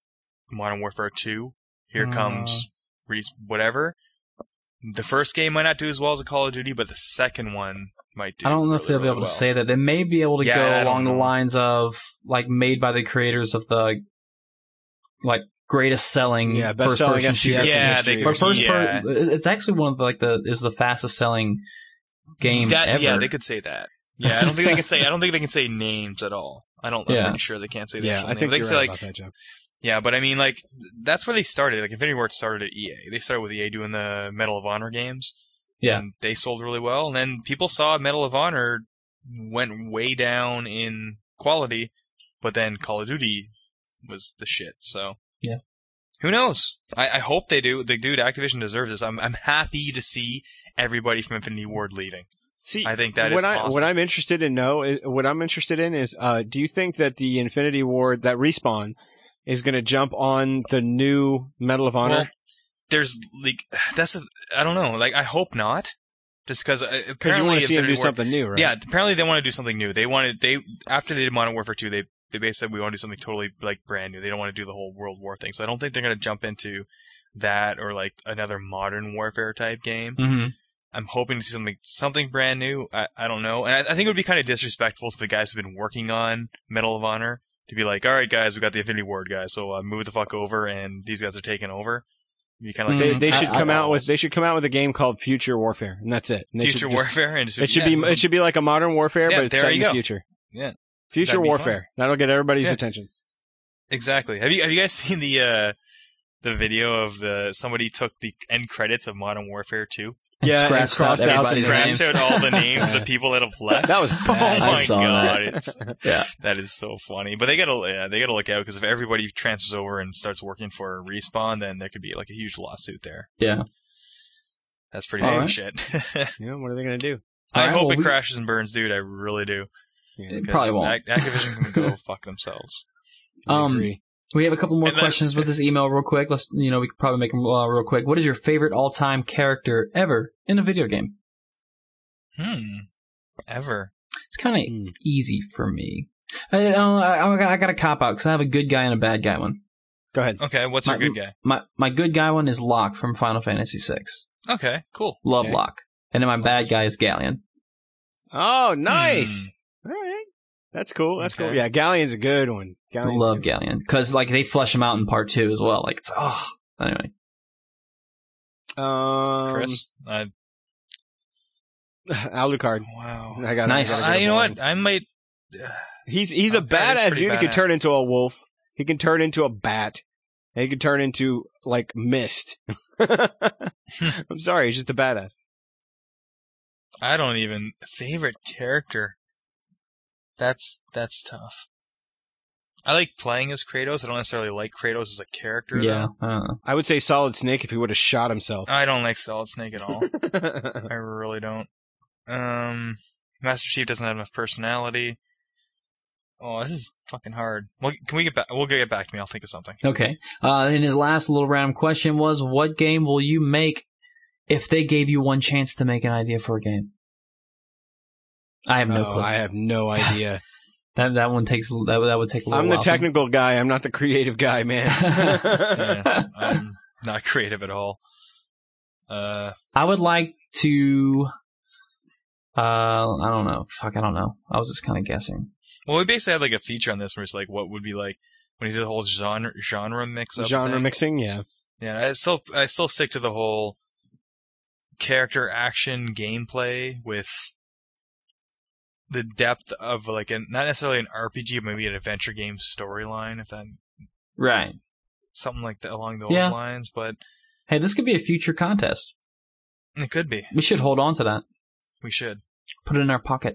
2, here comes whatever. The first game might not do as well as a Call of Duty, but the second one might do. I don't know really, if they'll be able to say that. They may be able to go along the lines of like made by the creators of the like greatest selling first person shooter. Yeah, it's actually one of the is the fastest selling game ever. Yeah, they could say that. Yeah, I don't think they can say names at all. I'm pretty sure they can't say the actual name. I think you're right about that, Jeff. Yeah, but I mean, like, that's where they started. Like, Infinity Ward started at EA. They started with EA doing the Medal of Honor games. Yeah. And they sold really well. And then people saw Medal of Honor went way down in quality, but then Call of Duty was the shit, so. Yeah. Who knows? I hope they do. Dude, Activision deserves this. I'm happy to see everybody from Infinity Ward leaving. See, I think that is awesome. What I'm interested in is, do you think that the Infinity Ward, that Respawn, is going to jump on the new Medal of Honor? Well, there's like I don't know. Like I hope not. Just because apparently you want to see them do something new, right? Yeah, apparently they want to do something new. After they did Modern Warfare 2, they basically said we want to do something totally like brand new. They don't want to do the whole World War thing. So I don't think they're going to jump into that or like another Modern Warfare type game. Mm-hmm. I'm hoping to see something brand new. I don't know. And I think it would be kind of disrespectful to the guys who've been working on Medal of Honor to be like, all right, guys, we got the Infinity Ward guys, so move the fuck over, and these guys are taking over. Be kind of like they should come out with a game called Future Warfare, and that's it. And Future Warfare, and it should be like a Modern Warfare, but it's set in the future. Yeah, Future Warfare. That'll get everybody's attention. Exactly. Have you guys seen the video of somebody took the end credits of Modern Warfare 2? Yeah, scratched out all the names of the people that have left. That was bad. Oh my god, that is so funny. But they gotta look out, because if everybody transfers over and starts working for Respawn, then there could be like a huge lawsuit there. Yeah, that's pretty big shit. Yeah, what are they gonna do? I hope it crashes and burns, dude. I really do. Yeah, it probably won't. Activision can go fuck themselves. I agree. We have a couple more questions with this email real quick. We could probably make them real quick. What is your favorite all-time character ever in a video game? Ever. It's kind of easy for me. I got a cop out because I have a good guy and a bad guy one. Go ahead. Okay, what's your good guy? My good guy one is Locke from Final Fantasy VI. Okay, cool. Love Locke. And then my bad guy is Galleon. Oh, nice. All right. That's cool. That's cool. Yeah, Galleon's a good one. Love Galleon. Because, like, they flesh him out in part 2 as well. Like, it's, anyway. Chris? Alucard. Wow. Nice. You know what? I might... He's a badass dude. He can turn into a wolf. He can turn into a bat. And he can turn into, like, mist. I'm sorry, he's just a badass. I don't even... Favorite character? That's tough. I like playing as Kratos. I don't necessarily like Kratos as a character. Yeah. I would say Solid Snake if he would have shot himself. I don't like Solid Snake at all. I really don't. Master Chief doesn't have enough personality. Oh, this is fucking hard. Well, can we get back? We'll get back to me. I'll think of something. Okay. And his last little random question was, what game will you make if they gave you one chance to make an idea for a game? I have no clue. I have no idea. That one takes that would take a little I'm while. the technical guy. I'm not the creative guy, man. Yeah, I'm not creative at all. I would like to. I don't know. Fuck, I don't know. I was just kind of guessing. Well, we basically had like a feature on this where it's like, what would be like when you do the whole genre mix up. Genre thing. mixing, yeah. Yeah, I still stick to the whole character action gameplay with the depth of like not necessarily an RPG, but maybe an adventure game storyline, if that right, something like that along those lines. But hey, this could be a future contest. It could be. We should hold on to that. We should put it in our pocket.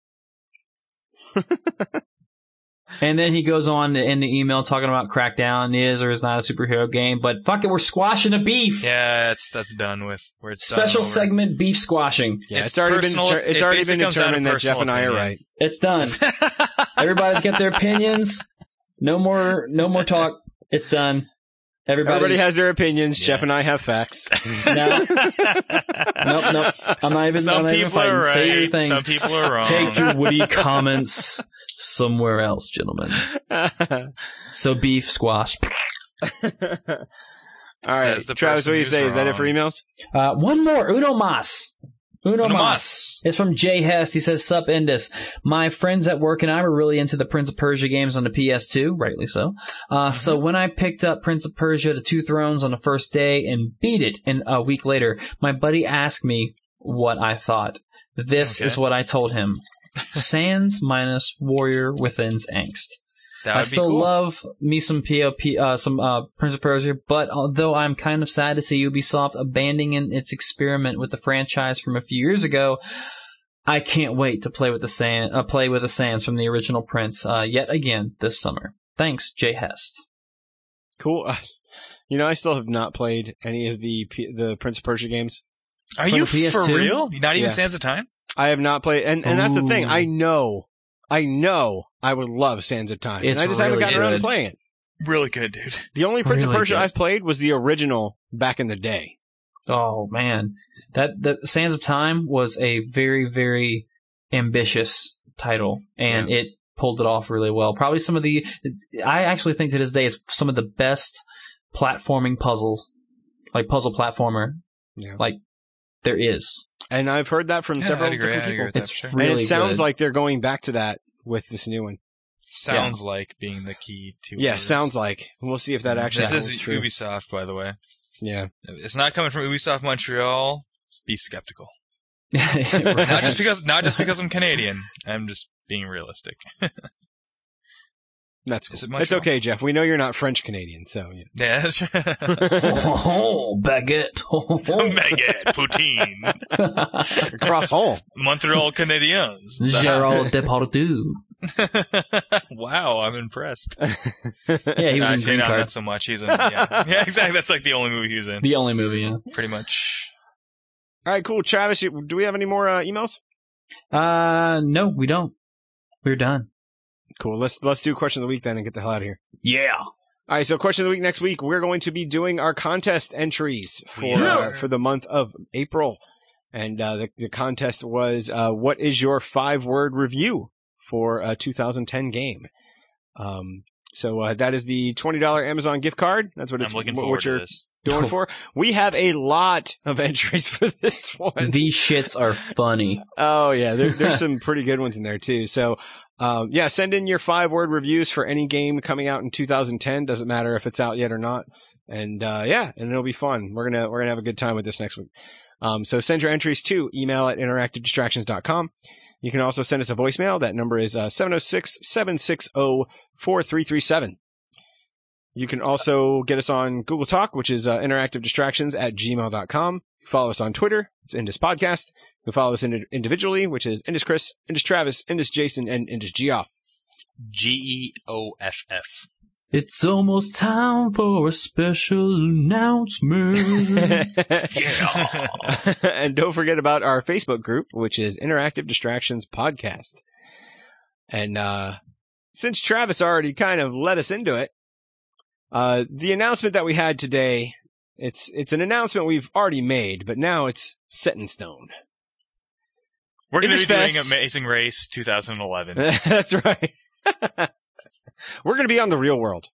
And then he goes on in the email talking about Crackdown is or is not a superhero game, but fuck it, we're squashing the beef. Yeah, that's done with. Where it's special done segment beef squashing. Yeah, it's already been determined that Jeff and I are right. It's done. Everybody's got their opinions. No more talk. It's done. Everybody has their opinions. Yeah. Jeff and I have facts. No. Nope. I'm not even. Some people are right. Say your things. Some people are wrong. Take your witty comments somewhere else, gentlemen. So beef squash. All right, Travis, what do you say? Is that it for emails? One more. Uno mas. It's from Jay Hest. He says, Sup, Indus. My friends at work and I were really into the Prince of Persia games on the PS2, rightly so. So when I picked up Prince of Persia: The Two Thrones on the first day and beat it a week later, my buddy asked me what I thought. This is what I told him. Sans minus Warrior Within's angst. I still love me some Prince of Persia, but although I'm kind of sad to see Ubisoft abandoning its experiment with the franchise from a few years ago, I can't wait to play with the Sans from the original Prince yet again this summer. Thanks, Jay Hest. Cool. I still have not played any of the Prince of Persia games. Are you for real? Not even Sands of Time? I have not played, and that's the thing. I know I would love Sands of Time. And I just haven't gotten around to playing it. Really good, dude. The only Prince of Persia I've played was the original back in the day. Oh, man. That Sands of Time was a very, very ambitious title, and it pulled it off really well. Probably I actually think to this day it's some of the best platforming puzzles, like puzzle platformer, like there is. And I've heard that from several different people. It's really and it sounds like they're going back to that with this new one. Sounds like being the key to it. Sounds like. We'll see if that actually This is true. Ubisoft, by the way. Yeah. It's not coming from Ubisoft Montreal. Just be skeptical. Not just because I'm Canadian. I'm just being realistic. That's cool. It's okay, Jeff. We know you're not French Canadian, so yeah. That's right. Baguette. Baguette, poutine. Croissant. Montreal Canadiens. Gérald Depardieu. Wow, I'm impressed. Yeah, he was in Green Card. Not so much. He's in. Yeah, exactly. That's like the only movie he was in. The only movie, yeah. Pretty much. All right, cool. Travis, do we have any more emails? No, we don't. We're done. Cool. Let's do question of the week then and get the hell out of here. Yeah. All right. So question of the week next week, we're going to be doing our contest entries for the month of April. And the contest was, what is your 5-word review for a 2010 game? So that is the $20 Amazon gift card. That's what I'm looking forward to this. Going for. We have a lot of entries for this one. These shits are funny. Oh yeah, there's some pretty good ones in there too. So, send in your 5-word reviews for any game coming out in 2010. Doesn't matter if it's out yet or not. And and it'll be fun. We're gonna have a good time with this next week. So send your entries to email@interactivedistractions.com. You can also send us a voicemail. That number is 706-760-4337. You can also get us on Google Talk, which is interactivedistractions@gmail.com. Follow us on Twitter. It's Indus Podcast. You can follow us individually, which is Indus Chris, Indus Travis, Indus Jason, and Indus Geoff. Geoff. It's almost time for a special announcement. Yeah. And don't forget about our Facebook group, which is Interactive Distractions Podcast. And since Travis already kind of led us into it, the announcement that we had today, it's an announcement we've already made, but now it's set in stone. We're going to be doing Amazing Race 2011. That's right. We're going to be on the real world.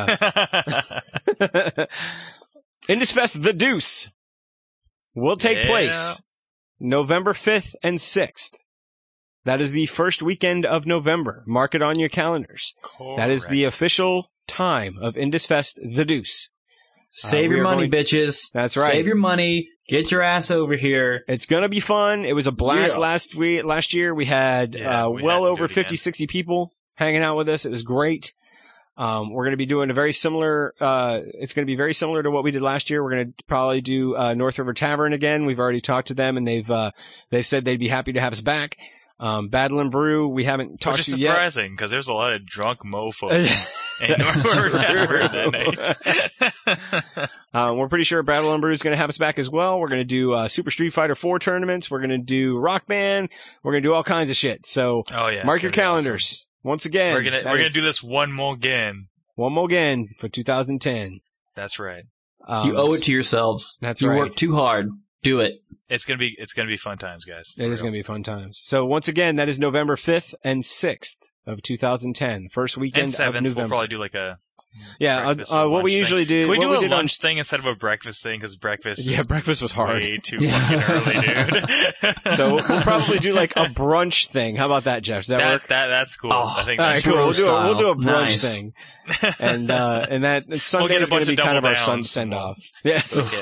Indus Fest The Deuce will take place November 5th and 6th. That is the first weekend of November. Mark it on your calendars. Correct. That is the official time of Indus Fest The Deuce. Save your money, bitches. That's right. Save your money. Get your ass over here. It's going to be fun. It was a blast last year. We had well over 50, 60 people hanging out with us. It was great. We're going to be doing a very similar, it's going to be very similar to what we did last year. We're going to probably do, North River Tavern again. We've already talked to them and they've said they'd be happy to have us back. Battle and Brew, we haven't talked to yet. Which is surprising, because there's a lot of drunk mofos in North River Tavern that night. We're pretty sure Battle and Brew is going to have us back as well. We're going to do, Super Street Fighter 4 tournaments. We're going to do Rock Band. We're going to do all kinds of shit. So, mark your calendars. Awesome. Once again, we're gonna do this one more again for 2010. That's right. You owe it to yourselves. That's right. You work too hard. Do it. It's gonna be fun times, guys. It is gonna be fun times. So once again, that is November 5th and 6th of 2010. First weekend and 7th, of November. We'll probably do like a what we usually do. Can we do a lunch thing instead of a breakfast thing? Because breakfast was hard. Way too fucking early, dude. So we'll probably do like a brunch thing. How about that, Jeff? Does that work? That's cool. Oh, I think that's cool. We'll do a brunch nice. thing. And that Sunday is going to be kind of our send off. Yeah.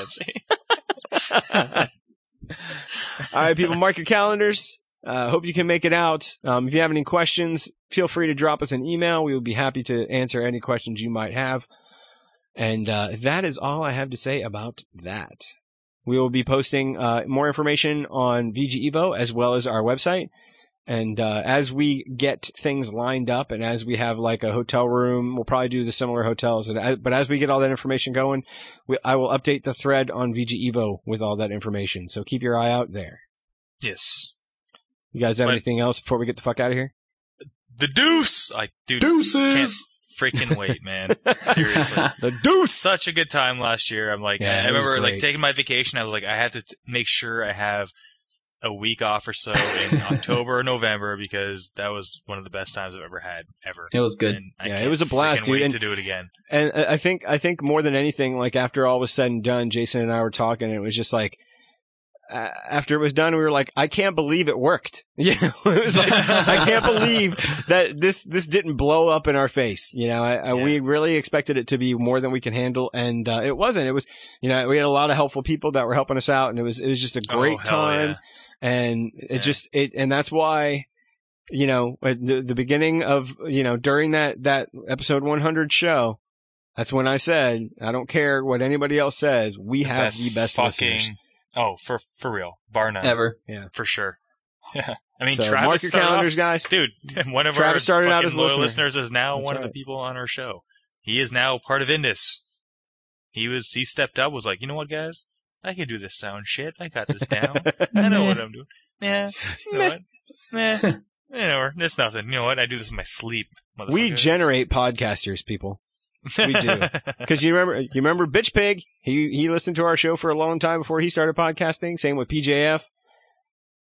All right, people, mark your calendars. Hope you can make it out. If you have any questions, feel free to drop us an email. We would be happy to answer any questions you might have. And that is all I have to say about that. We will be posting more information on VG Evo as well as our website. And as we get things lined up and as we have like a hotel room, we'll probably do the similar hotels. But as we get all that information going, I will update the thread on VG Evo with all that information. So keep your eye out there. Yes. You guys have anything else before we get the fuck out of here? The Deuce! Deuces! Can't freaking wait, man. Seriously. The Deuce! Such a good time last year. I'm like, I remember like taking my vacation. I was like, I have to make sure I have a week off or so in October or November because that was one of the best times I've ever had, ever. It was good. And it was a blast, dude. Wait to do it again. And I think more than anything, like after all was said and done, Jason and I were talking, and it was just like, after it was done, we were like, I can't believe it worked. It was like, I can't believe that this didn't blow up in our face. We really expected it to be more than we can handle, and it wasn't. It was, we had a lot of helpful people that were helping us out, and it was just a great time. Yeah. And and that's why, at the beginning of, during that episode 100 show, that's when I said, I don't care what anybody else says, we have the best listeners. Oh, for real. Bar none. Ever. Yeah. For sure. Yeah. I mean, so Travis mark your calendars, guys. Dude, one of Travis our started out as loyal listeners is now one of the people on our show. He is now part of Indus. He stepped up, was like, you know what, guys? I can do this sound shit. I got this down. I know what I'm doing. Yeah. You know what? It's nothing. You know what? I do this in my sleep, motherfuckers. We generate podcasters, people. We do. Because you remember Bitch Pig? He listened to our show for a long time before he started podcasting. Same with PJF.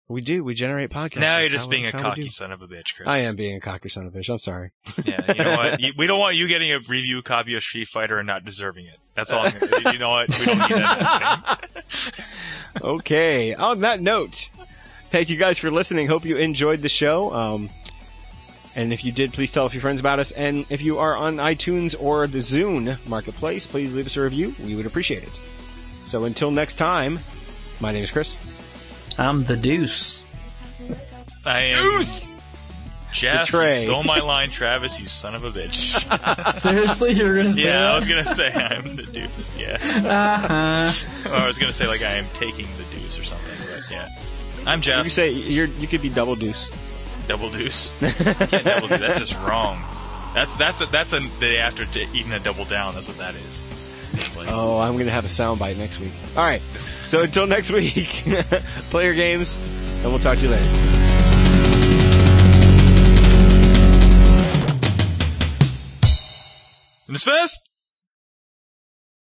We do. We generate podcasts. Now you're just being a cocky son of a bitch, Chris. I am being a cocky son of a bitch. I'm sorry. Yeah, you know what? We don't want you getting a review copy of Street Fighter and not deserving it. That's all. You know what? We don't need that. Okay. On that note, thank you guys for listening. Hope you enjoyed the show. And if you did, please tell a few friends about us. And if you are on iTunes or the Zune Marketplace, please leave us a review. We would appreciate it. So until next time, my name is Chris. I'm the Deuce. I am Deuce! Jeff. You stole my line, Travis, you son of a bitch. Seriously? You were going to say that? Yeah, I was going to say I'm the Deuce, yeah. Or I was going to say, like, I am taking the Deuce or something, but yeah. I'm Jeff. You could say, you could be Double Deuce. Double Deuce? You can't double deuce. That's just wrong. That's a day after eating a double down. That's what that is. Like, I'm going to have a soundbite next week. All right. So until next week, play your games, and we'll talk to you later. Miss Fist?